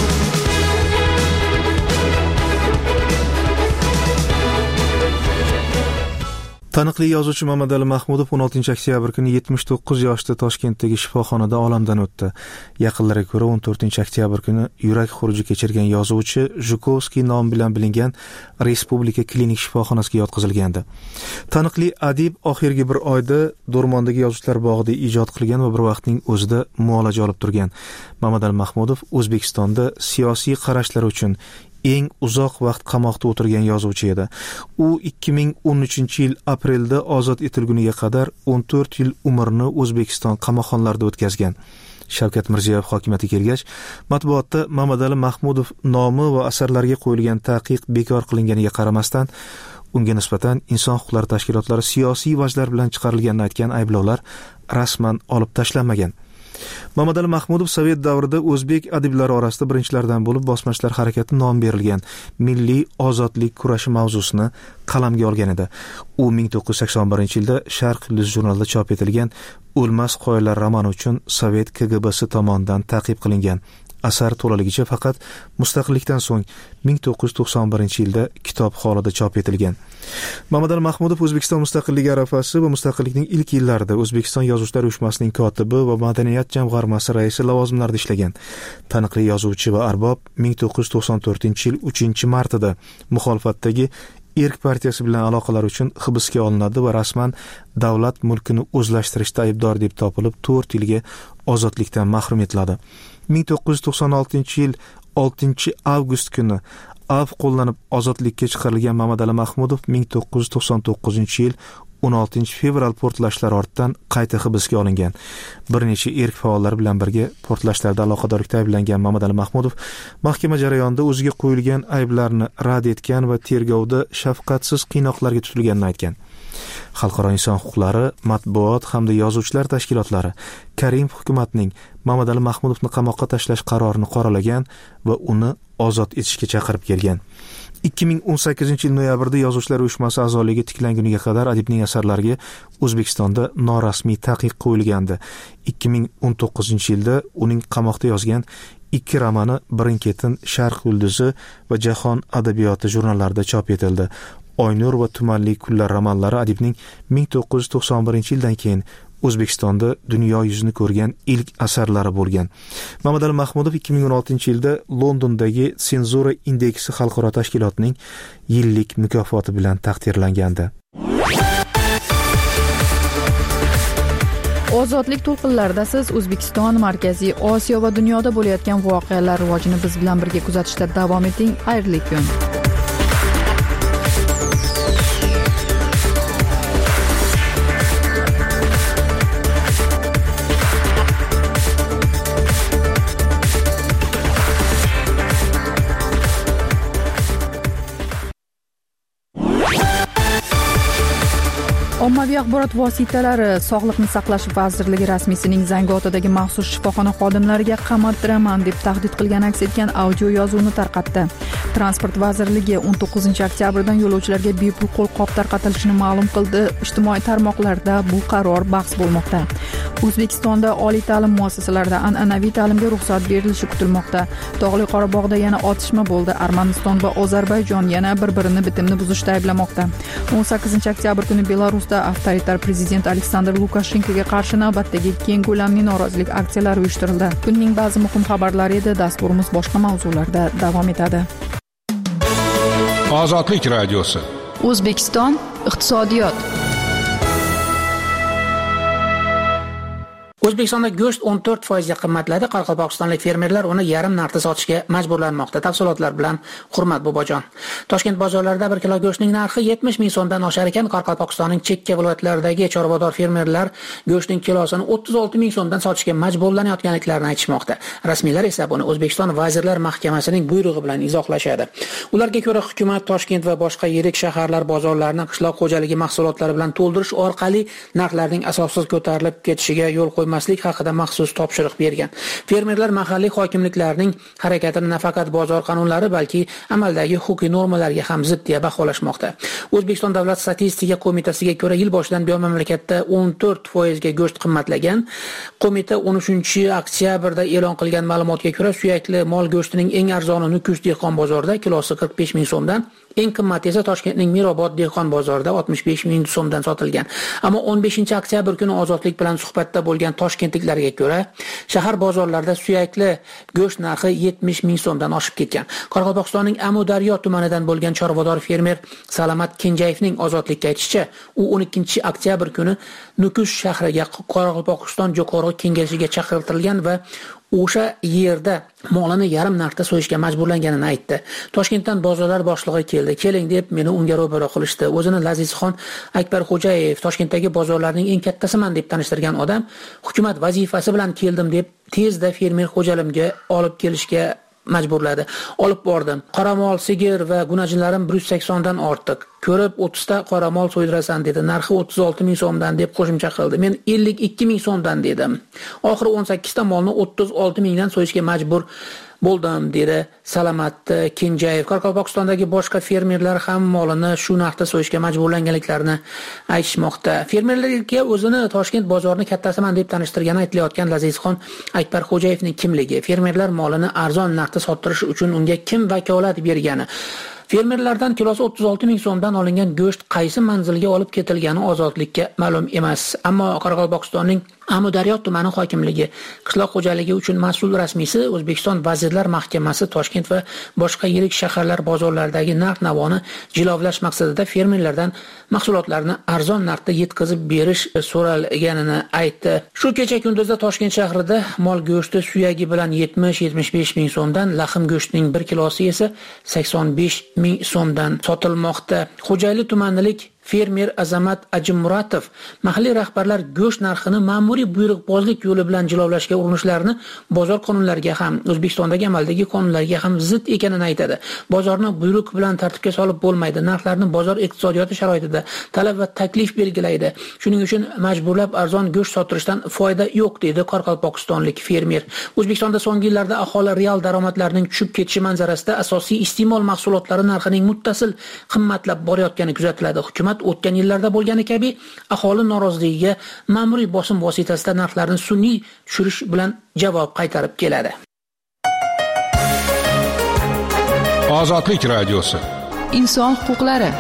Taniqli yozuvchi Mamadali Mahmudov 16-oktyabr kuni 79 yoshda Toshkentdagi shifoxonada olamdan o'tdi. Yaqinlariga ko'ra 14-oktyabr kuni yurak xuruji kechirgan yozuvchi Zhukovskiy nomi bilan bilingan Respublika klinik shifoxonasiga yotqizilgandi. Taniqli adib oxirgi bir oyda Do'rmondagi Yozuvchilar bog'ida ijod qilgan va bir vaqtning o'zida muolaja olib turgan. Mamadali Mahmudov O'zbekistonda siyosiy qarashlari uchun eng uzoq vaqt qamoqda o'tirgan yozuvchi edi. U 2013-yil aprelda ozod etilguniga qadar 14 yil umrini O'zbekiston qamoqxonalarida o'tkazgan. Shavkat Mirziyoyev hokimiyatga kelgach, matbuotda Mamadali Mahmudov nomi va asarlariga qo'yilgan taqiq bekor qilinganiga qaramasdan, unga nisbatan inson huquqlari tashkilotlari siyosiy vajlar bilan chiqarilganini aytgan ayblovlar rasman olib tashlanmagan. Mamadali Mahmudov Sovet davrida o'zbek adiblari orasida birinchilardan bo'lib bosmachilar harakati nom berilgan milliy ozodlik kurashi mavzusini qalamga olgan edi. U 1981-yilda Sharq Yulduzi jurnalida chop etilgan O'lmas qoyalar romani uchun Sovet KGBsi tomonidan ta'qib qilingan. Asar to'laligicha faqat mustaqillikdan so'ng 1991-yilda kitob holida chop etilgan. Mamadali Mahmudov O'zbekiston mustaqilligi arafasi va mustaqillikning ilk yillarida O'zbekiston Yozuvchilar uyushmasining kotibi va madaniyat jamg'armasi raisi lavozimlarida ishlagan. Taniqli yozuvchi va arbob 1994-yil 3-martida muxolifatdagi Erk partiyasi bilan aloqalar uchun hibsga olinadi va rasman davlat mulkini o'zlashtirishda aybdor deb topilib 4 yilga ozodlikdan mahrum etiladi. 1996-yil 6-avgust kuni av qo'llanib ozodlikka chiqarilgan Mamadali Mahmudov 1999-yil 16-fevral portlashlari ortidan qayta hibsga olingan. Bir necha erk faollari bilan birga portlashlarda aloqadorlikda ayblangan Mamadali Mahmudov mahkama jarayonida o'ziga qo'yilgan ayblarni rad etgan va tergovda shafqatsiz qiynoqlarga tutilganini aytgan. Xalqaro inson huquqlari, matbuot hamda yozuvchilar tashkilotlari Karimov hukumatning Mamadali Mahmudovni qamoqqa tashlash qarorini qoralagan va uni ozod etishga chaqirib kelgan. 2018-yil noyabrda Yozuvchilar uyushmasi a'zoligi tiklanguniga qadar adibning asarlariga O'zbekistonda norasmiy taqiq qo'yilgandi. 2019-yilda uning qamoqda yozgan 2 romani Birin-ketin, Sharq Yulduzi va Jahon adabiyoti jurnallarida chop etildi. Oynur va Tumanli kunlar romanlari adibning 1991-yildan keyin O'zbekistonda dunyo yuzini ko'rgan ilk asarlari bo'lgan. Mamadali Mahmudov 2016-yilda Londondagi Senzura indeksi xalqaro tashkilotining yillik mukofoti bilan taqdirlangandi. Ozodlik to'lqinlarida siz O'zbekiston, Markaziy Osiyo va dunyoda bo'layotgan voqealar rivojini biz bilan birga kuzatishda davom eting. Xayrli kun. Ommaviy axborot vositalari Sog'liqni saqlash vazirligi rasmiysining Zangiotadagi maxsus shifoxona xodimlariga qamoqdiraman deb tahdid qilgani aks etgan audio yozuvni tarqatdi. Transport vazirligi 19-oktyabrdan yo'lovchilarga bepul qo'lqop tarqatilishini ma'lum qildi. Ijtimoiy tarmoqlarda bu qaror bahs bo'lmoqda. O'zbekistonda oliy ta'lim muassasalarida an'anaviy ta'limga ruxsat berilishi kutilmoqda. Tog'li Qorabog'da yana otishma bo'ldi. Armaniston va Ozarbayjon yana bir-birini bitimni buzishda ayblamoqda. 18-oktyabr kuni Belarusda avtoritar prezident Aleksandr Lukashenkoga qarshi navbatdagi keng ko'lamli norozilik aksiyalari uyushtirildi. Kunning ba'zi muhim xabarlari edi. Dasturimiz boshqa mavzularda davom etadi. Ozodlik radiosi. O'zbekiston iqtisodiyot. O'zbekistonda go'sht 14% ga qimmatladi. Qoraqalpog'istonlik fermerlar uni yarim narxda sotishga majburlanmoqda. Tafsilotlar bilan Hurmat Bobojon. Toshkent bozorlarida 1 kilo go'shtning narxi 70 ming so'mdan oshar ekan. Qoraqalpog'istonning chekka viloyatlaridagi chorvador fermerlar go'shtning kilosini 36 ming so'mdan sotishga majburlanayotganliklarini aytishmoqda. Rasmiylar esa buni O'zbekiston Vazirlar Mahkamasining buyrug'i bilan izohlashadi. Ularga ko'ra, hukumat Toshkent va boshqa yirik shaharlar bozorlarini qishloq xo'jaligi mahsulotlari bilan to'ldirish orqali narxlarning asossiz ko'tarilib ketishiga yo'l qo'ymoqda. ko'rmaslik haqida maxsus topshiriq bergan. Fermerlar mahalliy hokimliklarning harakatini nafaqat bozor qonunlari, balki amaldagi huquqiy normalarga ham zid deya baholashmoqda. O'zbekiston Davlat statistika qo'mitasiga ko'ra, yil boshidan buyon mamlakatda 14% ga go'sht qimmatlagan. Qo'mita 13-oktyabrda e'lon qilgan ma'lumotga ko'ra, suyakli mol go'shtining eng arzoni Nukus dehqon bozorida kilosi 45 ming so'mdan, eng qimmati esa Toshkentning Mirobod dehqon bozorida 65 ming so'mdan sotilgan. Ammo 15-oktyabr kuni Ozodlik bilan suhbatda bo'lgan toshkentliklarga ko'ra, shahar bozorlarida suyakli go'sht narxi 70 ming so'mdan oshib ketgan. Qoraqalpog'istonning Amudaryo tumanidan bo'lgan chorvador fermer Salamat Kenjayevning Ozodlikka aytishicha, u 12-oktyabr kuni Nukus shahriga Qoraqalpog'iston Jo'qorg'i kengashiga chaqirtirilgan va o'sha yerda molini yarim narxda so'yishga majburlanganini aytdi. Toshkentdan bozorlar boshlig'i keldi. Keling deb meni unga ro'baro qilishdi. O'zini Lazizxon Akbarxo'jayev Toshkentdagi bozorlarning eng kattasiman deb tanishtirgan odam, hukumat vazifasi bilan keldim deb tezda fermer xo'jalimga olib kelishga majburladi. Olib bordim. Qoramol, sigir va gunajinlarim 180 dan ortiq. Ko'rib 30 ta qoramol so'ydirasan dedi. Narxi 36 ming so'mdan deb qo'shimcha qildi. Men 52 ming so'mdan dedim. Oxiri 18 ta molni 36 mingdan so'yishga majbur bo'ldim dedi Salamat Kenjayev. Qoraqalpog'istondagi boshqa fermerlar ham molini shu narxda so'yishga majburlanganliklarini aytishmoqda. Fermerlarga o'zini Toshkent bozorini kattasiman deb tanishtirgani aytilayotgan Lazizxon Akbarxo'jayevning kimligi, fermerlar molini arzon narxda sotirish uchun unga kim vakolat bergani, fermerlardan kilosi 36 ming so'mdan olingan go'sht qaysi manzilga olib ketilgani Ozodlikka ma'lum emas. Ammo Qoraqalpog'istonning Amudaryo tumani hokimligi qishloq xo'jaligi uchun mas'ul rasmiysi O'zbekiston Vazirlar Mahkamasi Toshkent va boshqa yirik shaharlar bozorlaridagi narx-navoni jilovlash maqsadida fermerlardan mahsulotlarni arzon narxda yetkazib berish so'ralganini aytdi. Shu kecha kunduzda Toshkent shahrida mol go'shti suyagi bilan 70-75 ming so'mdan, laxim go'shtining 1 kilosi esa 85 ming so'mdan sotilmoqda. Xo'jayli tumanilik fermer Azamat Ajimmuratov mahalliy rahbarlar go'sht narxini ma'muriy buyruqbozlik yo'li bilan jilovlashga urinishlarini bozor qonunlariga ham, O'zbekistondagi amaldagi qonunlarga ham zid ekanini aytadi. Bozorni buyruq bilan tartibga solib bo'lmaydi. Narxlarni bozor iqtisodiyoti sharoitida talab va taklif belgilaydi. Shuning uchun majburlab arzon go'sht sotirishdan foyda yo'q dedi Qoraqalpog'istonlik fermer. O'zbekistonda so'nggi yillarda aholi real daromadlarining tushib ketishi manzarasida asosiy iste'mol mahsulotlari narxining muttasil qimmatlab borayotgani kuzatiladi. Hukumat o'tgan yillarda bo'lgani kabi aholi noroziligiga ma'muriy bosim vositasida narxlarni sun'iy tushirish bilan javob qaytarib keladi. Ozodlik radiosi. Inson huquqlari.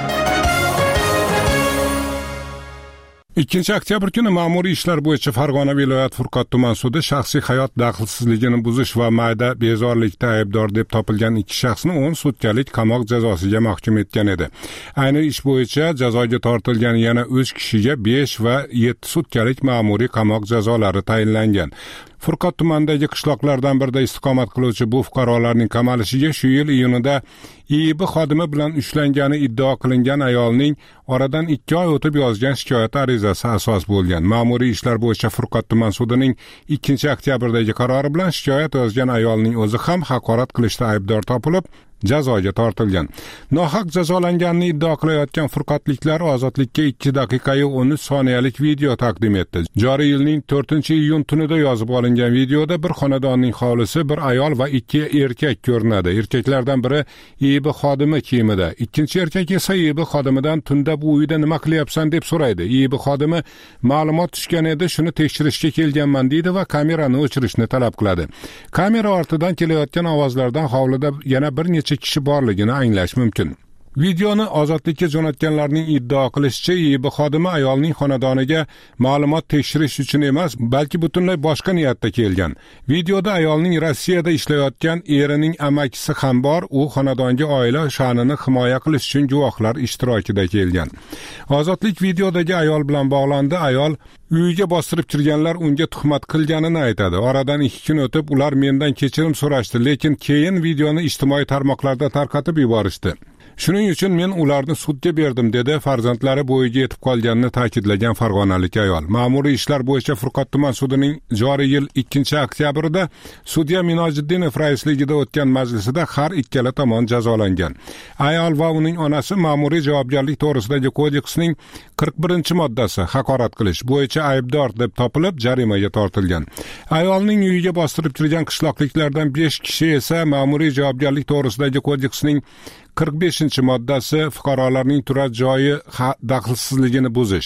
2-oktyabr kuni ma'muriy ishlar bo'yicha Farg'ona viloyat Furqat tuman sudi shaxsiy hayot daxlsizligini buzish va mayda bezorilikda aybdor deb topilgan 2 shaxsni 10 sutkalik qamoq jazosiga mahkum etgan edi. Ayni ish bo'yicha jazoga tortilgan yana 3 kishiga 5 va 7 sutkalik ma'muriy qamoq jazolari tayinlangan. Furqat tumanidagi qishloqlardan birida istiqomat qiluvchi bu fuqarolarning qamalishiga shu yil iyunida IIB xodimi bilan ushlangani iddao qilingan ayolning oradan 2 oy o'tib yozgan shikoyat arizasi asos bo'lgan. Ma'muriy ishlar bo'yicha Furqat tuman sudining 2-oktyabrdagi qarori bilan shikoyat yozgan ayolning o'zi ham haqorat qilishda aybdor topilib, jazoga tortilgan. Nohaq jazolanganini iddao qilayotgan furqatliklar Ozodlikka 2 daqiqa 13 soniyalik video taqdim etdi. Joriy yilning 4-iyun tunida yozib olingan videoda bir xonadonning hovlisi, bir ayol va 2 erkak ko'rinadi. Erkaklardan biri IIB xodimi kiyimida, ikkinchi erkak esa IIB xodimidan tunda bu uyda nima qilyapsan deb so'raydi. IIB xodimi ma'lumot tushgan edi, shuni tekshirishga kelganman deydi va kamerani o'chirishni talab qiladi. Kamera ortidan kelayotgan ovozlardan hovlida yana bir necha kishi borligini anglash mumkin. Videoni Ozodlikka jo'natganlarning iddao qilishicha, IIB xodimi ayolning xonadoniga ma'lumot tekshirish uchun emas, balki butunlay boshqa niyatda kelgan. Videoda ayolning Rossiyada ishlayotgan erining amakisi ham bor, u xonadonga oila sha'nini himoya qilish uchun guvohlar ishtirokida kelgan. Ozodlik videodagi ayol bilan bog'landi. Ayol uyiga bostirib kirganlar unga tuhmat qilganini aytadi. Oradan 2 kun o'tib ular mendan kechirim so'rashdi, lekin keyin videoni ijtimoiy tarmoqlarda tarqatib yuborishdi. Shuning uchun men ularni sudga berdim, dedi farzandlari bo'yiga yetib qolganini ta'kidlagan farg'onalik ayol. Ma'muriy ishlar bo'yicha Furqat tuman sudining joriy yil 2-oktyabrda sudya Minojiddinov raisligida o'tgan majlisida har ikkala tomon jazolangan. Ayol va uning onasi ma'muriy javobgarlik to'g'risidagi kodeksning 41-moddasi haqorat qilish bo'yicha aybdor deb topilib jarimaga tortilgan. Ayolning uyiga bostirib kirgan qishloqliklardan 5 kishi esa ma'muriy javobgarlik to'g'risidagi kodeksning 45-moddasi fuqarolarning turar joyi daxlsizligini buzish,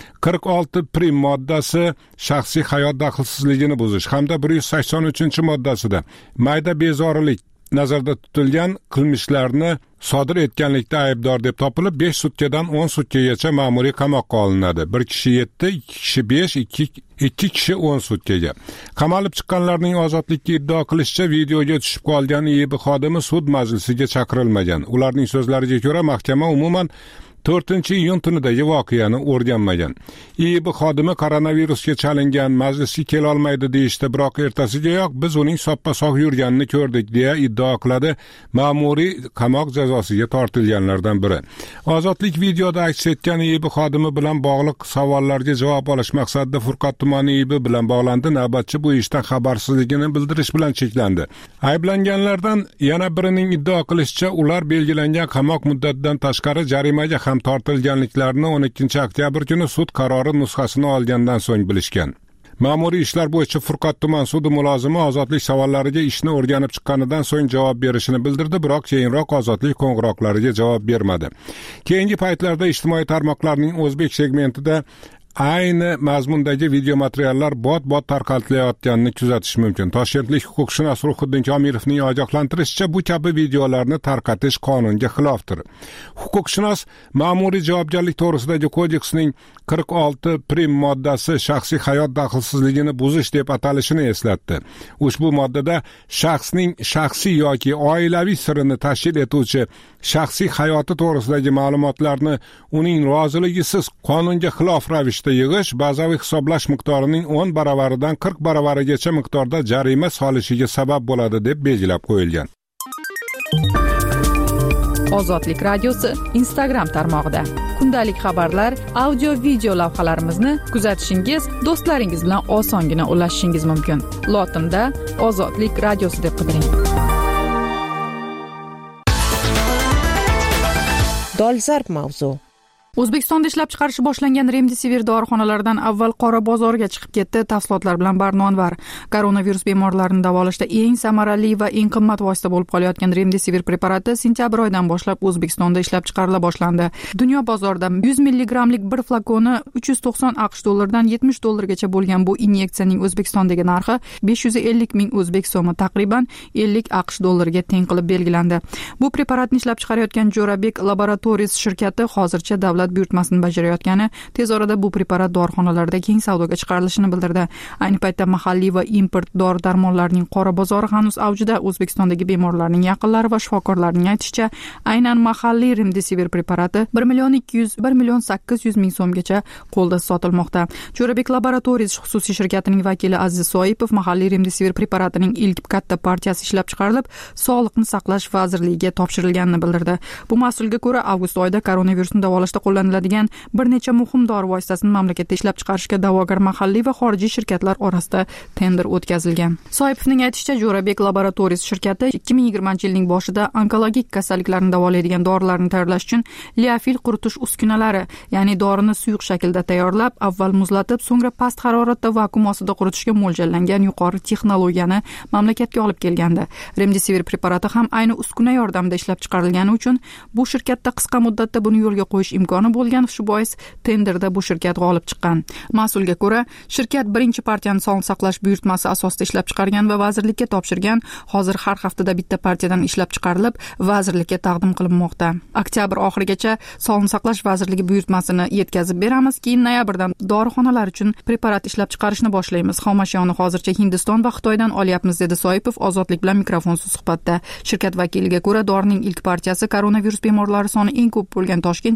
46 prim moddasi shaxsiy hayot daxlsizligini buzish hamda 183-moddasida mayda bezorilik nazarda tutilgan qilmishlarni sodir etganlikda aybdor deb topilib 5 sutkadan 10 sutkagacha ma'muriy qamoqqa olinadi. Bir kishi 7, 2 kishi 5, 2 kishi 10 sutkaga. Qamalib chiqqanlarning ozodlikka iddio qilishicha videoga tushib qolgan IIB xodimi sud majlisiga chaqirilmagan. Ularning so'zlariga ko'ra mahkama umuman 4-iyun tunidagi voqeani o'rganmagan. IIB xodimi koronavirusga chalingan, majlisga kela olmaydi deyishdi, biroq ertasigayoq biz uning soppa-sog' yurganini ko'rdik deya iddio qiladi ma'muriy qamoq jazosiga tortilganlardan biri. Ozodlik videoda aks etgan IIB xodimi bilan bog'liq savollarga javob olish maqsadida Furqat tumani IIB bilan bog'landi. Navbatchi bu ishdan xabarsizligini bildirish bilan cheklandi. Ayblanganlardan yana birining iddio qilishicha, ular belgilangan qamoq muddatidan tashqari jarimaga ham tortilganliklarini 12-oktyabr kuni sud qarori nusxasini olgandan so'ng bilishgan. Ma'muriy ishlar bo'yicha Furqat tuman sudi mulozimi ozodlik savollariga ishni o'rganib chiqqanidan so'ng javob berishini bildirdi, biroq keyinroq ozodlik qo'ng'iroqlariga javob bermadi. Keyingi paytlarda ijtimoiy tarmoqlarning o'zbek segmentida ayni mazmundagi video materiallar bot tarqatilayotganini kuzatish mumkin. Toshkentlik huquqshunos Ruhiddin Komirovning ogohlantirishicha, bu kabi videolarni tarqatish qonunga xilofdir. Huquqshunos ma'muriy javobgarlik to'g'risidagi kodeksning 46 prim moddasi shaxsiy hayot daxlsizligini buzish deb atalishini eslatdi. Ushbu moddada shaxsning shaxsiy yoki oilaviy sirini tashkil etuvchi shaxsiy hayoti to'g'risidagi ma'lumotlarni uning roziligisiz qonunga xilof ravishda yig'ish bazaviy hisoblash miqdorining 10 baravaridan 40 baravarigacha miqdorda jarima solishiga sabab bo'ladi deb belgilab qo'yilgan. Ozodlik radiosi Instagram tarmog'ida kundalik xabarlar, audio video lavhalarimizni kuzatishingiz, do'stlaringiz bilan osongina ulashishingiz mumkin. Lotinda Ozodlik radiosi deb qidiring. Dolzarb mavzu. O'zbekistonda ishlab chiqarishi boshlangan Remdesivir dorixonalardan avval qora bozorga chiqib ketdi. Tafsilotlar bilan Barno Anvar. Koronavirus bemorlarini davolashda eng samarali va eng qimmat vosita bo'lib qolayotgan Remdesivir preparati sentyabr oyidan boshlab O'zbekistonda ishlab chiqarila boshlandi. Dunyo bozorida 100 milligramlik bir flakoni $390 $70 gacha bo'lgan bu inyeksiyaning O'zbekistondagi narxi 550 ming o'zbek so'mi, taqriban $50 ga teng qilib belgilandi. Bu preparatni ishlab chiqarayotgan Jo'rabek Laboratories shirkati hozircha davlat buyurtmasini bajarayotgani, tez orada bu preparat dorixonalarda keng savdoga chiqarilishini bildirdi. Ayni paytda mahalliy va import dori-darmonlarning qora bozori hanuz avjida. O'zbekistondagi bemorlarning yaqinlari va shifokorlarning aytishicha, aynan mahalliy Remdesivir preparati 1,8 million so'mgacha qo'lda sotilmoqda. Jo'rabek Laboratories xususiy shirkatining vakili Aziz Soipov mahalliy Remdesivir preparatining ilk katta partiyasi ishlab chiqarilib, Sog'liqni saqlash vazirligiga topshirilganini bildirdi. Bu mas'ulga ko'ra, avgust oyida koronavirusni davolashda qo'llaniladigan bir necha muhim dori vositasini mamlakatda ishlab chiqarishga da'vogar mahalliy va xorijiy shirkatlar orasida tender o'tkazilgan. Soipovning aytishicha, Jo'rabek Laboratories shirkati 2020-yilning boshida onkologik kasalliklarni davolaydigan dorilarni tayyorlash uchun liofil quritish uskunalari, ya'ni dorini suyuq shaklda tayyorlab, avval muzlatib, so'ngra past haroratda vakuum ostida quritishga mo'ljallangan yuqori texnologiyani mamlakatga olib kelgandi. Remdesivir preparati ham ayni uskuna yordamida ishlab chiqarilgani uchun bu shirkatda qisqa muddatda buni yo'lga qo'yish imkoni bo'lgan, shu bois tenderda bu shirkat g'olib chiqqan. Mas'ulga ko'ra, shirkat birinchi partiyani sog'liqni saqlash buyurtmasi asosida ishlab chiqargan va vazirlikka topshirgan. Hozir har haftada bitta partiyadan ishlab chiqarilib, vazirlikka taqdim qilinmoqda. Oktyabr oxirigacha Sog'liqni saqlash vazirligi buyurtmasini yetkazib beramiz, keyin noyabrdan dorixonalar uchun preparat ishlab chiqarishni boshlaymiz. Xomashiyoni hozircha Hindiston va Xitoydan olyapmiz, dedi Soipov Ozodlik bilan mikrofonsiz suhbatda. Shirkat vakiliga ko'ra, dorining ilk partiyasi koronavirus bemorlari soni eng ko'p bo'lgan Toshkent shahri va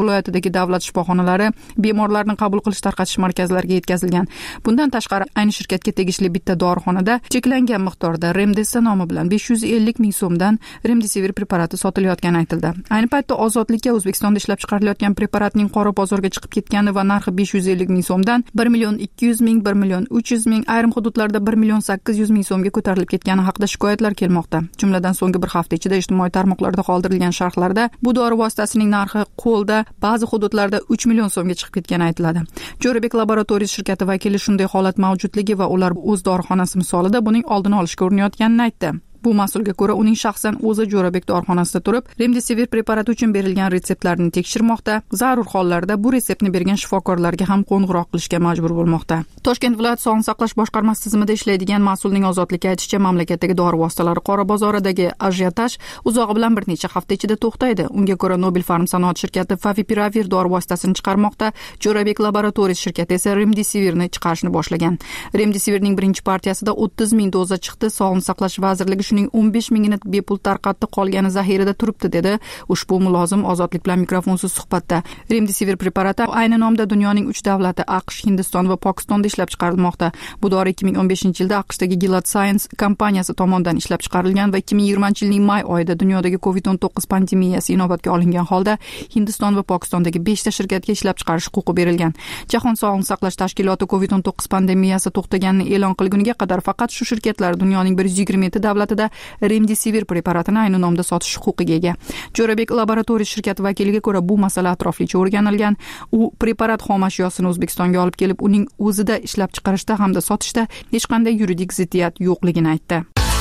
viloyatidagi davlat shifoxonalari bemorlarni qabul qilish tarqatish markazlariga yetkazilgan. Bundan tashqari ayni shirkatga tegishli bitta dorixonada cheklangan miqdorda Remdesivir nomi bilan 550 ming so'mdan Remdesivir preparati sotilayotgani aytildi. Ayni paytda Ozodlikka O'zbekistonda ishlab chiqarilayotgan preparatning qora bozorga chiqib ketgani va narxi 550 ming so'mdan 1 million 200 ming, 1 million 300 ming, ayrim hududlarda 1 million 800 ming so'mga ko'tarilib ketgani haqida shikoyatlar kelmoqda. Jumladan so'nggi bir hafta ichida ijtimoiy tarmoqlarda qoldirilgan sharhlarda bu dori vositasining narxi qo'lda ba'zi hududlarda 3 million so'mga chiqib ketgani aytiladi. Jo'rabek laboratoriyasi shirkati vakili shunday holat mavjudligi va ular o'z dorixonasi misolida buning oldini olishga urinayotganini aytdi. Bu mas'ulga ko'ra, uning shaxsan o'zi Jo'rabek dorixonasida turib, Remdesivir preparati uchun berilgan retseptlarni tekshirmoqda, zarur hollarda bu retseptni bergan shifokorlarga ham qo'ng'iroq qilishga majbur bo'lmoqda. Toshkent viloyat sog'liqni saqlash boshqarmasi tizimida ishlaydigan mas'ulning Ozodlikka aytishicha, mamlakatdagi dori vositalari qora bozoridagi ajiotaj uzog'i bilan bir necha hafta ichida to'xtaydi. Unga ko'ra, Nobel Pharm sanoat shirkati Favipiravir dori vositasini chiqarmoqda, Jo'rabek laboratoriyasi shirkati esa Remdesivirni chiqarishni boshlagan. Remdesivirning birinchi partiyasida 30 ming doza chiqdi. Sog'liqni saqlash vazirligi shuning 15 mingini bepul tarqatdi, qolgani zaxirada turibdi, dedi ushbu mulozim Ozodlik bilan mikrofonsiz suhbatda. Remdesivir preparati ayni nomda dunyoning 3 davlati AQSh, Hindiston va Pokistonda ishlab chiqarilmoqda. Bu dori 2015-yilda AQShdagi Gilead Science kompaniyasi tomonidan ishlab chiqarilgan va 2020-yilning may oyida dunyodagi COVID-19 pandemiyasi inobatga olingan holda Hindiston va Pokistondagi 5 ta shirkatga ishlab chiqarish huquqi berilgan. Jahon sog'liqni saqlash tashkiloti COVID-19 pandemiyasi to'xtaganini e'lon qilguniga qadar faqat shu shirkatlar dunyoning 127 davlatida Remdesivir preparatini ayni nomda sotish huquqiga ega. Jo'rabek laboratoriyasi shirkati vakiliga ko'ra, bu masala atroflicha o'rganilgan. U preparat xom ashyosini O'zbekistonga olib kelib, uning o'zida ishlab chiqarishda hamda sotishda hech qanday yuridik ziddiyat yo'qligini aytdi.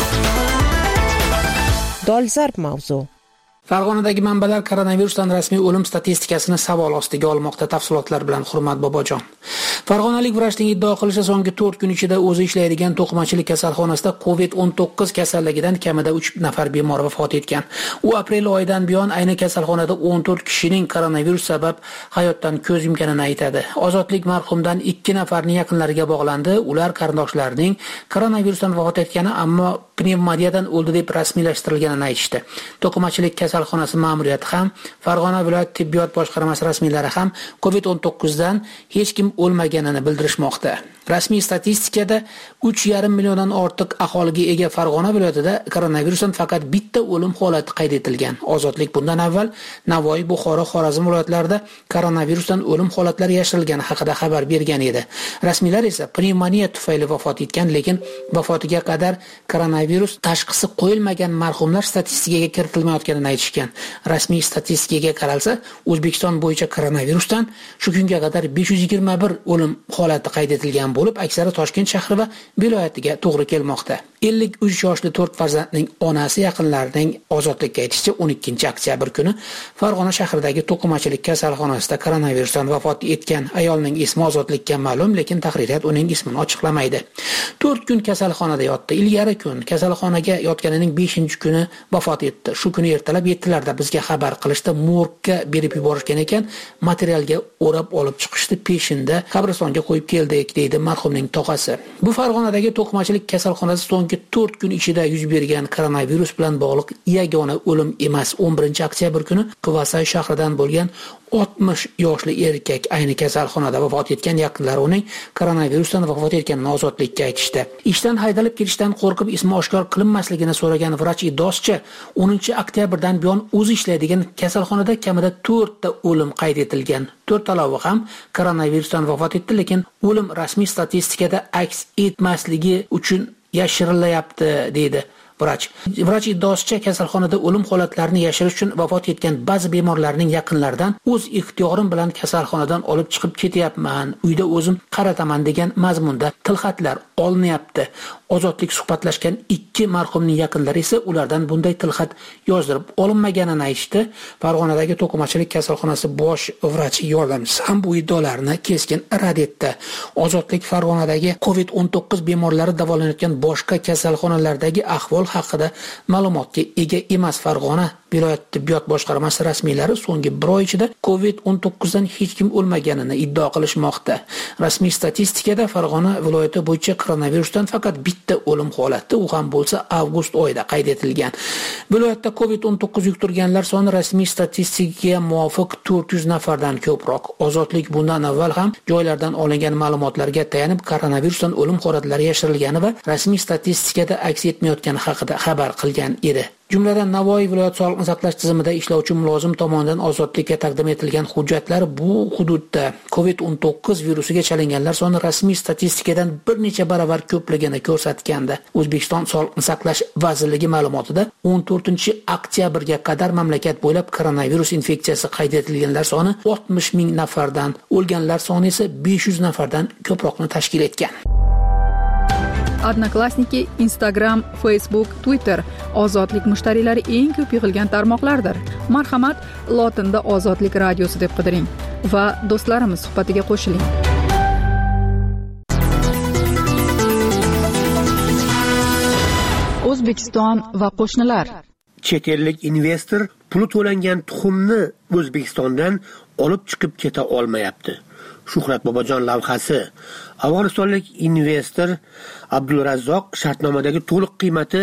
Dolzarb mavzu. Farg'onadagi manbalar koronavirusdan rasmiy o'lim statistikasini savol ostiga olmoqda. Tafsilotlar bilan Hurmat Bobojon. Farg'onalik vrachning iddao qilishicha, so'nggi 4 kun ichida o'zi ishlaydigan to'qimachilik kasalxonasida COVID-19 kasalligidan kamida 3 nafar bemor vafot etgan. U aprel oyidan buyon ayni kasalxonada 14 kishining koronavirus sabab hayotdan ko'z yumganini aytadi. Ozodlik marhumdan 2 nafarning yaqinlariga bog'landi. Ular qarindoshlarining koronavirusdan vafot etgani, ammo pnevmoniyadan o'ldi deb rasmiylashtirilganini aytishdi. To'qimachilik kasalxonasi ma'muriyati ham, Farg'ona viloyat tibbiyot boshqarmasi rasmiylari ham COVID-19 dan hech kim o'lmaganini bildirishmoqda. Rasmiy statistikada 3,5 milliondan ortiq aholiga ega Farg'ona viloyatida koronavirusdan faqat bitta o'lim holati qayd etilgan. Ozodlik bundan avval Navoiy, Buxoro, Xorazm viloyatlarida koronavirusdan o'lim holatlari yashirilgani haqida xabar bergan edi. Rasmiylar esa pnevmoniya tufayli vafot etgan, lekin vafotiga qadar koronavirus tashxisi qo'yilmagan marhumlar statistikaga kiritilmayotganini aytishgan. Rasmiy statistikaga qaralsa, O'zbekiston bo'yicha koronavirusdan shu kunga qadar 521 o'lim holati qayd etilgan bo'lib, aksari Toshkent shahri va viloyatiga to'g'ri kelmoqda. 53 yoshli 4 farzandning onasi yaqinlarining Ozodlikka aytishicha, 12-oktyabr kuni Farg'ona shahridagi to'qimachilik kasalxonasida koronavirusdan vafot etgan ayolning ismi Ozodlikka ma'lum, lekin tahririyat uning ismini ochiqlamaydi. 4 kun kasalxonada yotdi. Ilgari kun kasalxonaga yotganining 5-kuni vafot etdi. Shu kuni ertalab 7larda bizga xabar qilishdi, morgga berib yuborishgan ekan, materialga o'rab olib chiqishdi, peshinda qabristonga qo'yib keldik, deydi marhumning tog'asi. Bu Farg'onadagi to'qimachilik kasalxonasi so'nggi 4 kun ichida yuz bergan koronavirus bilan bog'liq yagona o'lim emas. 11-oktyabr kuni Quvasay shahridan bo'lgan 60 yoshli erkak ayni kasalxonada vafot etgan. Yaqinlari uning koronavirusdan vafot etganini Ozodlikka aytishdi. Ishdan haydalib ketishdan qo'rqib ismi oshkor qilinmasligini so'ragan vrach iddosicha, 10-oktyabrdan buyon o'zi ishlaydigan kasalxonada kamida 4 ta o'lim qayd etilgan. 4 talabi ham koronavirusdan vafot etdi, lekin o'lim rasmiy statistikada aks etmasligi uchun yashirilyapti, deydi vrach. Vrach iddosicha, kasalxonada o'lim holatlarini yashirish uchun vafot etgan ba'zi bemorlarning yaqinlaridan o'z ixtiyorim bilan kasalxonadan olib chiqib ketyapman, uyda o'zim qarataman degan mazmunda tilxatlar olinyapti. Ozodlik suhbatlashgan 2 marhumning yaqinlari esa ulardan bunday tilxat yozdirib olinmaganini aytishdi. Farg'onadagi to'qimachilik kasalxonasi bosh vrachi yordamchisi ham bu iddaolarni keskin rad etdi. Ozodlik Farg'onadagi COVID-19 bemorlari davolanayotgan boshqa kasalxonalardagi ahvol haqida ma'lumotga ega emas. Farg'ona Viloyat tibbiyot boshqarmasi rasmiylari so'nggi 1 oy ichida COVID-19 dan hech kim o'lmaganini iddao qilishmoqda. Rasmiy statistikada Farg'ona viloyati bo'yicha koronavirusdan faqat bitta o'lim holati, u ham bo'lsa avgust oyida qayd etilgan. Viloyatda COVID-19 yuqtirganlar soni rasmiy statistikaga muvofiq 400 nafardan ko'proq. Ozodlik bundan avval ham joylardan olingan ma'lumotlarga tayanib koronavirusdan o'lim holatlari yashirilgani va rasmiy statistikada aks etmayotgani haqida xabar qilgan edi. Jumladan Navoiy viloyat sog'liqni saqlash tizimida ishlovchi mulozim tomonidan ozodlikka taqdim etilgan hujjatlar bu hududda COVID-19 virusiga chalinganlar soni rasmiy statistikadan bir necha baravar ko'pligini ko'rsatgandi. O'zbekiston Sog'liqni saqlash vazirligi ma'lumotida 14-oktyabrga qadar mamlakat bo'ylab koronavirus infeksiyasi qayd etilganlar soni 60 ming nafardan, o'lganlar soni esa 500 nafardan ko'proqni tashkil etgan. Odnoklassniki, Instagram, Facebook, Twitter ozodlik mushtariylari eng ko'p yig'ilgan tarmoqlardir. Marhamat, lotinda Ozodlik radiosi deb qidiring va do'stlarimiz suhbatiga qo'shiling. O'zbekiston va qo'shnilar. Chet ellik investor puli to'langan tuxumni O'zbekistondan olib chiqib keta olmayapti. Shuhrat Bobojon lavhasi. Afg'onistonlik investor Abdulrazzoq shartnomadagi to'liq qiymati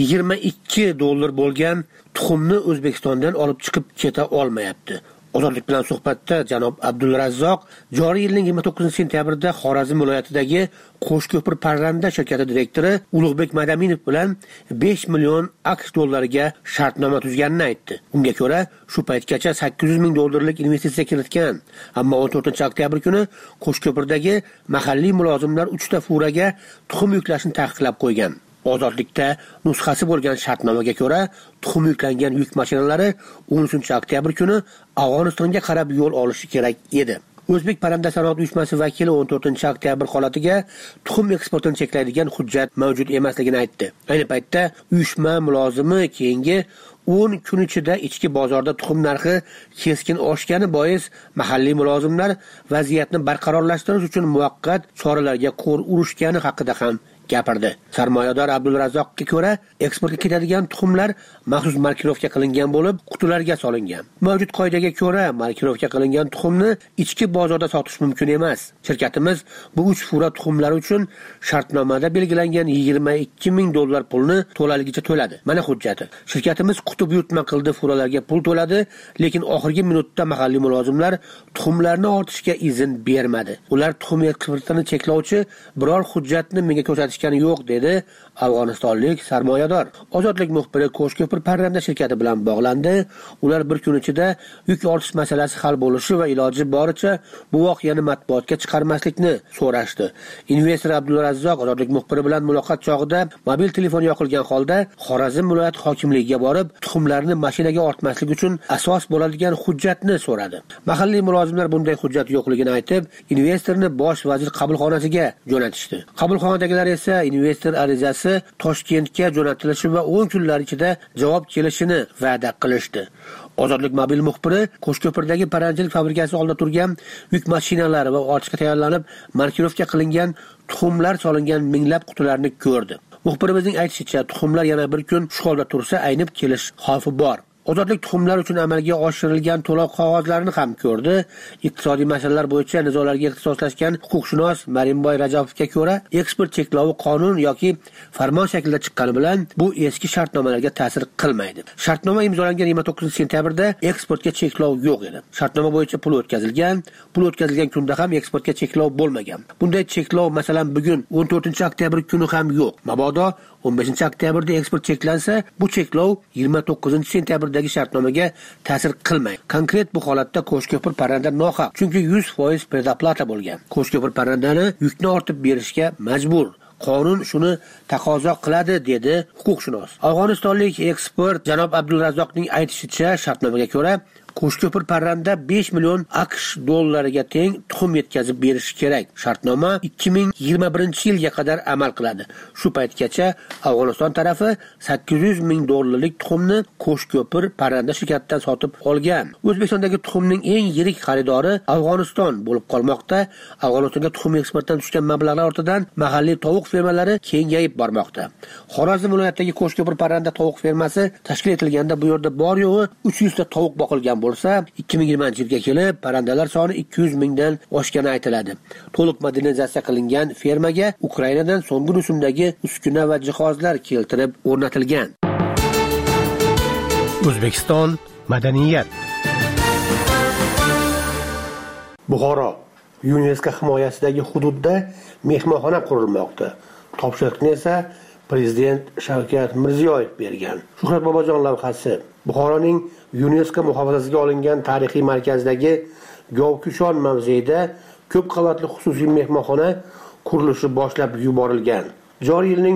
$22 bo'lgan tuxumni O'zbekistondan olib chiqib keta olmayapti. Ozodlik bilan suhbatda janob Abdulrazzoq joriy yilning 29-sentyabrda Xorazm viloyatidagi Qo'shko'pir parranda shirkati direktori Ulug'bek Madaminov bilan 5 million AQSh dollariga shartnoma tuzganini aytdi. Unga ko'ra, shu paytgacha $800 ming investitsiya kiritgan, ammo 14-oktyabr kuni Qo'shko'pirdagi mahalliy mulozimlar 3 ta furaga tuxum yuklashni taqiqlab qo'ygan. Ozodlikda nusxasi bo'lgan shartnomaga ko'ra, tuxum yuklangan yuk mashinalari 13-oktyabr kuni Afg'onistonga qarab yo'l olishi kerak edi. O'zbek parranda sanoat uyushmasi vakili 14-oktyabr holatiga tuxum eksportini cheklaydigan hujjat mavjud emasligini aytdi. Ayni paytda uyushma mulozimi keyingi 10 kun ichida ichki bozorda tuxum narxi keskin oshgani bois mahalliy mulozimlar vaziyatni barqarorlashtirish uchun muvaqqat choralarga qo'l urishgani haqida ham gapirdi. Sarmoyador Abdulrazzoqqa ko'ra, eksportga ketadigan tuxumlar maxsus markirovka qilingan bo'lib, qutilarga solingan. Mavjud qoidaga ko'ra, markirovka qilingan tuxumni ichki bozorda sotish mumkin emas. Shirkatimiz bu 3 fura tuxumlar uchun shartnomada belgilangan $22 ming pulni to'laligicha to'ladi. Mana hujjati. Shirkatimiz qutib yutma qildi, furalarga pul to'ladi, lekin oxirgi minutda mahalliy mulozimlar tuxumlarni ortishga izn bermadi. Ular tuxum eksportini cheklovchi biror hujjatni menga ko'rsatishgani yo'q, dedi afg'onistonlik sarmoyador. Ozodlik muxbiri Qo'shko'pir parranda shirkati bilan bog'landi. Ular bir kun ichida yuk ortish masalasi hal bo'lishi va iloji boricha bu voqeani matbuotga chiqarmaslikni so'rashdi. Investor Abdulrazzoq ozodlik muxbiri bilan muloqot chog'ida mobil telefon yoqilgan holda Xorazm viloyat hokimligiga borib, tuxumlarni mashinaga ortmaslik uchun asos bo'ladigan hujjatni so'radi. Mahalliy mulozimlar bunday hujjat yo'qligini aytib, investorni bosh vazir qabulxonasiga jo'natishdi. Qabulxonadagilar esa investor arizasi Toshkentga jo'natilishi va 10 kunlar ichida javob kelishini va'da qilishdi. Ozodlik mobil muxbiri Qo'shko'pirdagi parrandachilik fabrikasi oldida turgan yuk mashinalari va ortishga tayyorlanib markirovka qilingan tuxumlar solingan minglab qutilarni ko'rdi. Muxbirimizning aytishicha, tuxumlar yana bir kun shu holda tursa aynib kelish xavfi bor. Ozodlik tuxumlar uchun amalga oshirilgan to'lov qog'ozlarini ham ko'rdi. Iqtisodiy masalalar bo'yicha nizolarga ixtisoslashgan huquqshunos Marimboy Rajapovga ko'ra, eksport cheklovi qonun yoki farmon shaklida chiqqani bilan bu eski shartnomalarga ta'sir qilmaydi. Shartnoma imzolangan 29-sentyabrda eksportga cheklov yo'q edi. Shartnoma bo'yicha pul o'tkazilgan kunda ham eksportga cheklov bo'lmagan. Bunday cheklov masalan bugun 14-oktyabr kuni ham yo'q. Mabodo 15-oktyabrda eksport cheklansa, bu cheklov 29-sentябрdagi shartnomaga ta'sir qilmaydi. Konkret bu holatda Qo'shko'pir parranda nohaq, chunki 100% predoplata bo'lgan. Qo'shko'pir parrandani yukni ortib berishga majbur. Qonun shuni taqozo qiladi, dedi huquqshunos. Afg'onistonlik ekspert janob Abdulrazzoqning aytishicha, shartnomaga ko'ra Qo'shko'pir parranda 5 million AQSh dollariga teng tuxum yetkazib berishi kerak. Shartnoma 2021-yilga qadar amal qiladi. Shu paytgacha Afg'oniston tarafi 800 ming dollarlik tuxumni Qo'shko'pir parranda shirkatidan sotib olgan. O'zbekistondagi tuxumning eng yirik xaridori Afg'oniston bo'lib qolmoqda. Afg'onistonga tuxum eksportdan tushgan mablag'lar ortidan mahalliy tovuq fermalari kengayib bormoqda. Xorazm viloyatidagi Qo'shko'pir parranda tovuq fermasi tashkil etilganda bu yerda bor yo'g'i 300 ta tovuq boqilgan bo'lsa, 2020-yilga kelib parrandalar soni 200 mingdan oshgani aytiladi. To'liq modernizatsiya qilingan fermaga Ukrainadan so'nggi rusumdagi uskuna va jihozlar keltirib o'rnatilgan. O'zbekiston madaniyat. Buxoro UNESCO himoyasidagi hududda mehmonxona qurilmoqda. Topshiriqni esa Prezident Shavkat Mirziyoyev bergan. Shuhrat Bobojon lavhasi Buxoroning UNESCO muhofazasiga olingan tarixiy markazdagi Govkushon mavzeida ko'p qavatli xususiy mehmonxona qurilishi boshlab yuborilgan. Joriy yilning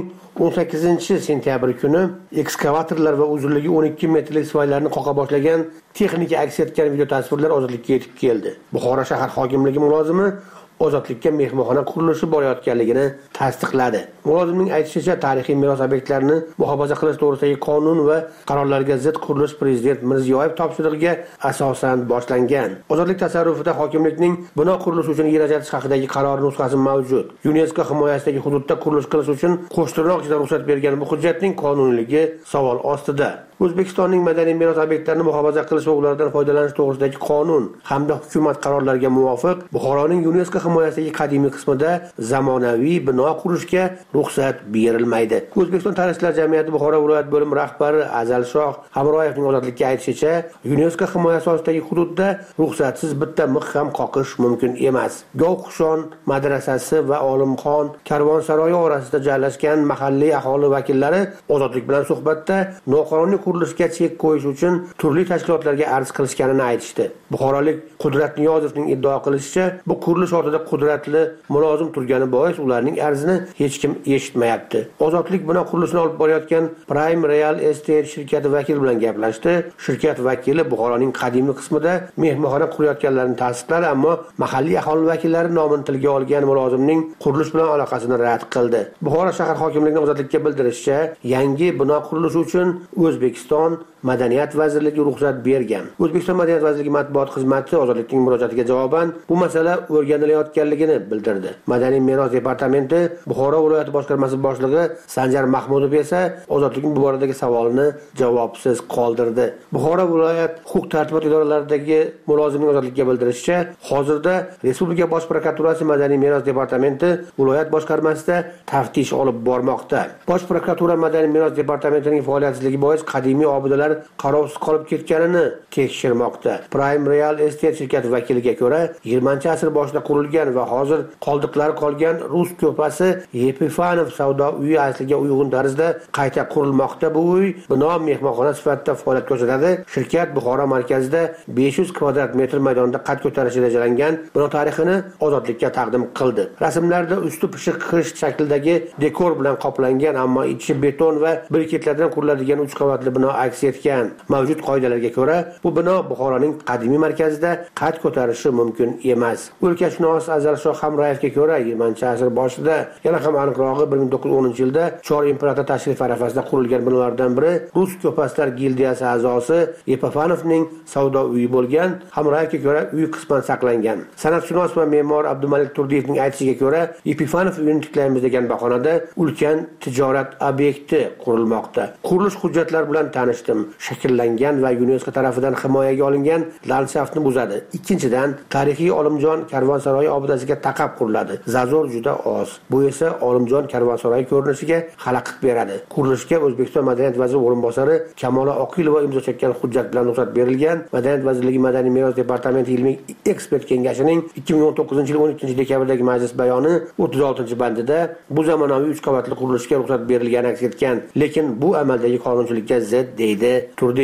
18-sentyabr kuni ekskavatorlar va uzunligi 12 metrlik svaylarni qoqa boshlagan texnika aks etgan video tasvirlar Ozodlikka yetib keldi. Buxoro shahar hokimligi mulozimi Ozodlikka mehmonxona qurilishi borayotganligini tasdiqladi. Mulozimning aytishicha, tarixiy meros obyektlarini muhofaza qilish to'g'risidagi qonun va qarorlarga zid qurilish Prezident Mirziyoyev topshirig'iga asosan boshlangan. Ozodlik tasarrufida hokimlikning bino qurilishi uchun yer ajratish haqidagi qaror nusxasi mavjud. UNESCO himoyasidagi hududda qurilish qilish uchun qo'shtirnoq ichida ruxsat bergan bu hujjatning qonuniyligi savol ostida. O'zbekistonning madaniy meros obyektlarini muhofaza qilish va ulardan foydalanish to'g'risidagi qonun hamda hukumat qarorlariga muvofiq Buxoroning UNESCO himoyasidagi qadimiy qismida zamonaviy bino qurishga ruxsat berilmaydi. O'zbekiston tarixchilar jamiyati Buxoro viloyat bo'limi rahbari Azalshoh Hamroyevning Ozodlikka aytishicha, UNESCO himoyasi ostidagi hududda ruxsatsiz bitta mix ham qoqish mumkin emas. Govkushon madrasasi va Olimxon karvonsaroyi orasida joylashgan mahalliy aholi vakillari Ozodlik bilan suhbatda noqonuniy qurilishga chek qo'yish uchun turli tashkilotlarga arz qilishganini aytishdi. Buxorolik Qudrat Niyozovning iddio qilishicha, bu qurilish ortida qudratli mulozim turgani bois ularning arzini hech kim eshitmayapti. Ozodlik bino qurilishini olib borayotgan Prime Real Estate shirkati vakili bilan gaplashdi. Shirkat vakili Buxoroning qadimiy qismida mehmonxona qurayotganlarini tasdiqladi, ammo mahalliy aholi vakillari nomini tilga olgan mulozimning qurilish bilan aloqasini rad qildi. Buxoro shahar hokimligining Ozodlikka bildirishicha, yangi bino qurilishi uchun O'zbekiston Madaniyat vazirligi ruxsat bergan. O'zbekiston Madaniyat vazirligi matbuot xizmati Ozodlikning murojaatiga javoban bu masala o'rganilayotganligini bildirdi. Madaniy meros departamenti Buxoro viloyati boshqarmasi boshlig'i Sanjar Mahmudov esa Ozodlikning bu boradagi savolini javobsiz qoldirdi. Buxoro viloyat huquq-tartibot idoralaridagi mulozimning Ozodlikka bildirishicha, hozirda Respublika bosh prokuraturasi Madaniy meros departamenti viloyat boshqarmasida taftish olib bormoqda. Bosh prokuratura Madaniy meros departamentining faoliyatsizligi bois qadimiy obidalar qarovsiz qolib ketganini tekshirmoqda. Prime Real Estate shirkati vakiliga ko'ra, 20-asr boshida qurilgan va hozir qoldiqlari qolgan Rus ko'pasi Epifanov savdo uyi asliga uyg'un tarzda qayta qurilmoqda. Bu uy bino mehmonxona sifatida faoliyat ko'rsatadi. Shirkat Buxoro markazida 500 kvadrat metr maydonda qad ko'tarishi rejalangan bino tarixini Ozodlikka taqdim qildi. Rasmlarda usti pishiq qish shaklidagi dekor bilan qoplangan, ammo ichi beton va briketlardan quriladigan 3 qavatli bino aks etgan. Mavjud qoidalarga ko'ra, bu bino Buxoroning qadimiy markazida qad ko'tarishi mumkin emas. O'lkashunos Azalshoh Hamroyevga ko'ra, 20-asr boshida, yana ham aniqrog'i 1910-yilda Chor imperator tashrif arafasida qurilgan binolardan biri Rus ko'paslar gildiyasi a'zosi Epifanovning savdo uyi bo'lgan. Hamroyevga ko'ra, uy qisman saqlangan. San'atshunos va me'mor Abdumalik Turdiyevning aytishiga ko'ra, Epifanov uyini tiklaymiz degan bahonada ulkan tijorat obyekti qurilmoqda. Qurilish hujjatlari bilan tanishdim. Shakllangan va UNESCO tarafidan himoyaga olingan landshaftni buzadi. Ikkinchidan, tarixiy Olimjon karvonsaroyi obidasiga taqab quriladi. Zazor juda oz. Bu esa Olimjon karvonsaroyi ko'rinishiga xalaqit beradi. Qurilishga O'zbekiston Madaniyat vaziri o'rinbosari Kamola Oqilova imzo chekkan hujjat bilan ruxsat berilgan. Madaniyat vazirligi Madaniy meros departamenti ilmiy ekspert kengashining 2019-yil 12-dekabrdagi majlis bayoni 36-bandida bu zamonaviy 3 qavatli qurilishga ruxsat berilgani aks etgan, lekin bu amaldagi qonunchilikka zid deydi Turdiyev.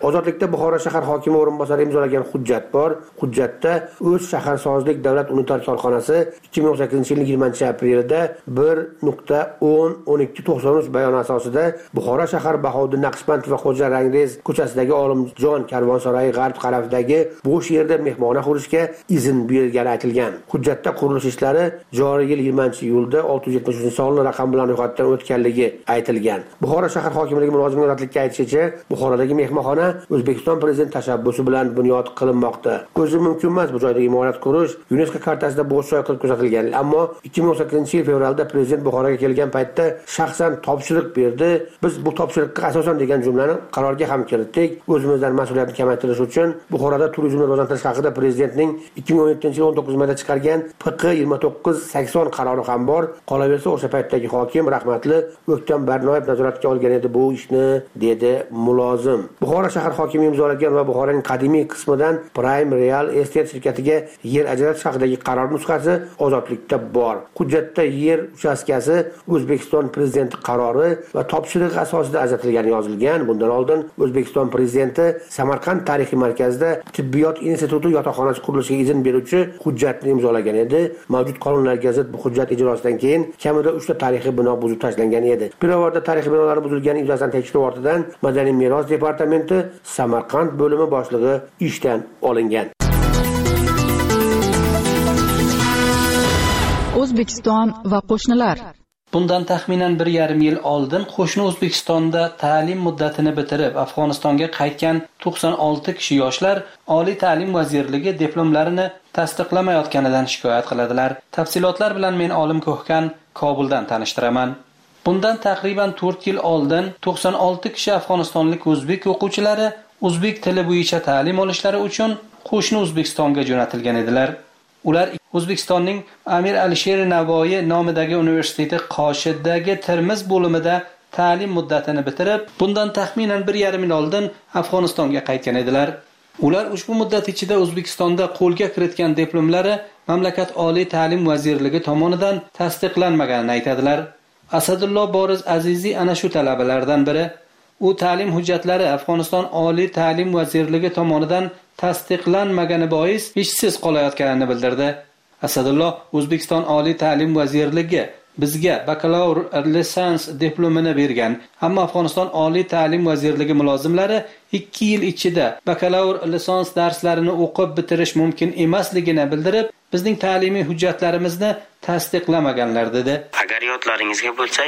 Ozodlikda Buxoro shahar hokimi o'rinbosari imzolagan hujjat bor. Hujjatda o'z shaharsozlik davlat unitar korxonasi 2018-yilning 20-aprelida 1.10.1293 bayoni asosida Buxoro shahar Bahodir Naqshband va Xo'ja Rangrez ko'chasidagi Olimjon karvonsaroyi g'arb tarafidagi bo'sh yerda mehmona qurishga izn berilgani aytilgan. Hujjatda qurilish ishlari joriy yil 20-iyulda 673-sonli raqam bilan ro'yxatdan o'tganligi aytilgan. Buxoro shahar hokimligi mulozimining razvedka aytishicha, Buxorodagi mehmonxona O'zbekiston prezidenti tashabbusi bilan bunyod qilinmoqda. O'zi mumkin emas bu joyda imorat qurish UNESCO kartasida bo'sh joy qilib ko'rsatilgan. Ammo 2018-yil fevralda prezident Buxoroga kelgan paytda shaxsan topshiriq berdi. Biz bu topshiriqqa asosan degan jumlani qarorga ham kiritdik. O'zimizdan mas'uliyatni kamaytirish uchun Buxoroda turizmni rivojlantirish haqida prezidentning 2017-yil 19 mayda chiqargan PQ 2980 qarori ham bor. Qolaversa o'sha paytdagi hokim rahmatli O'ktam Barnoyev nazoratga olgan edi bu ishni, dedi mulozim. Buxoro shahar hokimi imzolagan va Buxoroning qadimiy qismidan Prime Real Estate shirkatiga yer ajratish haqidagi qaror nusxasi ozodlikda bor. Hujjatda yer uchastkasi O'zbekiston prezidenti qarori va topshiriq asosida ajratilgani yozilgan. Bundan oldin O'zbekiston prezidenti Samarqand tarixiy markazida tibbiyot instituti yotoqxonasi qurilishiga izn beruvchi hujjatni imzolagan edi. Mavjud qonunlarga zid bu hujjat ijrosidan keyin kamida 3 ta tarixiy bino buzib tashlangan edi. Pirovardda tarixiy binolar buzilgani yuzasidan tekshiruv ortidan Madaniy meros departamenti Samarqand bo'limi boshlig'i ishdan olingan. O'zbekiston va qo'shnilar. Bundan taxminan 1,5 yil oldin qo'shni O'zbekistonda ta'lim muddatini bitirib Afg'onistonga qaytgan 96 kishi yoshlar Oliy ta'lim vazirligi diplomlarini tasdiqlamayotganidan shikoyat qiladilar. Tafsilotlar bilan men Olim Ko'hkan Kobuldan tanishtiraman. Bundan taqriban 4 yil oldin 96 kishi afg'onistonlik o'zbek o'quvchilari o'zbek tili bo'yicha ta'lim olishlari uchun qo'shni O'zbekistonga jo'natilgan edilar. Ular O'zbekistonning Amir Alisher Navoiy nomidagi universiteti Qoshiddagi Termiz bo'limida ta'lim muddatini bitirib, bundan taxminan 1,5 yil oldin Afg'onistonga qaytgan edilar. Ular ushbu muddat ichida O'zbekistonda qo'lga kiritgan diplomlari mamlakat Oliy ta'lim vazirligi tomonidan tasdiqlanmaganini aytadilar. Asadullo Boriz Aziziy ana shu talabalardan biri. U ta'lim hujjatlari Afg'oniston Oliy ta'lim vazirligi tomonidan tasdiqlanmagani bois ishsiz qolayotganini bildirdi. Asadullo O'zbekiston Oliy ta'lim vazirligi bizga bakalavr lisans diplomini bergan, ammo Afg'oniston Oliy ta'lim vazirligi mulozimlari 2 yil ichida bakalavr lisans darslarini o'qib bitirish mumkin emasligini bildirib, bizning ta'limiy hujjatlarimizni tasdiqlamaganlar dedi. Agar yodlaringizga bo'lsa,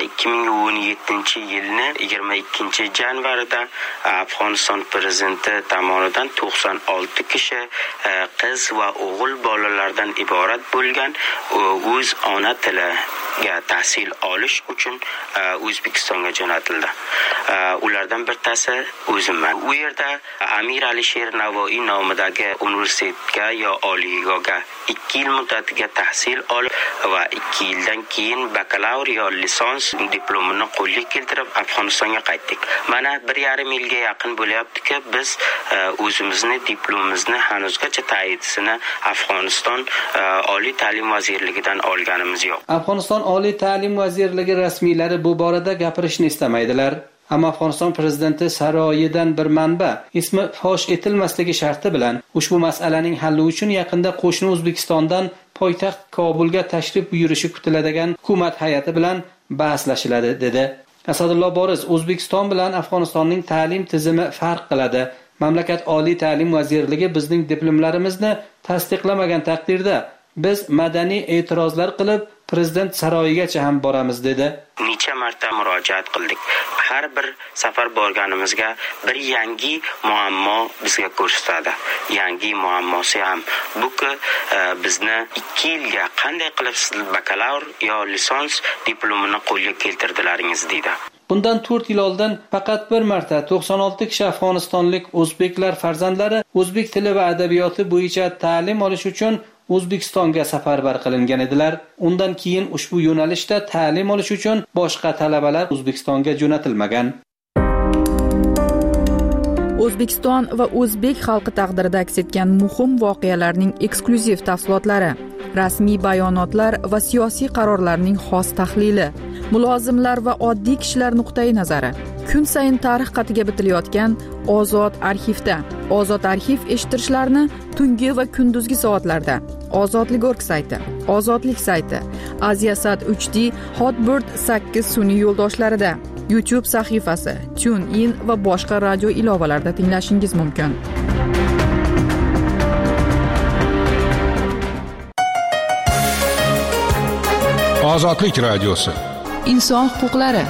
2017-yilni 22-yanvarida Afg'oniston prezidenti tomonidan 96 kishi qiz va o'g'il bolalardan iborat bo'lgan o'z ona tiliga tahsil olish uchun O'zbekistonga jo'natildi. Ulardan bittasi o'zimman. U yerda Amir Alisher Navoiy nomidagi universitetga yo oliygohga 2 yil muddatiga tahsil olib va 2 yildan keyin bakalavr yo lisans diplomini qo'lga keltirib Afg'onistonga qaytdik. Mana 1,5 yilga yaqin bo'lyaptiki, biz o'zimizni diplomimizni hanuzgacha tayinlisini Afg'oniston Oliy ta'lim vazirligidan olganimiz yo'q. Afg'oniston Oliy ta'lim vazirligi rasmiylari bu borada gapirishni istamaydilar. Ammo Afg'oniston prezidenti saroyidan bir manba ismi fosh etilmasligi sharti bilan ushbu masalaning halli uchun yaqinda qo'shni O'zbekistondan poytaxt Kobulga tashrif buyurishi kutiladigan hukumat hay'ati bilan bahslashiladi dedi. Asadullo Boriz O'zbekiston bilan Afg'onistonning ta'lim tizimi farq qiladi. Mamlakat Oliy ta'lim vazirligi bizning diplomlarimizni tasdiqlamagan taqdirda biz madaniy e'tirozlar qilib prezident saroyigacha ham boramiz dedi. Necha marta murojaat qildik. Har bir safar borganimizga bir yangi muammo bizga ko'rsatadi. Yangi muammosi ham bu-ki bizni 2 yilga qanday qilib siz bakalavr yo lisans diplomini qo'lga keltirdilaringiz deydi. Bundan 4 yil oldin faqat bir marta 96 kishi afg'onistonlik o'zbeklar farzandlari o'zbek tili va adabiyoti bo'yicha ta'lim olish uchun O'zbekistonga safarbar qilingan edilar. Undan keyin ushbu yo'nalishda ta'lim olish uchun boshqa talabalar O'zbekistonga jo'natilmagan. O'zbekiston va o'zbek xalqi taqdirida aks etgan muhim voqealarning eksklyuziv tafsilotlari, rasmiy bayonotlar va siyosiy qarorlarning xos tahlili, mulozimlar va oddiy kishilar nuqtai nazari. Kun sayin tarix qatiga bitilayotgan Ozod arxivda. Ozod arxiv eshittirishlarni tungi va kunduzgi soatlarda Ozodlik.org sayti, Ozodlik sayti, Aziasat 3D, Hotbird 8 sun'iy yo'ldoshlarida, YouTube sahifasi, TuneIn va boshqa radio ilovalarida tinglashingiz mumkin. Ozodlik radiosi. Inson huquqlari.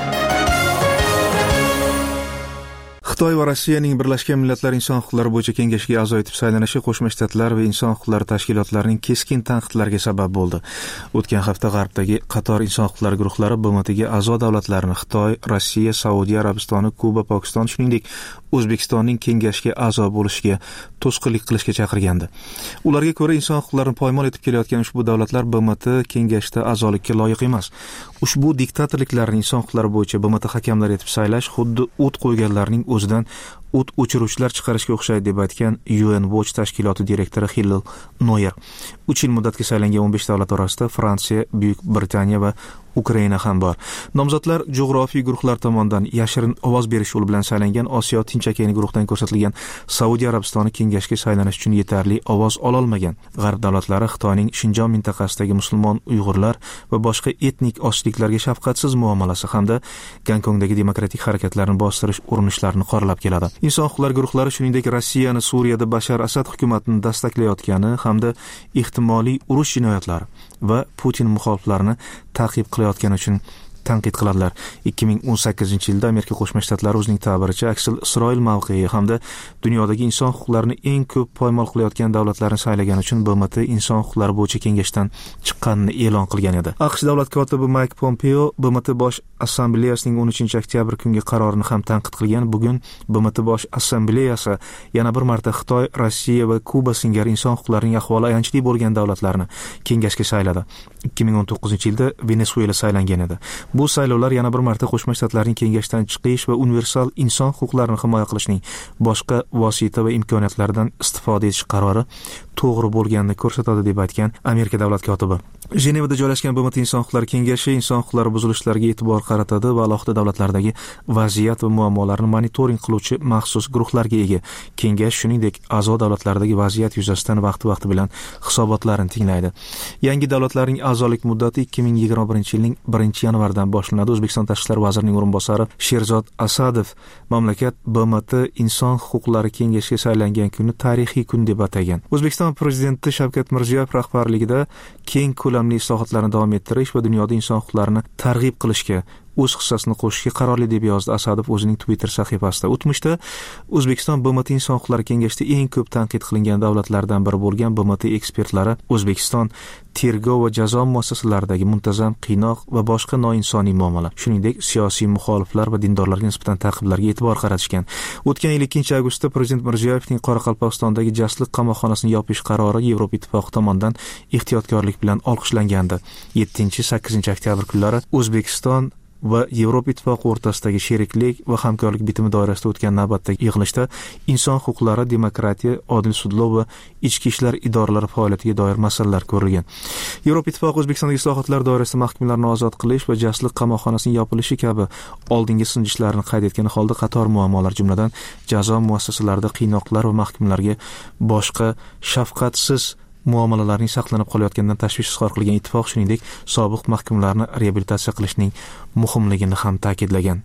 Xitoy va Rossiyaning Birlashgan Millatlar Inson huquqlari bo'yicha kengashiga a'zo etib saylanishi Qo'shma Shtatlar va inson huquqlari tashkilotlarining keskin tanqidlariga sabab bo'ldi. O'tgan hafta G'arbdagi qator inson huquqlari guruhlari BMTga a'zo davlatlarni Xitoy, Rossiya, Saudiya Arabistoni, Kuba, Pokiston, shuningdek O'zbekistonning kengashga a'zo bo'lishiga to'sqinlik qilishga chaqirgandi. Ularga ko'ra, inson huquqlarini poymol etib kelayotgan ushbu davlatlar BMT kengashda a'zolikka loyiq emas. Ushbu diktatorliklarni inson huquqlari bo'yicha BMT hakamlari etib saylash xuddi o't qo'yganlarning o'zidan o't o'chiruvchilar chiqarishga o'xshaydi deb aytgan UN Watch tashkiloti direktori Hillel Noyer. 3 yil muddatga saylangan 15 davlat orasida Fransiya, Buyuk Britaniya va Ukraina ham bor. Nomzodlar jo'g'rofiy guruhlar tomonidan yashirin ovoz berish yo'li bilan saylangan Osiyo Tinch okeani guruhidan ko'rsatilgan Saudiya Arabistoni kengashga saylanish uchun yetarli ovoz ololmagan. G'arb davlatlari Xitoyning Shinjon mintaqasidagi musulmon Uyg'urlar va boshqa etnik ochliklarga shafqatsiz muomalasi hamda Gonkongdagi demokratik harakatlarni bostirish urinishlarini qoralab keladi. Inson huquqlari guruhlari shuningdek Rossiyani Suriyada Bashar Asad hukumatini dastaklayotgani hamda ehtimoliy urush jinoyatlari va Putin muxoliflarini ta'qib qilayotgani uchun tanqid qiladilar. 2018-yilda Amerika Qo'shma Shtatlari o'zining ta'biricha aksil Isroil mavqei hamda dunyodagi inson huquqlarini eng ko'p poymol qilayotgan davlatlarni saylagan uchun BMT inson huquqlari bo'yicha kengashdan chiqqanini e'lon qilgan edi. AQSh davlat kotibi Mike Pompeo BMT bosh assambleyasining 13-oktyabr kungi qarorini ham tanqid qilgan. Bugun BMT bosh assambleyasi yana bir marta Xitoy, Rossiya va Kuba singari inson huquqlarining ahvoli ayanchli bo'lgan davlatlarni kengashga sayladi. 2019-yilda Venesuela saylangan edi. Bu saylovlar yana bir marta Qo'shma Shtatlarning kengashdan chiqish va universal inson huquqlarini himoya qilishning boshqa vosita va imkoniyatlaridan istifoda etish qarori to'g'ri bo'lganini ko'rsatadi deb aytgan Amerika davlat kotibi. Jenevada joylashgan BMT inson huquqlari kengashi inson huquqlari buzilishlariga e'tibor qaratadi va alohida davlatlardagi vaziyat va muammolarni monitoring qiluvchi maxsus guruhlarga ega. Kengash shuningdek a'zo davlatlardagi vaziyat yuzasidan vaqti bilan hisobotlarni tinglaydi. Yangi davlatlarning a'zolik muddati 2021-yilning 1-yanvaridan boshlanadi. O'zbekiston tashqi ishlar vazirining o'rinbosari Sherzod Asadov mamlakat BMT inson huquqlari kengashiga saylangan kunni tarixiy kun deb atagan. O'zbekiston prezidenti Shavkat Mirziyoyev rahbarligida keng ko'lamli islohotlarni davom ettirish va dunyoda inson huquqlarini targ'ib qilishga o'z hissasini qo'shishga qarorli deb yozdi Asadov o'zining Twitter sahifasida. O'tmishda O'zbekiston BMT inson huquqlari kengashida eng ko'p tanqid qilingan davlatlardan biri bo'lgan BMT ekspertlari O'zbekiston tergov va jazo muassasalaridagi muntazam qiynoq va boshqa noinsoniy muomala, shuningdek siyosiy muxoliflar va dindorlarga nisbatan ta'qiblarga e'tibor qaratishgan. O'tgan yil 2-avgustda Prezident Mirziyoyevning Qoraqalpog'istondagi jasliq qamoqxonasini yopish qarori Yevropa Ittifoqi tomonidan ehtiyotkorlik bilan olqishlangan. 7-8 oktyabr kunlari O'zbekiston va Yevropa Ittifoqi o'rtasidagi sheriklik va hamkorlik bitimi doirasida o'tgan navbatdagi yig'ilishda inson huquqlari, demokratiya, odil sudlov va ichki ishlar idoralari faoliyatiga doir masalalar ko'rilgan. Yevropa Ittifoqi O'zbekistondagi islohotlar doirasida mahkumlarni ozod qilish va jasliq qamoqxonasining yopilishi kabi oldingi sinjishlarni qayd etgan holda qator muammolar, jumladan jazo muassasalarida qiynoqlar va mahkumlarga boshqa shafqatsiz muomalalarning saqlanib qolayotganidan tashvish izhor qilgan ittifoq shuningdek sobiq mahkumlarni reabilitatsiya qilishning muhimligini ham ta'kidlagan.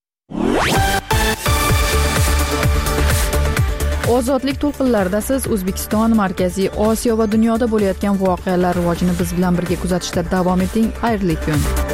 Ozodlik to'lqinlarida siz O'zbekiston, Markaziy Osiyo va dunyoda bo'layotgan voqealar rivojini biz bilan birga kuzatishda davom eting. Xayrli kun.